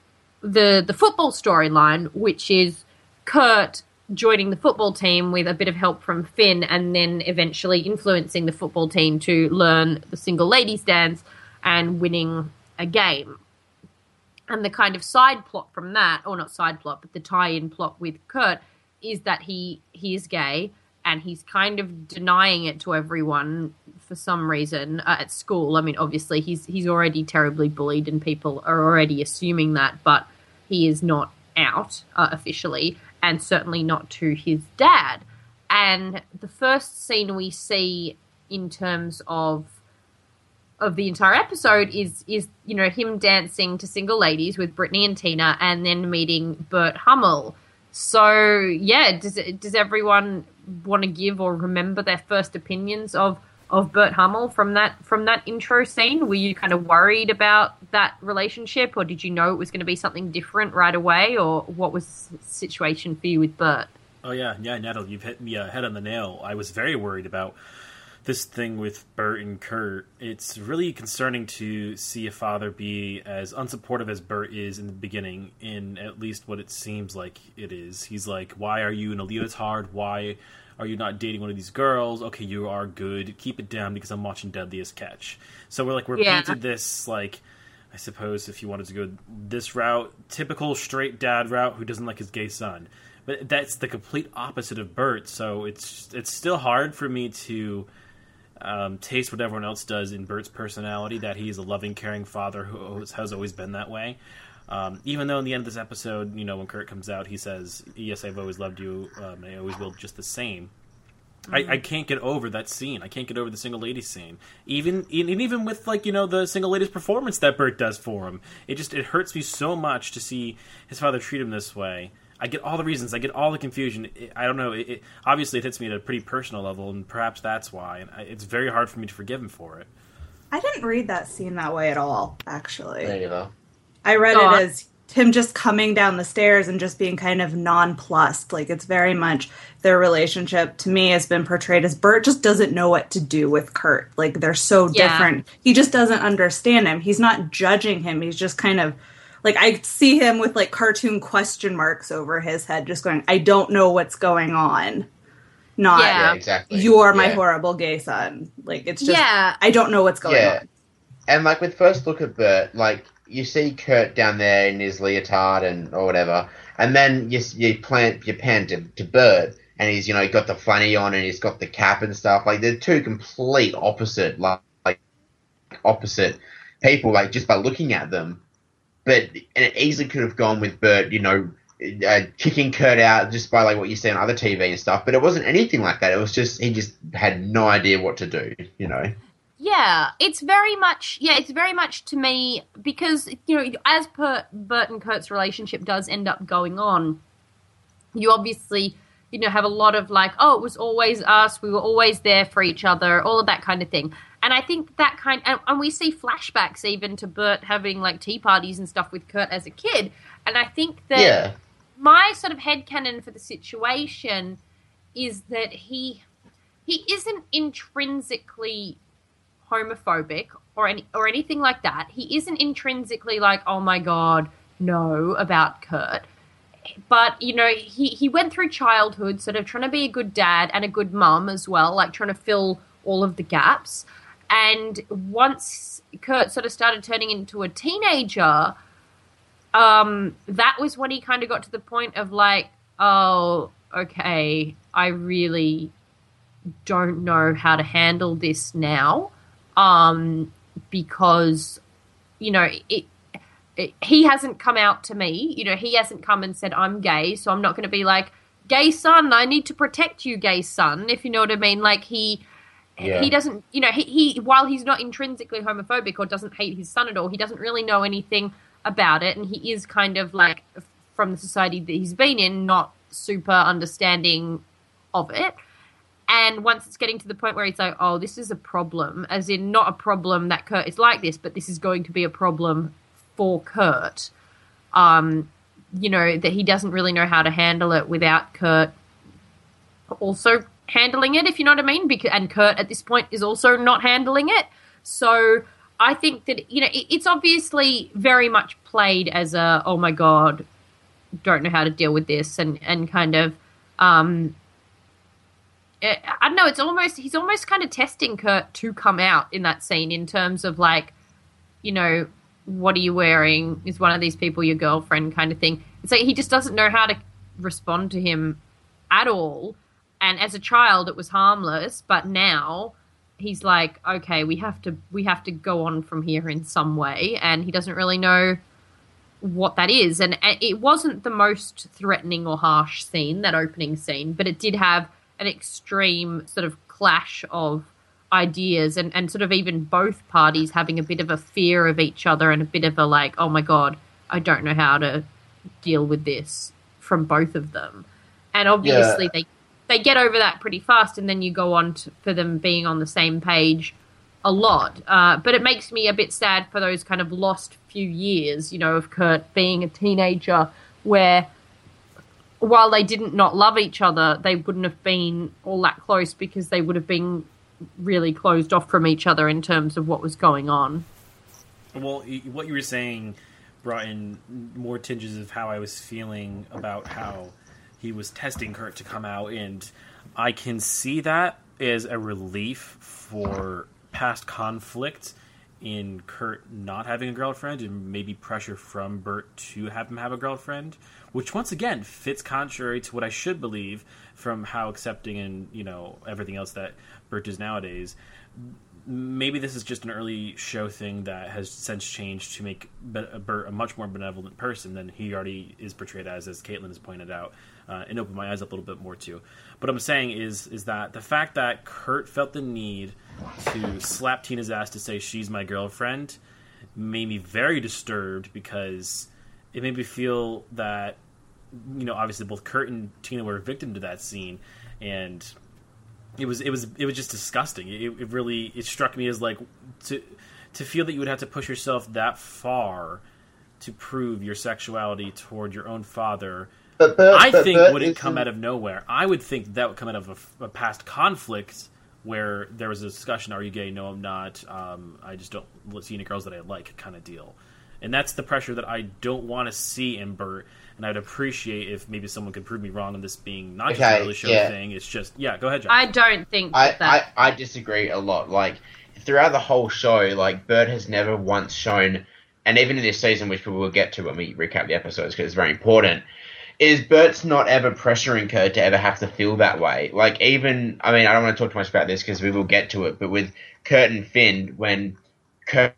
the the football storyline, which is Kurt joining the football team with a bit of help from Finn, and then eventually influencing the football team to learn the single ladies dance and winning a game. And the kind of side plot from that, or not side plot, but the tie-in plot with Kurt is that he he is gay, and he's kind of denying it to everyone for some reason uh, at school. I mean, obviously he's he's already terribly bullied, and people are already assuming that, but he is not out uh, officially, and certainly not to his dad. And the first scene we see in terms of of the entire episode is is you know him dancing to Single Ladies with Brittany and Tina, and then meeting Bert Hummel. So yeah, does does everyone want to give or remember their first opinions of of Bert Hummel from that from that intro scene? Were you kind of worried about that relationship, or did you know it was going to be something different right away, or what was the situation for you with Bert? Oh yeah, yeah, Natalie, you've hit me uh, head on the nail. I was very worried about this thing with Bert and Kurt. It's really concerning to see a father be as unsupportive as Bert is in the beginning, in at least what it seems like it is. He's like, why are you in a leotard? Why are you not dating one of these girls? Okay, you are good. Keep it down because I'm watching Deadliest Catch. So we're like, we're Yeah. painted this, like, I suppose if you wanted to go this route, typical straight dad route who doesn't like his gay son. But that's the complete opposite of Bert, so it's it's still hard for me to um, taste what everyone else does in Bert's personality, that he's a loving, caring father who always, has always been that way. Um, even though in the end of this episode, you know, when Kurt comes out, he says, yes, I've always loved you, um, I always will, just the same. Mm-hmm. I, I can't get over that scene. I can't get over the single lady scene. Even and even with, like, you know, the single lady's performance that Bert does for him. It just, it hurts me so much to see his father treat him this way. I get all the reasons. I get all the confusion. It, I don't know. It, it, obviously, it hits me at a pretty personal level, and perhaps that's why. And I, it's very hard for me to forgive him for it. I didn't read that scene that way at all, actually. There you go. I read Oh, it as him just coming down the stairs and just being kind of nonplussed. Like, it's very much their relationship, to me, has been portrayed as Bert just doesn't know what to do with Kurt. Like, they're so Yeah. different. He just doesn't understand him. He's not judging him. He's just kind of, like, I see him with, like, cartoon question marks over his head, just going, I don't know what's going on. Not, Yeah. Yeah, exactly. you're my Yeah. horrible gay son. Like, it's just, Yeah. I don't know what's going Yeah. on. And, like, with first look at Bert, like, you see Kurt down there in his leotard and or whatever, and then you you plant you pan to, to Bert, and he's, you know, got the funny on and he's got the cap and stuff. Like, they're two complete opposite, like, like opposite people, like, just by looking at them. But and it easily could have gone with Bert, you know, uh, kicking Kurt out just by, like, what you see on other T V and stuff. But it wasn't anything like that. It was just he just had no idea what to do, you know. Yeah, it's very much, yeah, it's very much to me, because, you know, as per Bert and Kurt's relationship does end up going on, you obviously, you know, have a lot of, like, oh, it was always us, we were always there for each other, all of that kind of thing. And I think that kind, and, and we see flashbacks even to Bert having, like, tea parties and stuff with Kurt as a kid. And I think that Yeah. my sort of headcanon for the situation is that he he isn't intrinsically homophobic or any or anything like that. He isn't intrinsically like, oh my god, no, about Kurt. But, you know, he, he went through childhood sort of trying to be a good dad and a good mum as well, like trying to fill all of the gaps. And once Kurt sort of started turning into a teenager, um, that was when he kind of got to the point of like, oh, okay, I really don't know how to handle this now. Um, because, you know, it, it, he hasn't come out to me. You know, he hasn't come and said, I'm gay, so I'm not going to be like, gay son, I need to protect you, gay son, if you know what I mean. Like, he Yeah. he doesn't, you know, he, he while he's not intrinsically homophobic or doesn't hate his son at all, he doesn't really know anything about it, and he is kind of like, from the society that he's been in, not super understanding of it. And once it's getting to the point where he's like, oh, this is a problem, as in not a problem that Kurt is like this, but this is going to be a problem for Kurt. Um, you know, that he doesn't really know how to handle it without Kurt also handling it, if you know what I mean. Because, and Kurt at this point is also not handling it. So I think that, you know, it, it's obviously very much played as a, oh my God, don't know how to deal with this, and, and kind of, um, I don't know, it's almost, he's almost kind of testing Kurt to come out in that scene in terms of like, you know, what are you wearing? Is one of these people your girlfriend kind of thing? It's like he just doesn't know how to respond to him at all. And as a child, it was harmless, but now he's like, okay, we have to, we have to go on from here in some way. And he doesn't really know what that is. And it wasn't the most threatening or harsh scene, that opening scene, but it did have an extreme sort of clash of ideas, and, and sort of even both parties having a bit of a fear of each other and a bit of a like, oh my God, I don't know how to deal with this, from both of them. And obviously Yeah. they they get over that pretty fast, and then you go on to, for them being on the same page a lot. Uh, but it makes me a bit sad for those kind of lost few years, you know, of Kurt being a teenager, where while they didn't not love each other, they wouldn't have been all that close, because they would have been really closed off from each other in terms of what was going on. Well, y- what you were saying brought in more tinges of how I was feeling about how he was testing Kurt to come out, and I can see that as a relief for past conflict in Kurt not having a girlfriend and maybe pressure from Bert to have him have a girlfriend, which once again fits contrary to what I should believe from how accepting and, you know, everything else that Bert is nowadays. Maybe this is just an early show thing that has since changed to make Bert a much more benevolent person than he already is portrayed as, as Caitlin has pointed out, uh, and opened my eyes up a little bit more too. What I'm saying is is that the fact that Kurt felt the need to slap Tina's ass to say she's my girlfriend made me very disturbed, because it made me feel that, you know, obviously both Kurt and Tina were a victim to that scene, and it was it was it was just disgusting. It, it really it struck me as like to to feel that you would have to push yourself that far to prove your sexuality toward your own father. But Bert, I but think Bert wouldn't come isn't- out of nowhere. I would think that would come out of a, a past conflict where there was a discussion: "Are you gay? No, I'm not. Um, I just don't see any girls that I like," kind of deal. And that's the pressure that I don't want to see in Bert. And I'd appreciate if maybe someone could prove me wrong on this being not just Okay, a early show yeah. thing. It's just yeah. Go ahead, John. I don't think I, that. I, I disagree a lot. Like, throughout the whole show, like, Bert has never once shown, and even in this season, which we will get to when we recap the episodes because it's very important, is Bert's not ever pressuring Kurt to ever have to feel that way. Like, even, I mean, I don't want to talk too much about this because we will get to it, but with Kurt and Finn, when Kurt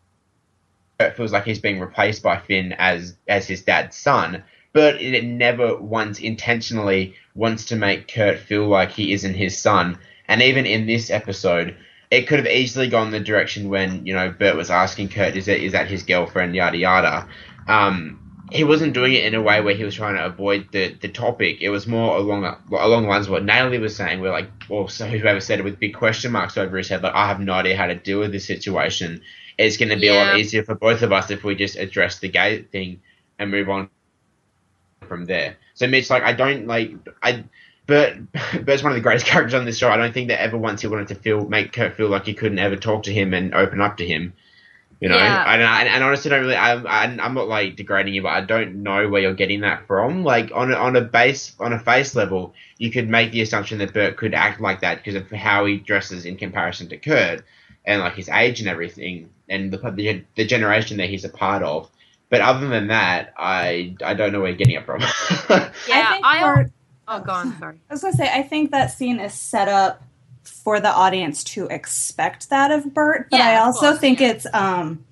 feels like he's being replaced by Finn as, as his dad's son, Bert it never once intentionally wants to make Kurt feel like he isn't his son. And even in this episode, it could have easily gone the direction when, you know, Bert was asking Kurt, is that, is that his girlfriend, yada yada. Um, he wasn't doing it in a way where he was trying to avoid the, the topic. It was more along the, along the lines of what Natalie was saying, where like, or so whoever said it with big question marks over his head, like, I have no idea how to deal with this situation. It's going to be Yeah. a lot easier for both of us if we just address the gay thing and move on from there. So Mitch, like, I don't like I Bert Bert's one of the greatest characters on this show. I don't think that ever once he wanted to feel make Kurt feel like he couldn't ever talk to him and open up to him. You know, Yeah. I don't and, and honestly don't really I'm I, I'm not like degrading you, but I don't know where you're getting that from. Like on a, on a base on a face level, you could make the assumption that Bert could act like that because of how he dresses in comparison to Kurt and like his age and everything and the the, the generation that he's a part of. But other than that, I I don't know where you're getting it from. yeah, I think I. Bert- Oh, go on. Sorry. I was going to say, I think that scene is set up for the audience to expect that of Bert, but Yeah, I of also course, think yeah. it's um,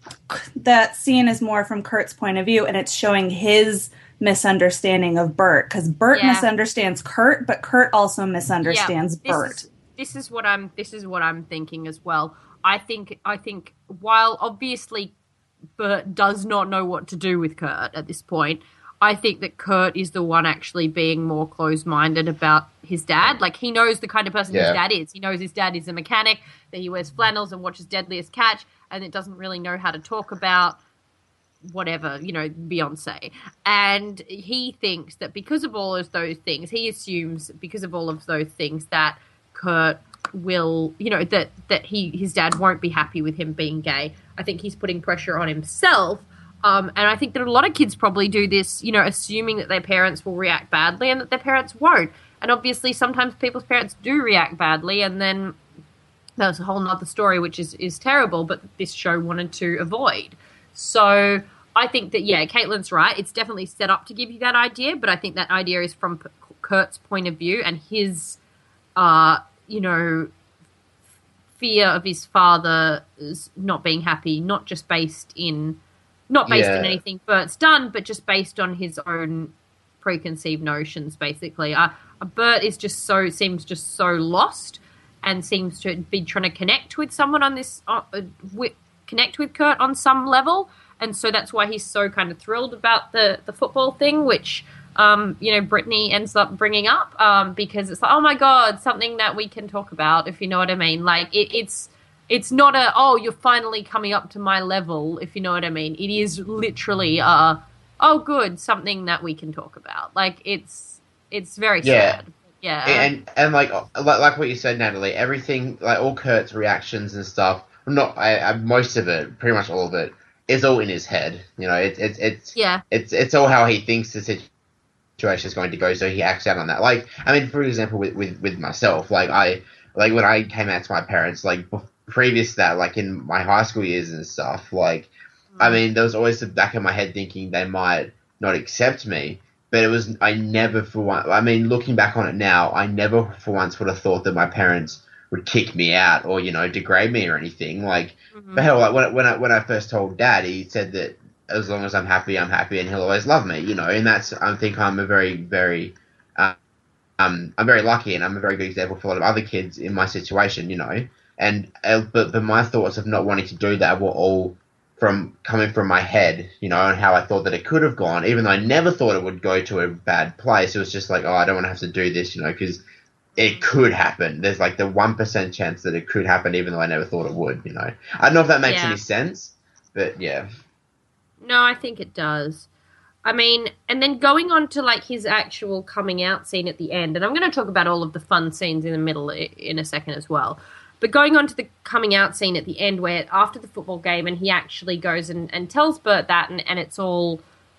that scene is more from Kurt's point of view, and it's showing his misunderstanding of Bert, because Bert Yeah. misunderstands Kurt, but Kurt also misunderstands this Bert. Is, this is what I'm. This is what I'm thinking as well. I think. I think while obviously Bert does not know what to do with Kurt at this point, I think that Kurt is the one actually being more closed-minded about his dad. Like, he knows the kind of person Yeah. his dad is. He knows his dad is a mechanic, that he wears flannels and watches Deadliest Catch, and it doesn't really know how to talk about whatever, you know, Beyonce. And he thinks that because of all of those things, he assumes because of all of those things that Kurt will, you know, that, that he his dad won't be happy with him being gay. I think he's putting pressure on himself. Um, and I think that a lot of kids probably do this, you know, assuming that their parents will react badly and that their parents won't. And obviously sometimes people's parents do react badly, and then that's a whole nother story, which is, is terrible, but this show wanted to avoid. So I think that, yeah, Caitlin's right. It's definitely set up to give you that idea, but I think that idea is from P- Kurt's point of view and his, uh, you know, fear of his father's not being happy, not just based in... Not based Yeah. on anything Bert's done, but just based on his own preconceived notions, basically. Uh, Bert is just so, seems just so lost and seems to be trying to connect with someone on this, uh, uh, with, connect with Kurt on some level. And so that's why he's so kind of thrilled about the, the football thing, which, um, you know, Brittany ends up bringing up um, because it's like, oh my God, something that we can talk about, if you know what I mean. Like, it, it's... It's not a, oh, you're finally coming up to my level, if you know what I mean. It is literally, uh, oh, good, something that we can talk about. Like, it's it's very Yeah. sad. Yeah. And and like like like what you said, Natalie, everything, like all Kurt's reactions and stuff, not I, I, most of it, pretty much all of it, is all in his head. You know, it's it's it's Yeah. it's it's all how he thinks the situation is going to go, so he acts out on that. Like, I mean, for example, with with, with myself, like I like when I came out to my parents, like. previous to that, like in my high school years and stuff, like, I mean, there was always the back of my head thinking they might not accept me, but it was, I never for one, I mean, looking back on it now, I never for once would have thought that my parents would kick me out or, you know, degrade me or anything. Like, Mm-hmm. but hell, like when, when I, when I first told Dad, he said that as long as I'm happy, I'm happy and he'll always love me, you know, and that's, I think I'm a very, very, uh, um, I'm very lucky and I'm a very good example for a lot of other kids in my situation, you know, and, uh, but, but my thoughts of not wanting to do that were all from coming from my head, you know, and how I thought that it could have gone, even though I never thought it would go to a bad place. It was just like, oh, I don't want to have to do this, you know, because it could happen. There's like the one percent chance that it could happen, even though I never thought it would, you know. I don't know if that makes Yeah. any sense, but yeah. No, I think it does. I mean, and then going on to like his actual coming out scene at the end, and I'm going to talk about all of the fun scenes in the middle i- in a second as well. But going on to the coming out scene at the end where after the football game and he actually goes and, and tells Bert that and, and it's all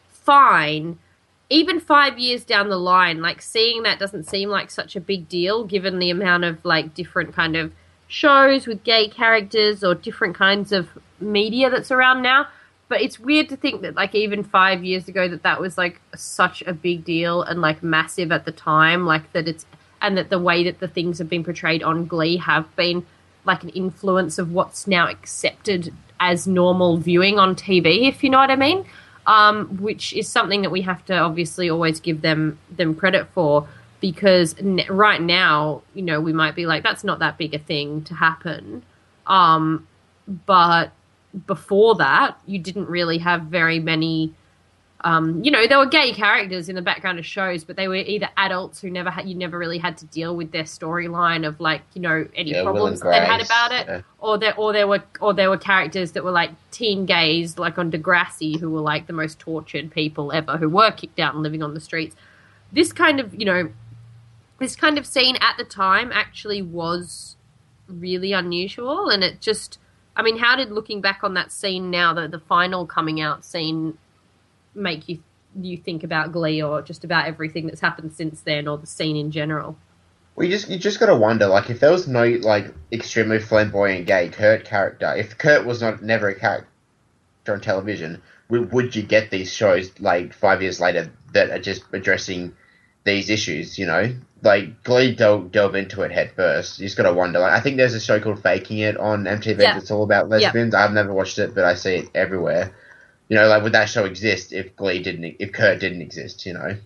fine, even five years down the line, like seeing that doesn't seem like such a big deal given the amount of like different kind of shows with gay characters or different kinds of media that's around now. But it's weird to think that like even five years ago that that was like such a big deal and like massive at the time, like that it's, and that the way that the things have been portrayed on Glee have been like an influence of what's now accepted as normal viewing on T V, if you know what I mean. Um, which is something that we have to obviously always give them them credit for, because n- right now, you know, we might be like, that's not that big a thing to happen. Um, but before that, you didn't really have very many, um, you know, there were gay characters in the background of shows, but they were either adults who never had, you never really had to deal with their storyline of like, you know, any Yeah, Will problems and they had Grace, about it, yeah. or there, or there were, or there were characters that were like teen gays, like on Degrassi, who were like the most tortured people ever, who were kicked out and living on the streets. This kind of, you know, this kind of scene at the time actually was really unusual, and it just, I mean, how did looking back on that scene now, the the final coming out scene, make you you think about Glee or just about everything that's happened since then, or the scene in general? Well, you just you just gotta wonder, like, if there was no like extremely flamboyant gay Kurt character, if Kurt was not never a character on television, would, would you get these shows like five years later that are just addressing these issues? You know, like Glee delve, delve into it head first. You just gotta wonder. Like, I think there's a show called Faking It on M T V Yeah. that's all about lesbians. I've never watched it, but I see it everywhere. You know, like, would that show exist if Glee didn't, if Kurt didn't exist? You know.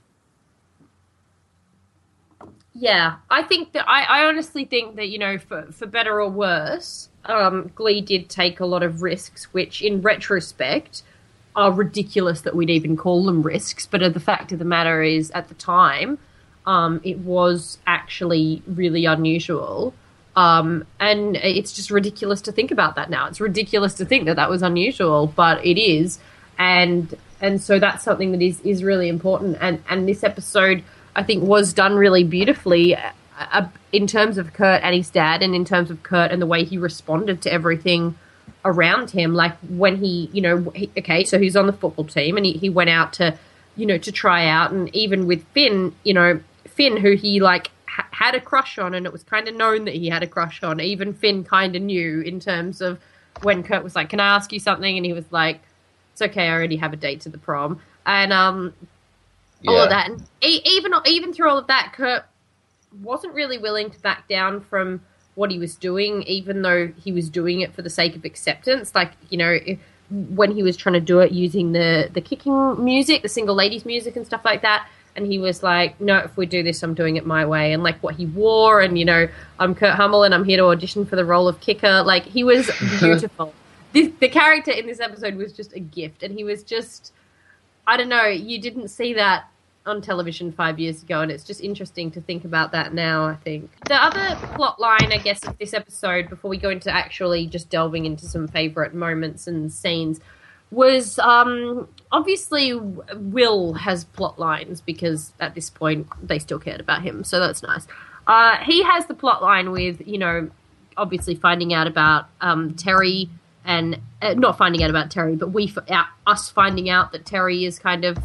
Yeah, I think that I, I honestly think that, you know, for for better or worse, um, Glee did take a lot of risks, which in retrospect are ridiculous that we'd even call them risks. But uh, the fact of the matter is, at the time, um, it was actually really unusual. Um, and it's just ridiculous to think about that now. It's ridiculous to think that that was unusual, but it is. And and so that's something that is, is really important. And, and this episode, I think, was done really beautifully uh, uh, in terms of Kurt and his dad, and in terms of Kurt and the way he responded to everything around him. Like when he, you know, he, okay, so he's on the football team and he, he went out to, you know, to try out. And even with Finn, you know, Finn, who he like ha- had a crush on, and it was kind of known that he had a crush on. Even Finn kind of knew, in terms of when Kurt was like, can I ask you something? And he was like, it's okay, I already have a date to the prom. And, um, all Yeah. of that, and e- even even through all of that, Kurt wasn't really willing to back down from what he was doing, even though he was doing it for the sake of acceptance. Like, you know, if, when he was trying to do it using the the kicking music, the single ladies music and stuff like that, and he was like, no, if we do this, I'm doing it my way. And like what he wore, and, you know, I'm Kurt Hummel and I'm here to audition for the role of Kicker. Like, he was beautiful. the, the character in this episode was just a gift, and he was just, I don't know, you didn't see that on television five years ago, and it's just interesting to think about that now, I think. The other plot line, I guess, of this episode, before we go into actually just delving into some favourite moments and scenes, was um, obviously Will has plot lines, because at this point they still cared about him, so that's nice. Uh, he has the plot line with, you know, obviously finding out about um, Terry, and uh, not finding out about Terry, but we f- out, us finding out that Terry is kind of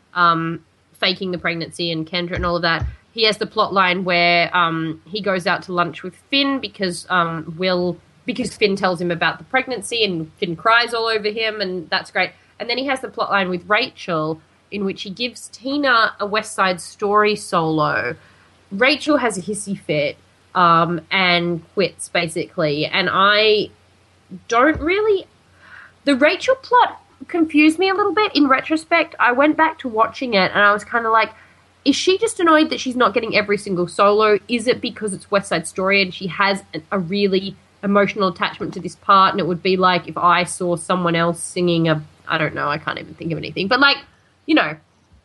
um, faking the pregnancy, and Kendra and all of that. He has the plot line where um, he goes out to lunch with Finn because um, Will because Finn tells him about the pregnancy and Finn cries all over him, and that's great. And then he has the plotline with Rachel in which he gives Tina a West Side Story solo. Rachel has a hissy fit um, and quits, basically. And I don't really... The Rachel plot confused me a little bit. In retrospect, I went back to watching it and I was kind of like, is she just annoyed that she's not getting every single solo? Is it because it's West Side Story and she has a really emotional attachment to this part? And it would be like if I saw someone else singing a... I don't know, I can't even think of anything. But, like, you know,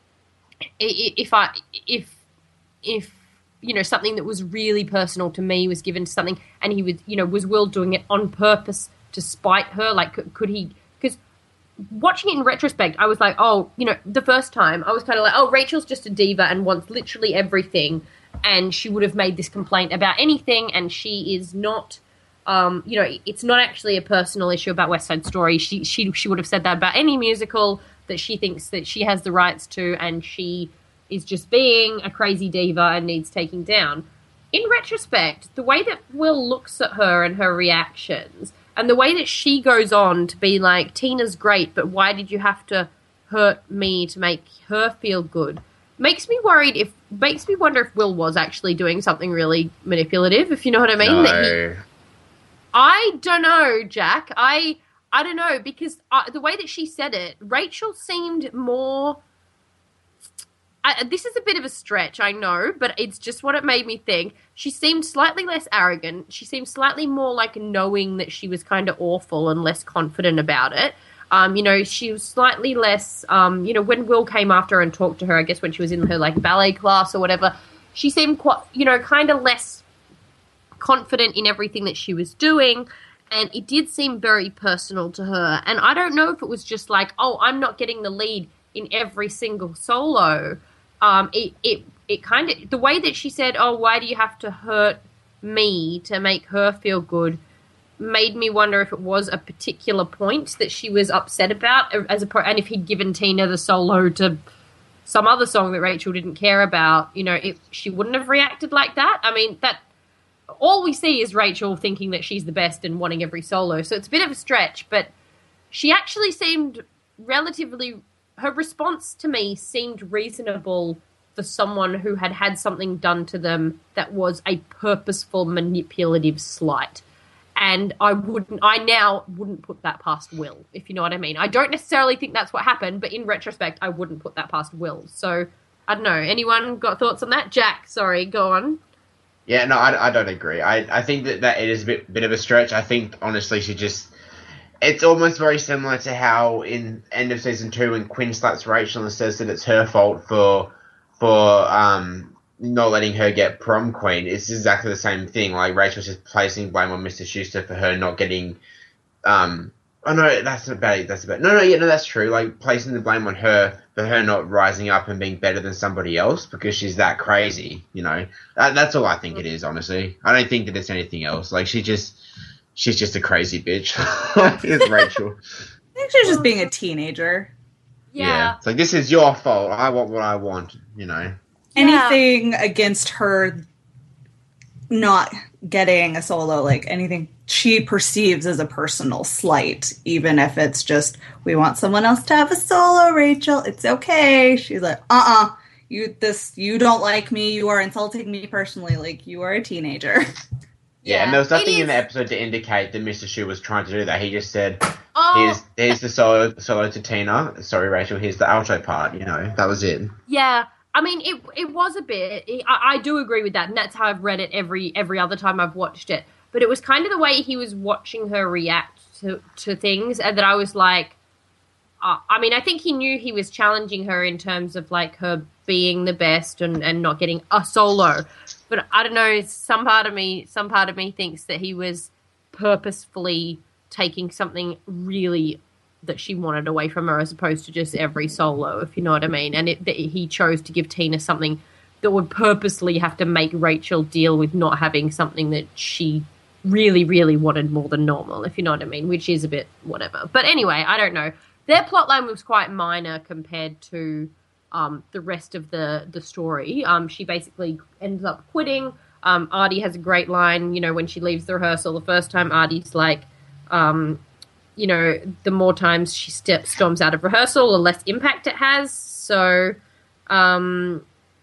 if I... If... If... you know, something that was really personal to me was given to something, and he was, you know, was Will doing it on purpose to spite her? Like, could, could he, because watching it in retrospect, I was like, oh, you know, the first time, I was kind of like, oh, Rachel's just a diva and wants literally everything, and she would have made this complaint about anything, and she is not, um, you know, it's not actually a personal issue about West Side Story. She, she, she would have said that about any musical that she thinks that she has the rights to, and she is just being a crazy diva and needs taking down. In retrospect, the way that Will looks at her and her reactions, and the way that she goes on to be like, Tina's great, but why did you have to hurt me to make her feel good, makes me worried if, makes me wonder if Will was actually doing something really manipulative, if you know what I mean. No. That he, I don't know, Jack. I, I don't know, because uh, the way that she said it, Rachel seemed more... I, this is a bit of a stretch, I know, but it's just what it made me think. She seemed slightly less arrogant. She seemed slightly more like knowing that she was kind of awful and less confident about it. Um, you know, she was slightly less, um, you know, when Will came after her and talked to her, I guess when she was in her, like, ballet class or whatever, she seemed quite, you know, kind of less confident in everything that she was doing. And it did seem very personal to her. And I don't know if it was just like, oh, I'm not getting the lead in every single solo. Um, it, it, it kind of, the way that she said, oh, why do you have to hurt me to make her feel good, made me wonder if it was a particular point that she was upset about, as a, and if he'd given Tina the solo to some other song that Rachel didn't care about, you know, if she wouldn't have reacted like that. I mean, that, all we see is Rachel thinking that she's the best and wanting every solo, so it's a bit of a stretch, but she actually seemed relatively... Her response to me seemed reasonable for someone who had had something done to them that was a purposeful, manipulative slight. And I wouldn't, I now wouldn't put that past Will, if you know what I mean. I don't necessarily think that's what happened, but in retrospect, I wouldn't put that past Will. So, I don't know. Anyone got thoughts on that? Jack, sorry, go on. Yeah, no, I, I don't agree. I, I think that, that it is a bit, bit of a stretch. I think, honestly, she just... It's almost very similar to how in end of season two when Quinn slaps Rachel and says that it's her fault for for um not letting her get prom queen. It's exactly the same thing. Like Rachel's just placing blame on Mister Schuster for her not getting um oh no, that's about it, that's about no no yeah no that's true. Like placing the blame on her for her not rising up and being better than somebody else because she's that crazy, you know. That, that's all I think it is, honestly. I don't think that it's anything else. Like she just She's just a crazy bitch. It's Rachel. I think she's just being a teenager. Yeah. It's like, this is your fault. I want what I want, you know. Anything against her not getting a solo, like anything she perceives as a personal slight, even if it's just, we want someone else to have a solo, Rachel. It's okay. She's like, uh-uh. You this you don't like me. You are insulting me personally. Like, you are a teenager. Yeah, and there was nothing is... in the episode to indicate that Mister Shu was trying to do that. He just said, oh. here's, here's the solo, solo to Tina. Sorry, Rachel, here's the alto part, you know. That was it. Yeah, I mean, it it was a bit... It, I, I do agree with that, and that's how I've read it every every other time I've watched it. But it was kind of the way he was watching her react to, to things, and that I was like... Uh, I mean, I think he knew he was challenging her in terms of, like, her being the best and, and not getting a solo. But I don't know, some part of me some part of me thinks that he was purposefully taking something really that she wanted away from her as opposed to just every solo, if you know what I mean. And it, that he chose to give Tina something that would purposely have to make Rachel deal with not having something that she really, really wanted more than normal, if you know what I mean, which is a bit whatever. But anyway, I don't know. Their plotline was quite minor compared to... Um, the rest of the, the story. Um, she basically ends up quitting. Um, Artie has a great line, you know, when she leaves the rehearsal the first time. Artie's like, um, you know, the more times she step, storms out of rehearsal, the less impact it has. So, um,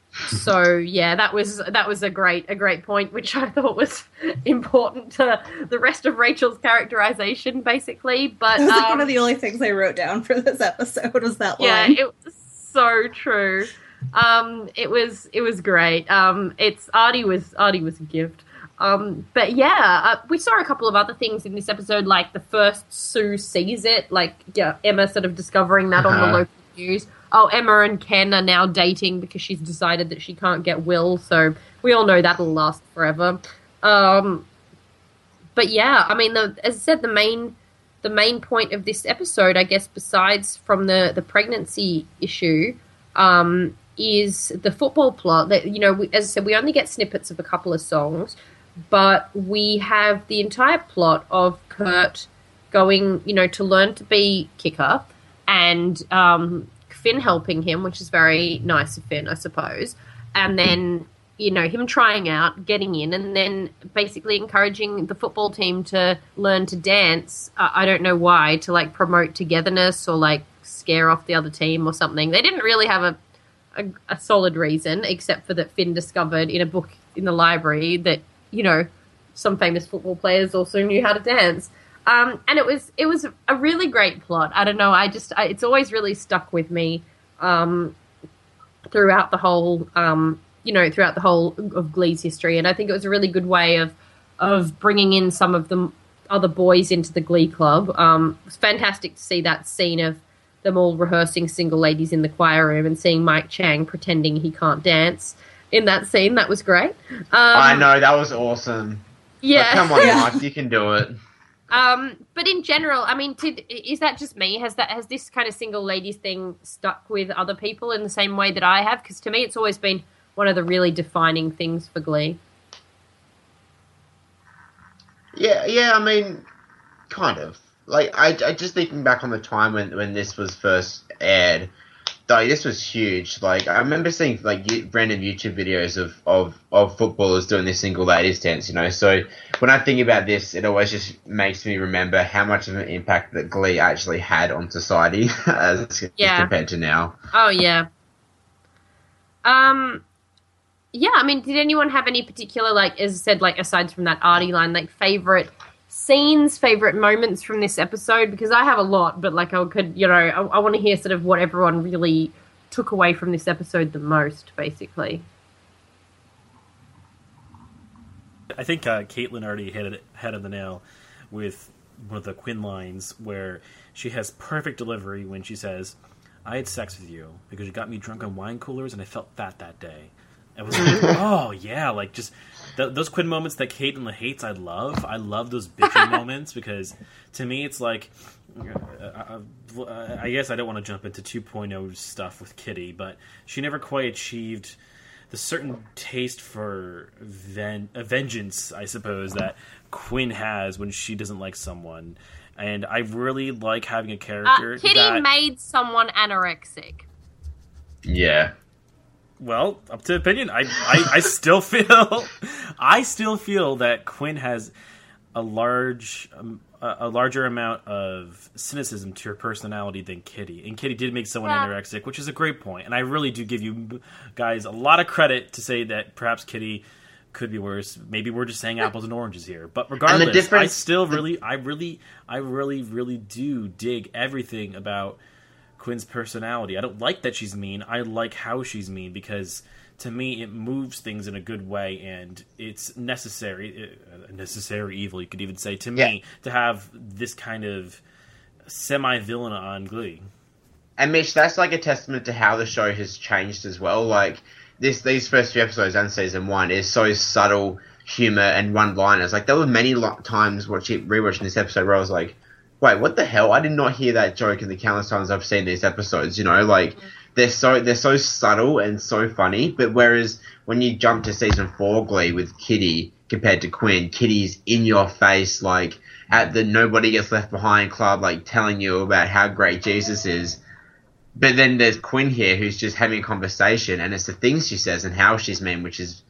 so yeah, that was that was a great a great point, which I thought was important to the rest of Rachel's characterization, basically. But It was like um, one of the only things I wrote down for this episode was that yeah, line. it was so true. Um, it was it was great. Um, it's Artie was Artie was a gift. Um, but yeah, uh, we saw a couple of other things in this episode, like the first Sue sees it, like yeah, Emma sort of discovering that on the Uh-huh. local news. Oh, Emma and Ken are now dating because she's decided that she can't get Will, so we all know that'll last forever. Um, but yeah, I mean, the, as I said, the main the main point of this episode, I guess, besides from the, the pregnancy issue, um, is the football plot. That, you know, we, as I said, we only get snippets of a couple of songs, but we have the entire plot of Kurt going, you know, to learn to be kicker, and um, Finn helping him, which is very nice of Finn, I suppose, and then, you know, him trying out, getting in, and then basically encouraging the football team to learn to dance. Uh, I don't know why, to like promote togetherness or like scare off the other team or something. They didn't really have a, a, a solid reason, except for that Finn discovered in a book in the library that, you know, some famous football players also knew how to dance. Um, and it was it was a really great plot. I don't know, I just, I, it's always really stuck with me um, throughout the whole, um, you know, throughout the whole of Glee's history. And I think it was a really good way of of bringing in some of the other boys into the Glee Club. Um, it was fantastic to see that scene of them all rehearsing Single Ladies in the choir room and seeing Mike Chang pretending he can't dance in that scene. That was great. Um, I know, that was awesome. Yeah. But come on, Yeah. Mike, you can do it. Um, but in general, I mean, did, is that just me? Has that has this kind of single ladies thing stuck with other people in the same way that I have? Because to me, it's always been one of the really defining things for Glee. Yeah, yeah, I mean, kind of. Like, I, I just thinking back on the time when, when this was first aired, though, this was huge. Like, I remember seeing, like, you- random YouTube videos of, of, of footballers doing this single ladies dance, you know? So, when I think about this, it always just makes me remember how much of an impact that Glee actually had on society as Yeah. compared to now. Oh yeah. Um. Yeah, I mean, did anyone have any particular, like, as I said, like, aside from that Artie line, like, favorite scenes, favorite moments from this episode? Because I have a lot, but, like, I could, you know, I, I want to hear sort of what everyone really took away from this episode the most, basically. I think uh, Caitlin already hit it head on the nail with one of the Quinn lines where she has perfect delivery when she says, "I had sex with you because you got me drunk on wine coolers and I felt fat that day." It was like, oh yeah, like just th- those Quinn moments that Caitlin hates. I love. I love those bitchy moments because to me it's like, uh, uh, I guess I don't want to jump into two point oh stuff with Kitty, but she never quite achieved the certain taste for ven- uh, vengeance, I suppose, that Quinn has when she doesn't like someone. And I really like having a character Uh, Kitty that... made someone anorexic. Yeah. Well, up to opinion. I, I, I still feel, I still feel that Quinn has a large, um, a, a larger amount of cynicism to her personality than Kitty. And Kitty did make someone Yeah. anorexic, which is a great point. And I really do give you guys a lot of credit to say that perhaps Kitty could be worse. Maybe we're just saying apples and oranges here. But regardless, I difference- still really, I really, I really, really do dig everything about Quinn's personality. I don't like that she's mean. I like how she's mean because to me it moves things in a good way and it's necessary, a necessary evil you could even say to me, Yeah. to have this kind of semi-villain on Glee. And Mitch, that's like a testament to how the show has changed as well. Like this, these first few episodes and season one is so subtle humor and one-liners. Like there were many lo- times watching, rewatching this episode where I was like, "Wait, what the hell? I did not hear that joke in the countless times I've seen these episodes." You know, like they're so they're so subtle and so funny. But whereas when you jump to season four Glee with Kitty compared to Quinn, Kitty's in your face, like at the Nobody Gets Left Behind club, like telling you about how great Jesus is. But then there's Quinn here who's just having a conversation, and it's the things she says and how she's mean, which is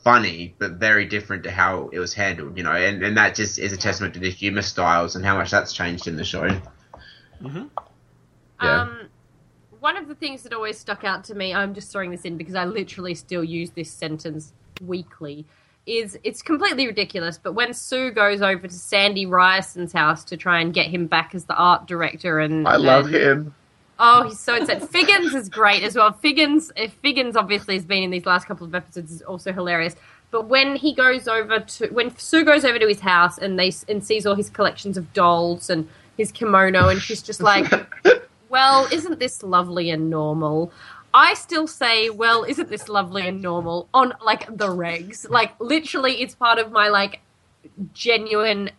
funny, but very different to how it was handled, you know, and, and that just is a testament to the humour styles and how much that's changed in the show. Mm-hmm. Yeah. Um, one of the things that always stuck out to me, I'm just throwing this in because I literally still use this sentence weekly, is it's completely ridiculous, but when Sue goes over to Sandy Ryerson's house to try and get him back as the art director, and I love and, him. Oh, he's so insane. Figgins is great as well. Figgins, if Figgins obviously has been in these last couple of episodes, is also hilarious. But when he goes over to, when Sue goes over to his house and they and sees all his collections of dolls and his kimono, and she's just like, well, isn't this lovely and normal? I still say, well, isn't this lovely and normal on, like, the regs? Like, literally, it's part of my, like, genuine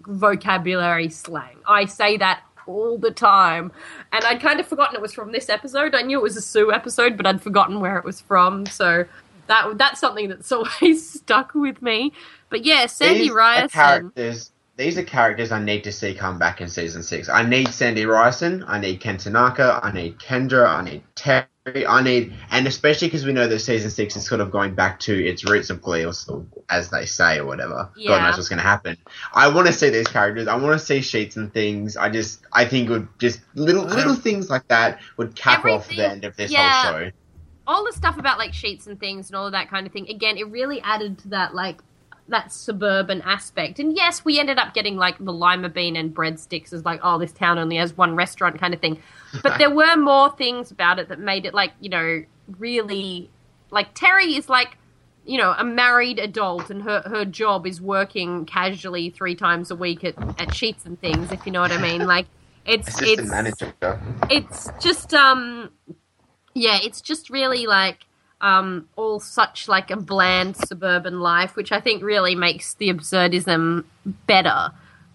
vocabulary slang. I say that all the time. And I'd kind of forgotten it was from this episode. I knew it was a Sue episode, but I'd forgotten where it was from. So that that's something that's always stuck with me. But yeah, Sandy These are Ryerson. characters. These are characters I need to see come back in season six. I need Sandy Ryerson. I need Ken Tanaka. I need Kendra. I need Terry. I need, and especially because we know that season six is sort of going back to its roots of Glee, or so, as they say, or whatever. Yeah. God knows what's going to happen. I want to see these characters. I want to see Sheets and things. I just, I think would just little little things like that would cap off Everything- the end of this yeah. whole show. all the stuff about like Sheets and things and all of that kind of thing, again, it really added to that like that suburban aspect. And yes, we ended up getting like the lima bean and breadsticks as like, oh, this town only has one restaurant kind of thing. But there were more things about it that made it like, you know, really like Terry is like, you know, a married adult and her, her job is working casually three times a week at, at Sheets and things, if you know what I mean. Like it's Assistant it's manager. it's just um yeah, it's just really like um all such like a bland suburban life, which I think really makes the absurdism better.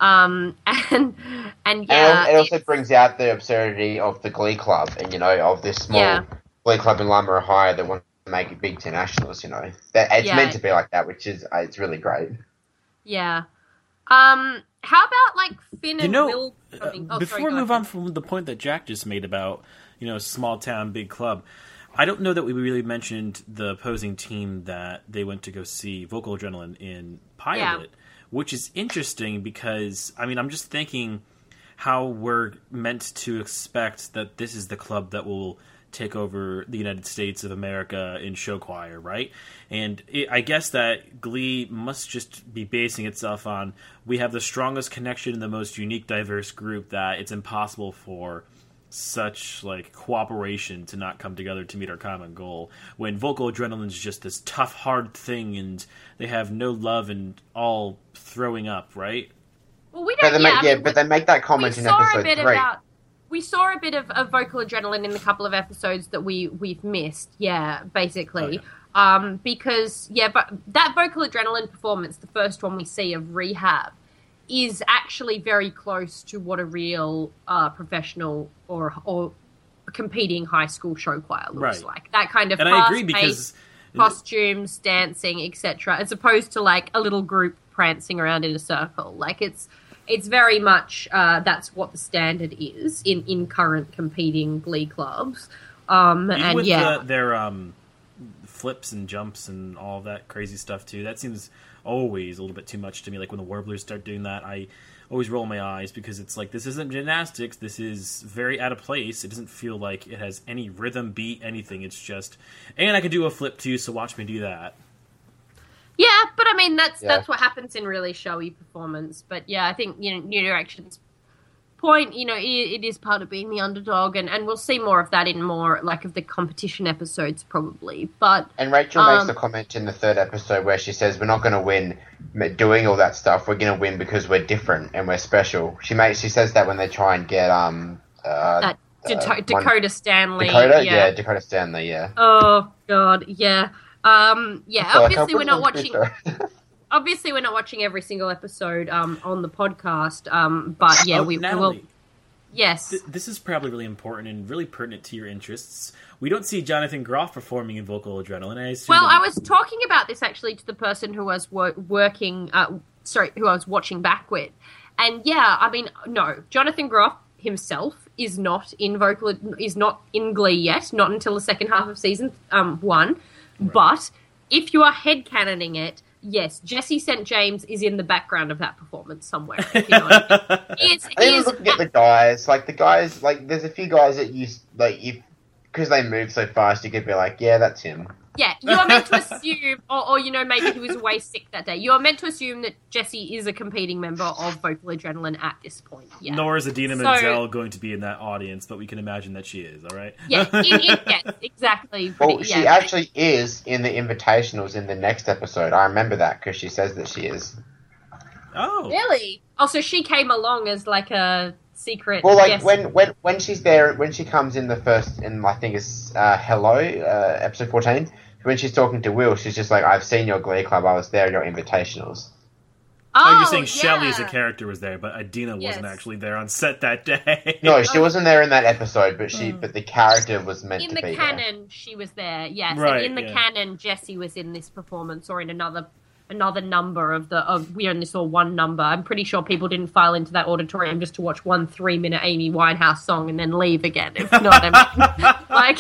Um and and yeah, And it also brings out the absurdity of the Glee Club and, you know, of this small Yeah. Glee Club in Lima, Ohio that wants to make it big to nationals, you know. That it's Yeah. meant to be like that, which is uh, it's really great. yeah. Um how about like Finn You and know, Will uh, coming? Oh, before sorry, we go move ahead. on from the point that Jack just made about, you know, small town, big club, I don't know that we really mentioned the opposing team that they went to go see, Vocal Adrenaline, in Pilot, Yeah. which is interesting because, I mean, I'm just thinking how we're meant to expect that this is the club that will take over the United States of America in show choir, right? And it, I guess that Glee must just be basing itself on, we have the strongest connection and the most unique, diverse group that it's impossible for such like cooperation to not come together to meet our common goal, when Vocal Adrenaline is just this tough, hard thing and they have no love and all throwing up, right? Well, we But don't. they yeah, make, I yeah, mean, but they make that comment we in saw a episode bit three. about we saw a bit of, of Vocal Adrenaline in the couple of episodes that we we've missed. Yeah, basically. Oh, Um, because yeah, but that Vocal Adrenaline performance, the first one we see of Rehab, is actually very close to what a real uh, professional or or competing high school show choir looks Right. like. That kind of And I agree fast-paced because costumes, dancing, et cetera, as opposed to like a little group prancing around in a circle. Like it's it's very much uh, that's what the standard is in, in current competing Glee clubs. Um, even and with yeah, the, their um, flips and jumps and all that crazy stuff too, that seems always a little bit too much to me. Like when the Warblers start doing that, I always roll my eyes because it's like, this isn't gymnastics, this is very out of place. It doesn't feel like it has any rhythm, beat, anything. It's just, and I can do a flip too, so watch me do that. yeah, but I mean that's Yeah. that's what happens in really showy performance. But yeah, I think you know New Direction's point, you know, it, it is part of being the underdog, and, and we'll see more of that in more like of the competition episodes probably. But And Rachel Um, makes the comment in the third episode where she says, we're not going to win doing all that stuff. We're going to win because we're different and we're special. She makes, she says that when they try and get um uh, that Dato- uh, one- Dakota Stanley, Dakota, yeah. yeah, Dakota Stanley, yeah. Oh God, yeah, um, yeah. I feel like Obviously, I'll we're put not it on watching. Twitter. Obviously, we're not watching every single episode um, on the podcast. Um, but yeah, Oh, we, we Natalie, will. Yes. th- this is probably really important and really pertinent to your interests. We don't see Jonathan Groff performing in Vocal Adrenaline. I assume Well, that- I was talking about this actually to the person who was wor- working, uh, sorry, who I was watching back with, and yeah, I mean, no, Jonathan Groff himself is not in vocal, is not in Glee yet, not until the second half of season um, one, but if you are headcanoning it, yes, Jesse Saint James is in the background of that performance somewhere. If you know what I mean. He is, I he even is, looking at the guys, like the guys, like there's a few guys that you like if because they move so fast, you could be like, yeah, that's him. yeah, you are meant to assume, or, or you know, maybe he was away sick that day. You are meant to assume that Jesse is a competing member of Vocal Adrenaline at this point. Yeah. Nor is Adina So- Menzel going to be in that audience, but we can imagine that she is, all right? Yeah, it, it, yes, exactly. Well, Pretty- she yeah. actually is in the invitationals in the next episode. I remember that because she says that she is. Oh. Really? Oh, so she came along as like a secret. Well, like guest. when, when when she's there, when she comes in the first, in I think it's uh, Hello, uh, episode fourteen. When she's talking to Will, she's just like, "I've seen your Glee Club. I was there at your invitationals." Oh, you're saying Shelley yeah. as a character was there, but Adina Yes. wasn't actually there on set that day. No, she wasn't there in that episode, but she, but the character was meant In to the be canon, she was there. Yes, Right, and in the yeah. canon, Jesse was in this performance or in another another number of the of we only saw one number. I'm pretty sure people didn't file into that auditorium just to watch one three minute Amy Winehouse song and then leave again. If you know what I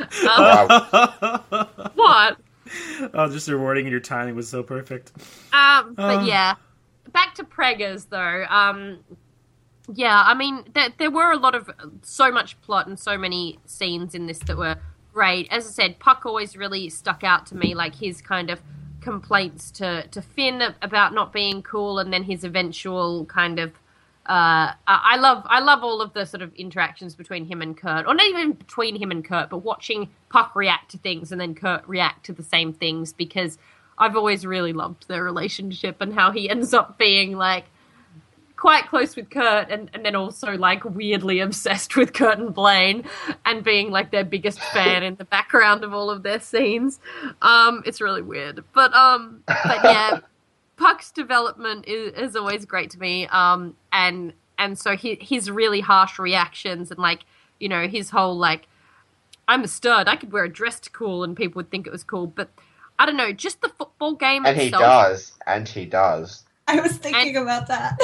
mean. Like, um, there. what? Oh, just the wording and your timing was so perfect. Um, but Uh. yeah, back to Preggers though. Um, yeah, I mean, there, there were a lot of so much plot and so many scenes in this that were great. As I said, Puck always really stuck out to me, like his kind of complaints to to Finn about not being cool, and then his eventual kind of. Uh, I love I love all of the sort of interactions between him and Kurt, or not even between him and Kurt, but watching Puck react to things and then Kurt react to the same things, because I've always really loved their relationship and how he ends up being like quite close with Kurt and, and then also like weirdly obsessed with Kurt and Blaine and being like their biggest fan in the background of all of their scenes. Um, it's really weird, but um, but yeah. Puck's development is, is always great to me, um, and and so he, his really harsh reactions and like you know his whole like I'm a stud, I could wear a dress to cool and people would think it was cool, but I don't know, just the football game And he itself. does, and he does. I was thinking And- about that.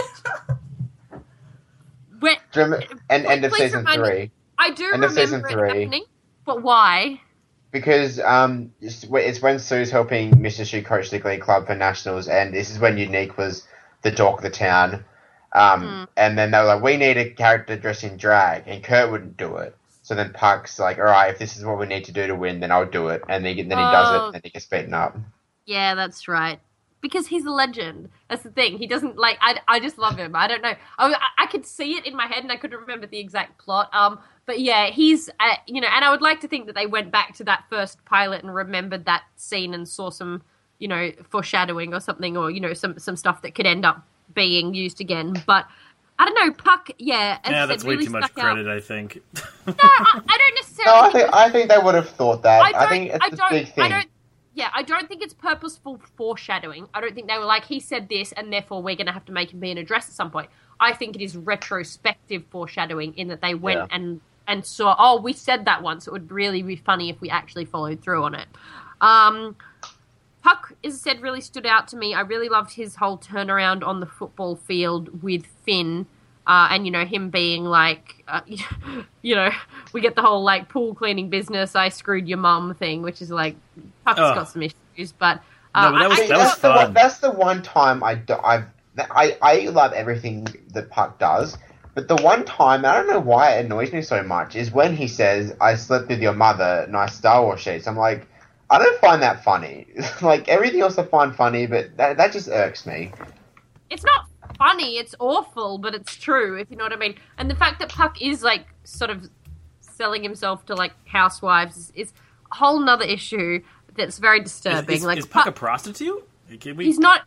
Where, Do you remember- and end of Please season remind me. three. I do End of remember season it three. happening, but why? Because um, it's it's when Sue's helping Mister Shu coach the Glee Club for nationals, and this is when Unique was the talk of the town. Um, Mm. And then they were like, we need a character dressed in drag, and Kurt wouldn't do it. So then Puck's like, all right, if this is what we need to do to win, then I'll do it. And then, then he does it, Oh. and then he gets beaten up. Yeah, that's right. Because he's a legend. That's the thing. He doesn't like. I, I just love him. I don't know. I, I could see it in my head, and I couldn't remember the exact plot. Um, but yeah, he's uh, you know, and I would like to think that they went back to that first pilot and remembered that scene and saw some you know foreshadowing or something, or you know some some stuff that could end up being used again. But I don't know. Puck, yeah, as I Yeah, said, that's way really too much stuck out. credit, I think. No, I, I don't No, necessarily. I think I think they would have thought that. I I, don't. think it's I a don't. big thing. I don't. Yeah, I don't think it's purposeful foreshadowing. I don't think they were like, he said this, and therefore we're going to have to make him be in a dress at some point. I think it is retrospective foreshadowing in that they went Yeah. and and saw, oh, we said that once. It would really be funny if we actually followed through on it. Um, Puck, as I said, really stood out to me. I really loved his whole turnaround on the football field with Finn. Uh, and, you know, him being like, uh, you know, we get the whole, like, pool cleaning business, I screwed your mum thing, which is, like, Puck's Ugh. got some issues, but... Uh, No, but that was- I, I that was that's, the fun. one, that's the one time I, do, I've, I, I love everything that Puck does, but the one time, I don't know why it annoys me so much, is when he says, I slept with your mother, nice Star Wars sheets. I'm like, I don't find that funny. Like, everything else I find funny, but that, that just irks me. It's not funny, it's awful, but it's true, if you know what I mean. And the fact that Puck is, like, sort of selling himself to, like, housewives is, is a whole nother issue that's very Is, disturbing. is, like, is Puck a prostitute? Can we, he's not...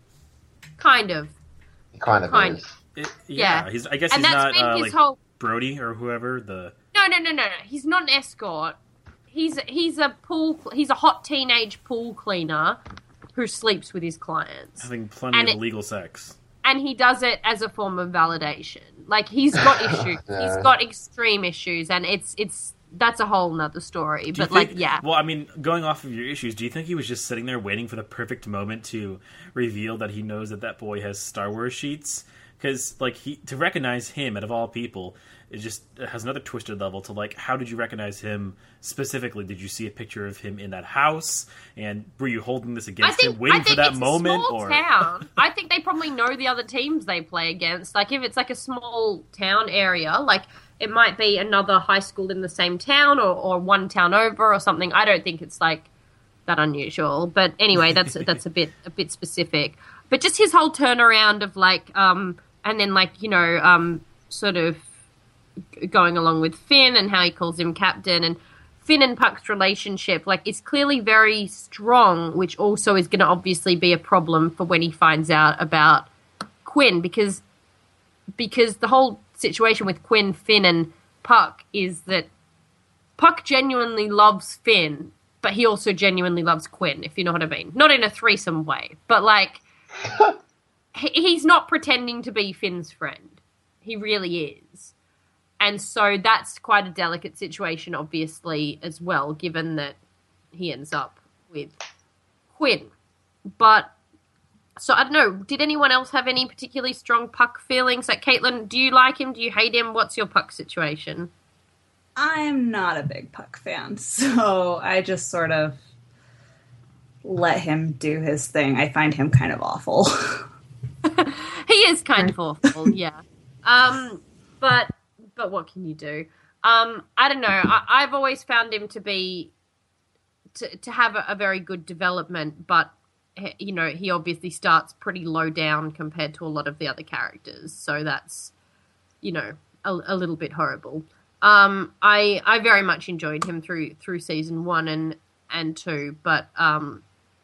Kind of. It kind of Kind is. it- yeah, yeah. he's. I guess And he's that's not been uh, his like whole... Brody or whoever. The No, no, no, no, no. He's not an escort. He's he's a pool. He's a hot teenage pool cleaner who sleeps with his clients, having plenty And of it- legal sex. and he does it as a form of validation. Like he's got issues. Yeah. He's got extreme issues, and it's it's that's a whole nother story. Do you But like, think- yeah, Well, I mean, going off of your issues, do you think he was just sitting there waiting for the perfect moment to reveal that he knows that that boy has Star Wars sheets? because like he to recognize him out of all people, it just has another twisted level to like, how did you recognize him specifically? Did you see a picture of him in that house, and were you holding this against I think, him, waiting I think for that it's moment? A small or town. I think they probably know the other teams they play against. Like if it's like a small town area, like it might be another high school in the same town, or, or one town over, or something. I don't think it's like that unusual. But anyway, that's that's a bit a bit specific. But just his whole turnaround of like, um, and then like you know, um, sort of going along with Finn and how he calls him captain, and Finn and Puck's relationship, like, is clearly very strong, which also is going to obviously be a problem for when he finds out about Quinn, because because the whole situation with Quinn, Finn, and Puck is that Puck genuinely loves Finn, but he also genuinely loves Quinn, if you know what I mean. Not in a threesome way, but like he, he's not pretending to be Finn's friend. He really is. And so that's quite a delicate situation, obviously, as well, given that he ends up with Quinn. But, so I don't know, did anyone else have any particularly strong Puck feelings? Like, Caitlin, do you like him? Do you hate him? What's your Puck situation? I'm not a big Puck fan, so I just sort of let him do his thing. I find him kind of awful. He is kind of awful, yeah. Um, but... But what can you do? Um, I don't know. I, I've always found him to be to to have a, a very good development, but you know he obviously starts pretty low down compared to a lot of the other characters, so that's you know a, a little bit horrible. Um, I I very much enjoyed him through through season one and and two, but um,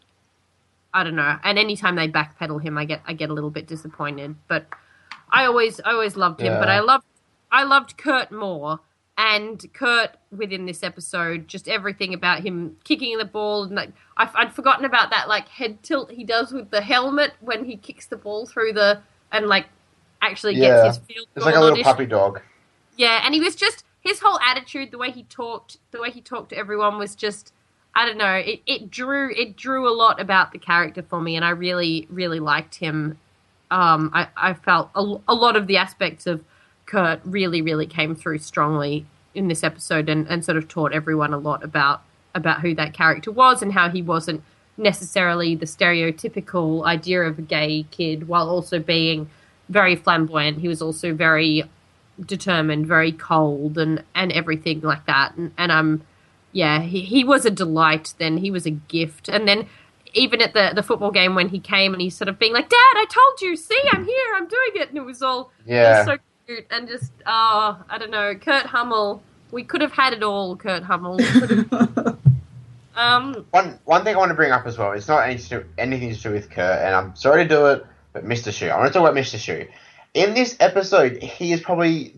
I don't know. And anytime they backpedal him, I get I get a little bit disappointed. But I always I always loved him, Yeah. but I loved. I loved Kurt more, and Kurt within this episode, just everything about him kicking the ball, and like I, I'd forgotten about that like head tilt he does with the helmet when he kicks the ball through the and like actually Yeah. gets his field It's goal like a little audition. puppy dog. Yeah, and he was just his whole attitude, the way he talked, the way he talked to everyone was just I don't know, it, it drew it drew a lot about the character for me, and I really really liked him. Um, I, I felt a, a lot of the aspects of Kurt really, really came through strongly in this episode and, and sort of taught everyone a lot about about who that character was and how he wasn't necessarily the stereotypical idea of a gay kid while also being very flamboyant. He was also very determined, very cold and, and everything like that. And, and um, yeah, he, he was a delight then. He was a gift. And then even at the, the football game when he came and he's sort of being like, Dad, I told you, see, I'm here, I'm doing it. And it was all Yeah. it was so cute and just, oh, I don't know, Kurt Hummel. We could have had it all, Kurt Hummel. We could have- um, One one thing I want to bring up as well, it's not anything to, anything to do with Kurt, and I'm sorry to do it, but Mister Shu. I want to talk about Mister Shu. In this episode, he is probably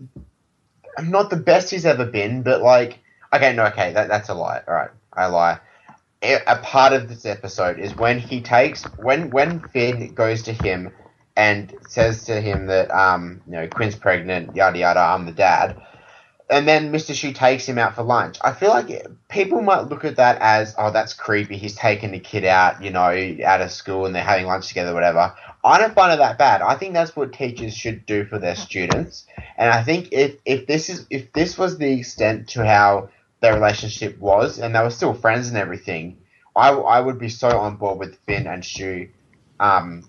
not the best he's ever been, but like, okay, no, okay, that, that's a lie. All right, I lie. A, a part of this episode is when he takes, when, when Finn goes to him and says to him that, um, you know, Quinn's pregnant, yada yada, I'm the dad. And then Mister Shu takes him out for lunch. I feel like people might look at that as, oh, that's creepy. He's taking the kid out, you know, out of school and they're having lunch together, whatever. I don't find it that bad. I think that's what teachers should do for their students. And I think if, if this is if this was the extent to how their relationship was, and they were still friends and everything, I, I would be so on board with Finn and Shu um,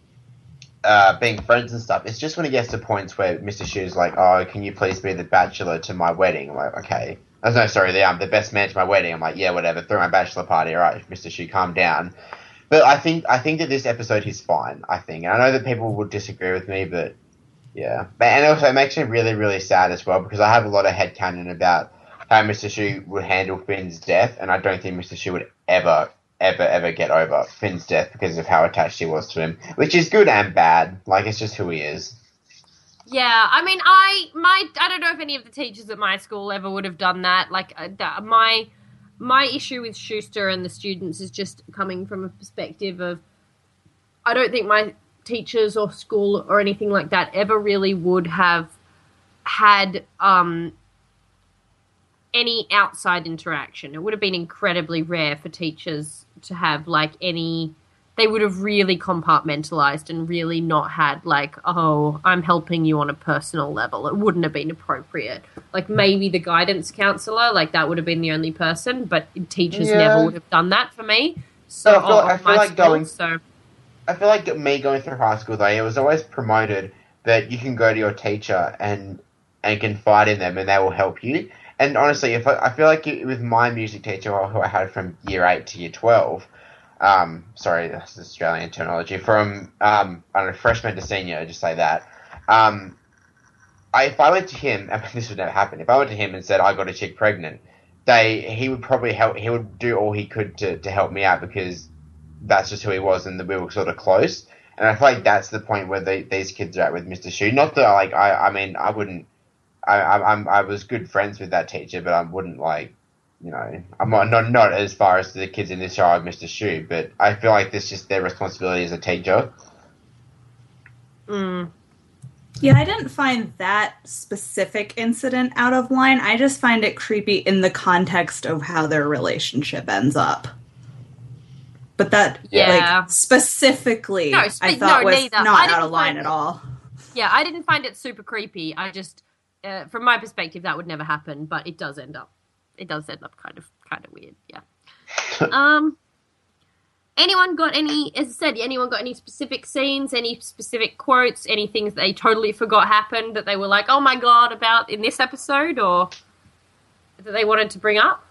uh, being friends and stuff. It's just when it gets to points where Mister Shu's like, oh, can you please be the bachelor to my wedding? I'm like, okay. Oh, no, sorry, the, um, the best man to my wedding. I'm like, yeah, whatever, throw my bachelor party. All right, Mister Shu, calm down. But I think I think that this episode is fine, I think. And I know that people would disagree with me, but yeah. But, and also it makes me really, really sad as well because I have a lot of headcanon about how Mister Shu would handle Finn's death, and I don't think Mister Shu would ever, ever, ever get over Finn's death because of how attached he was to him, which is good and bad. Like, it's just who he is. yeah, I mean, I my I don't know if any of the teachers at my school ever would have done that. Like, uh, that, my my issue with Schuster and the students is just coming from a perspective of I don't think my teachers or school or anything like that ever really would have had um, any outside interaction. It would have been incredibly rare for teachers to have like any they would have really compartmentalized and really not had like, oh, I'm helping you on a personal level. It wouldn't have been appropriate. Like maybe the guidance counselor, like that would have been the only person, but teachers Yeah. never would have done that for me. So No, I feel- on I feel my like school, going- so I feel like me going through high school though, it was always promoted that you can go to your teacher and and confide in them and they will help you. And honestly, if I, I feel like it, with my music teacher who I had from year eight to year twelve, um, sorry, that's Australian terminology, from um, I don't know, freshman to senior, just say that. Um, I, if I went to him, I mean, this would never happen. If I went to him and said I got a chick pregnant, they he would probably help. He would do all he could to, to help me out because that's just who he was, and we were sort of close. And I feel like that's the point where they, these kids are at with Mister Shu. Not that like I, I mean, I wouldn't. I, I, I'm I was good friends with that teacher, but I wouldn't like, you know, I'm not not, not as far as the kids in this show of Mister Shu. But I feel like this is just their responsibility as a teacher. mm, Yeah, I didn't find that specific incident out of line. I just find it creepy in the context of how their relationship ends up. But that, Yeah. like, specifically, No, spe- I thought no, was neither. I not didn't out of line find at it- all. yeah, I didn't find it super creepy. I just, uh, from my perspective, that would never happen, but it does end up, it does end up kind of, kind of weird. Yeah. um. Anyone got any? As I said, anyone got any specific scenes, any specific quotes, any things they totally forgot happened that they were like, "Oh my god!" about in this episode, or that they wanted to bring up?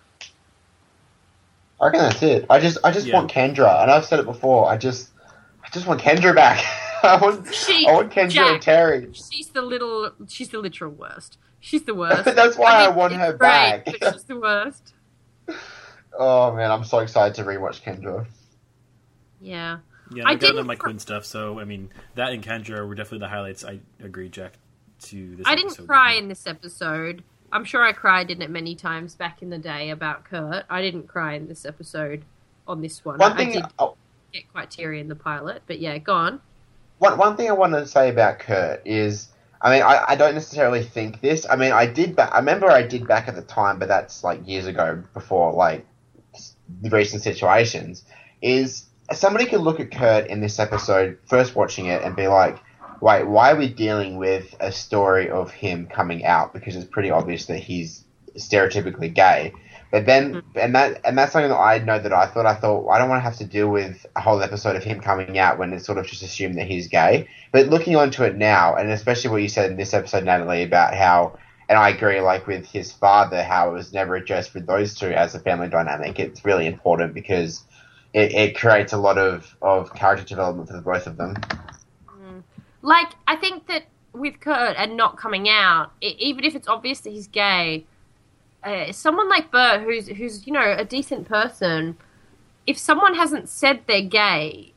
I reckon that's it. I just I just Yeah. want Kendra, and I've said it before. I just I just want Kendra back. I want She- I want Kendra Jack. and Terry. She's the little, she's the literal worst. She's the worst. That's why I want it's her great, back. But she's the worst. Oh man, I'm so excited to rewatch Kendra. Yeah. Yeah, I I got didn't into my fr- Quinn stuff, so I mean that and Kendra were definitely the highlights. I agree, Jack. To this, I didn't episode. cry in this episode. I'm sure I cried in it many times back in the day about Kurt. I didn't cry in this episode on this one. One I thing, did oh, get quite teary in the pilot, but yeah, go on. one one thing I want to say about Kurt is, I mean, I, I don't necessarily think this. I mean, I did. Ba- I remember I did back at the time, but that's like years ago, before like the recent situations. Is somebody could look at Kurt in this episode, first watching it, and be like, wait, why are we dealing with a story of him coming out? Because it's pretty obvious that he's stereotypically gay. But then, and that, and that's something that I know that I thought, I thought, I don't want to have to deal with a whole episode of him coming out when it's sort of just assumed that he's gay. But looking onto it now, and especially what you said in this episode, Natalie, about how, and I agree, like with his father, how it was never addressed with those two as a family dynamic. It's really important because it, it creates a lot of, of character development for the both of them. Like, I think that with Kurt and not coming out, I even if it's obvious that he's gay, uh, someone like Bert, who's who's you know a decent person, if someone hasn't said they're gay,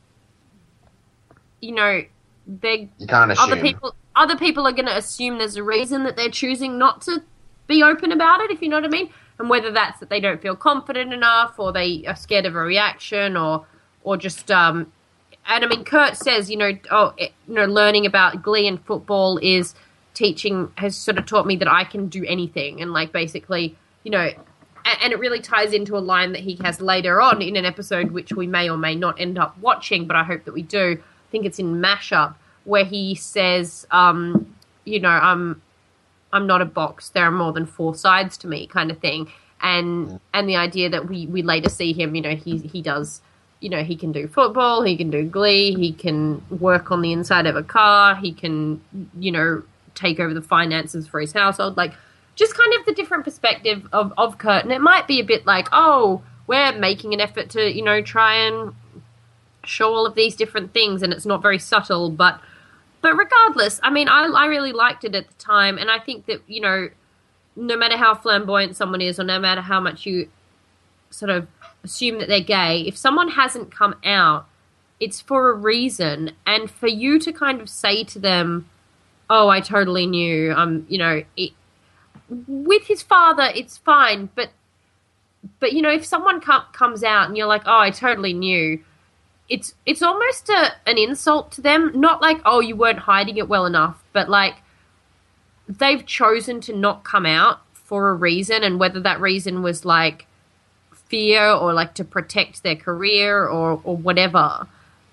you know, they You can't assume. other people other people are going to assume there's a reason that they're choosing not to be open about it, if you know what I mean. And whether that's that they don't feel confident enough, or they are scared of a reaction, or or just um. And I mean, Kurt says, you know, oh, it, you know, learning about Glee and football is teaching has sort of taught me that I can do anything, and like basically, you know, and, and it really ties into a line that he has later on in an episode, which we may or may not end up watching, but I hope that we do. I think it's in Mashup, where he says, um, you know, I'm, I'm not a box. There are more than four sides to me, kind of thing, and and the idea that we we later see him, you know, he he does. You know, he can do football, he can do Glee, he can work on the inside of a car, he can, you know, take over the finances for his household. Like, just kind of the different perspective of, of Kurt. And it might be a bit like, oh, we're making an effort to, you know, try and show all of these different things, and it's not very subtle. But but regardless, I mean, I, I really liked it at the time, and I think that, you know, no matter how flamboyant someone is, or no matter how much you sort of assume that they're gay, if someone hasn't come out, it's for a reason. And for you to kind of say to them, oh, I totally knew, um, you know, it, with his father, it's fine, but, but you know, if someone com- comes out and you're like, oh, I totally knew, it's it's almost a, an insult to them. Not like, oh, you weren't hiding it well enough, but like, they've chosen to not come out for a reason, and whether that reason was like fear or like to protect their career or or whatever,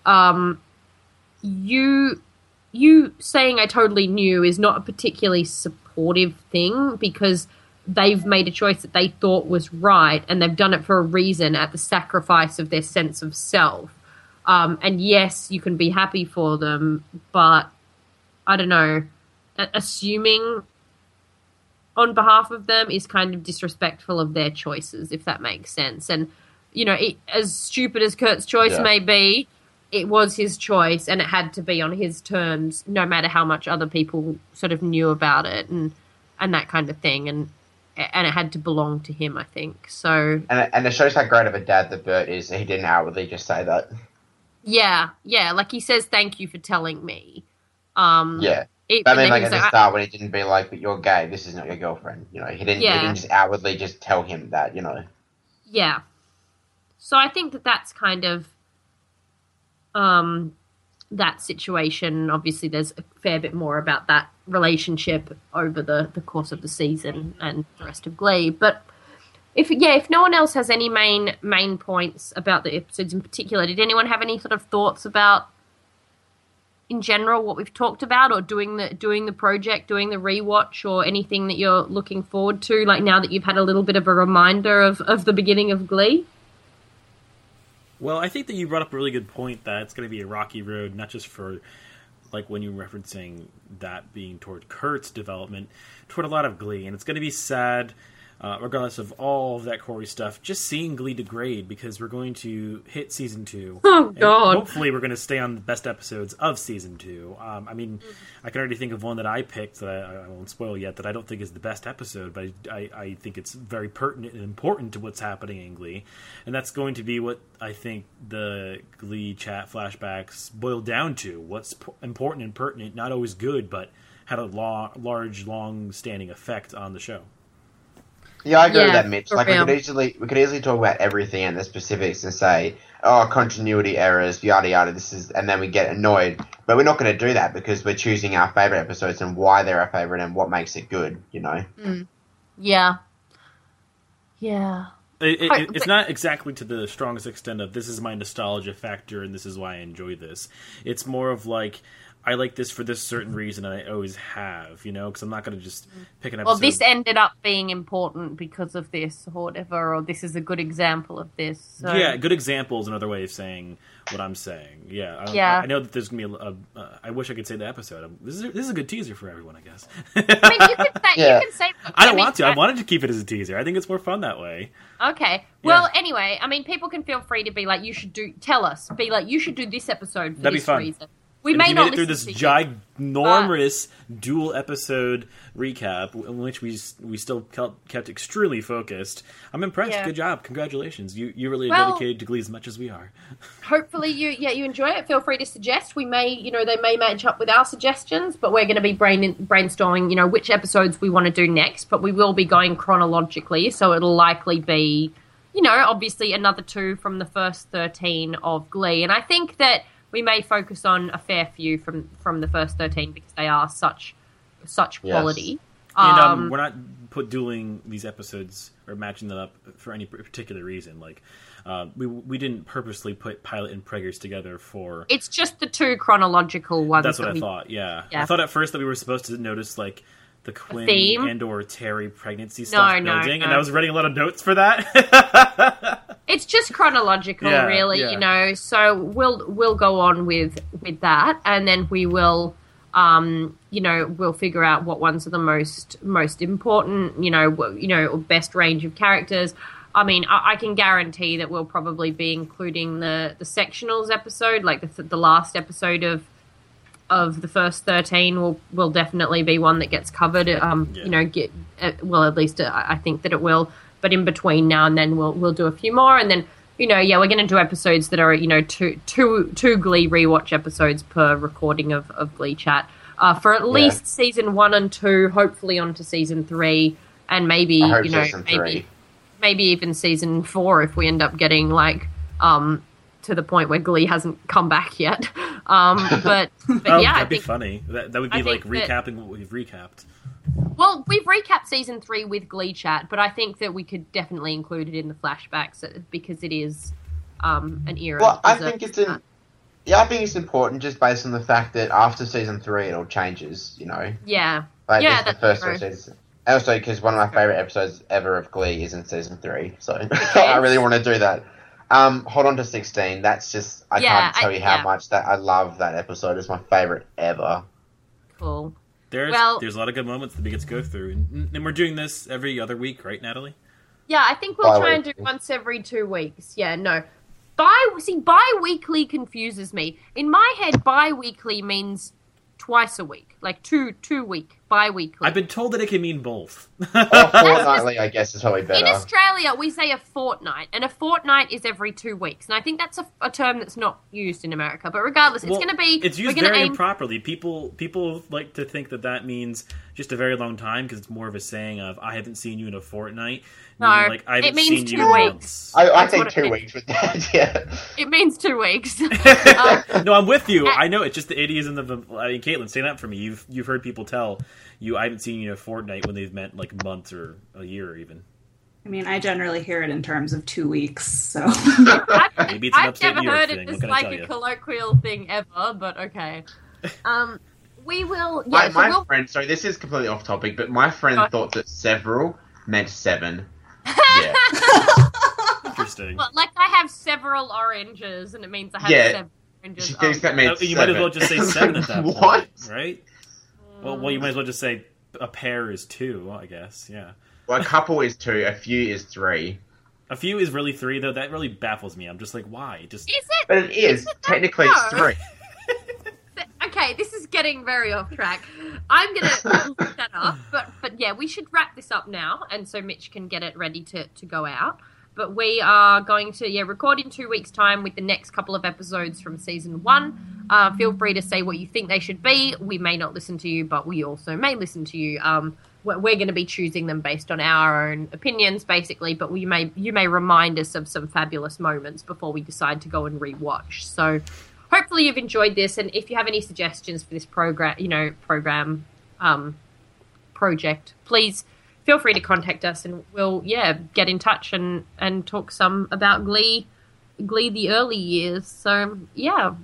um, you you saying I totally knew is not a particularly supportive thing because they've made a choice that they thought was right and they've done it for a reason at the sacrifice of their sense of self. Um, and yes, you can be happy for them, but I don't know, assuming on behalf of them is kind of disrespectful of their choices, if that makes sense. And, you know, it, as stupid as Kurt's choice Yeah. may be, it was his choice and it had to be on his terms, no matter how much other people sort of knew about it and, and that kind of thing. And, and it had to belong to him, I think. So, And it, and it shows how great of a dad that Bert is that he didn't outwardly just say that. yeah, yeah, like he says, thank you for telling me. Um, Yeah. it, But I and mean, then like he at was the I- start when he didn't be like, but you're gay, this is not your girlfriend. You know, he didn't, Yeah. he didn't just outwardly just tell him that, you know. Yeah. So I think that that's kind of um, that situation. Obviously, there's a fair bit more about that relationship over the, the course of the season and the rest of Glee. But if yeah, if no one else has any main main points about the episodes in particular, did anyone have any sort of thoughts about, in general, what we've talked about, or doing the doing the project, doing the rewatch, or anything that you're looking forward to, like now that you've had a little bit of a reminder of, of the beginning of Glee? Well, I think that you brought up a really good point that it's going to be a rocky road, not just for, like, when you're referencing that being toward Kurt's development, toward a lot of Glee. And it's going to be sad, uh, regardless of all of that Corey stuff, just seeing Glee degrade, because we're going to hit season two. Oh, and God. hopefully we're going to stay on the best episodes of season two. Um, I mean, I can already think of one that I picked that I, I won't spoil yet, that I don't think is the best episode, but I, I think it's very pertinent and important to what's happening in Glee. And that's going to be what I think the Glee chat flashbacks boil down to. What's p- important and pertinent, not always good, but had a law, large, long-standing effect on the show. Yeah, I agree Yeah, with that, Mitch. for Like we real. could easily we could easily talk about everything and the specifics and say, oh, continuity errors, yada yada. This is, and then we get annoyed. But we're not going to do that because we're choosing our favorite episodes and why they're our favorite and what makes it good. You know. Yeah. Yeah. It, it, Right, it's but- not exactly to the strongest extent of this is my nostalgia factor and this is why I enjoy this. It's more of like, I like this for this certain reason and I always have, you know, because I'm not going to just pick an episode. Well, this ended up being important because of this or whatever, or this is a good example of this. So. Yeah, good example is another way of saying what I'm saying. Yeah, I, Yeah. I know that there's going to be a, a uh, I wish I could say the episode. Um, This is, this is a good teaser for everyone, I guess. I mean, you can say, Yeah. you can say. I don't mean, want to. I wanted to keep it as a teaser. I think it's more fun that way. Okay. Well, anyway, I mean, people can feel free to be like, you should do. Tell us, be like, you should do this episode for That'd be this fun. reason. We And may if you not made it through listen this to you. ginormous dual episode recap, in which we we still kept, kept extremely focused. I'm impressed. Yeah. Good job. Congratulations. You you really are Well- dedicated to Glee as much as we are. Hopefully, you yeah you enjoy it. Feel free to suggest. We may you know they may match up with our suggestions, but we're going to be brain brainstorming you know which episodes we want to do next. But we will be going chronologically, so it'll likely be you know obviously another two from the first thirteen of Glee, and I think that we may focus on a fair few from from the first thirteen because they are such such Yes. quality. And um, Um, we're not put dueling these episodes or matching them up for any particular reason. Like uh, we we didn't purposely put Pilot and Preggers together for. it's just the two chronological ones. That's what that I we, thought. Yeah. Yeah. I thought at first that we were supposed to notice like the Quinn theme? and or Terry pregnancy stuff no, building, and no. I was writing a lot of notes for that. It's just chronological, Yeah, really, yeah. you know. So we'll we'll go on with with that, and then we will, um, you know, we'll figure out what ones are the most most important, you know, wh- you know, best range of characters. I mean, I, I can guarantee that we'll probably be including the the sectionals episode, like the the last episode of of the first thirteen will will definitely be one that gets covered. Um, Yeah. you know, get uh, well, at least uh, I think that it will. But in between now and then, we'll we'll do a few more, and then you know, yeah, we're going to do episodes that are you know two two two Glee rewatch episodes per recording of, of Glee Chat uh, for at least season one and two, hopefully onto season three, and maybe I hope you know season maybe three. maybe even season four if we end up getting like um to the point where Glee hasn't come back yet. Um, but but Oh, yeah, I that'd be think. funny. That, that would be I like think that- recapping what we've recapped. Well, we've recapped season three with Glee Chat, but I think that we could definitely include it in the flashbacks uh, because it is um, an era. Well, I deserves think it's in. that. Yeah, I think it's important just based on the fact that after season three, it all changes. You know, Yeah. like Yeah, this is the that's first true. three seasons. Also, because one of my favorite episodes ever of Glee is in season three, so I really want to do that. Um, hold on to sixteen. That's just I Yeah, can't tell I- you how yeah. much that I love that episode. It's my favorite ever. Cool. There's Well- there's a lot of good moments that we get to go through, and, and we're doing this every other week, right, Natalie? Yeah, I think we'll try and do Bi-weekly. once every two weeks. Yeah, no. Bi see, bi-weekly confuses me. In my head, bi-weekly means twice a week, like two two week bi-weekly. I've been told that it can mean both. Or fortnightly, I guess, is probably In better. Australia, we say a fortnight, and a fortnight is every two weeks. And I think that's a, a term that's not used in America. But regardless, it's Well, going to be. It's used we're gonna very aim, improperly. People people like to think that that means just a very long time because it's more of a saying of "I haven't seen you in a fortnight." No, meaning, like I it haven't means seen two you weeks. once. I, I That's think what it two means. weeks with that. Yeah. It means two weeks. um, No, I'm with you. I know it's just the idioms of the. I mean, Caitlin, say that for me. You've you've heard people tell you I haven't seen you in a fortnight when they've meant like months or a year or even. I mean, I generally hear it in terms of two weeks, so. I've, Maybe it's an I've upstate never New York heard thing, it what as can I like tell a you? colloquial thing ever, but okay. Um, we will. Yeah, My, so my we'll. friend, sorry, this is completely off topic, but my friend Go. thought that several meant seven. Yeah. Interesting. Well, like I have several oranges, and it means I have Yeah. seven oranges. She thinks Oh. that means Uh, you might as seven. well just say seven at that What? point, right? Well, well, you might as well just say a pair is two, I guess. Yeah. Well, a couple is two, a few is three. A few is really three, though. That really baffles me. I'm just like, why? Just Is it? But it is. Technically, it's No. three. Okay, this is getting very off track. I'm gonna look that up, but but yeah, we should wrap this up now, and so Mitch can get it ready to, to go out. But we are going to yeah record in two weeks' time with the next couple of episodes from season one. Uh, feel free to say what you think they should be. We may not listen to you, but we also may listen to you. Um, we're, we're going to be choosing them based on our own opinions, basically. But we may you may remind us of some fabulous moments before we decide to go and rewatch. So. Hopefully you've enjoyed this, and if you have any suggestions for this program, you know, program, um, project, please feel free to contact us, and we'll, yeah, get in touch and, and talk some about Glee, Glee the early years. So, yeah.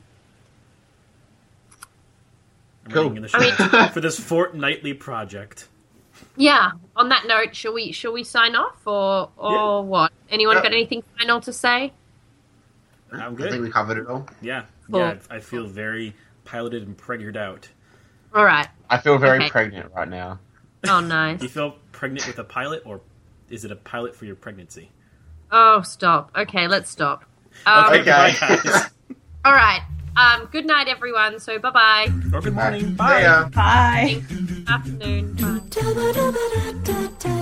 I'm Cool. writing in the show for this fortnightly project. Yeah. On that note, shall we, shall we sign off, or, or Yeah. what? Anyone Yeah. got anything final to say? I'm I think good. we covered it all. Yeah. Cool. Yeah, I feel very piloted and pregged out. All right. I feel very Okay. pregnant right now. Oh, nice. Do you feel pregnant with a pilot, or is it a pilot for your pregnancy? Oh, stop. Okay, let's stop. Um, Okay. Bye, guys. All right. Um, good night, everyone. So, bye-bye. Or good morning. See Bye. ya. Bye. Afternoon. Bye. Da-ba-da-ba-da-da-da.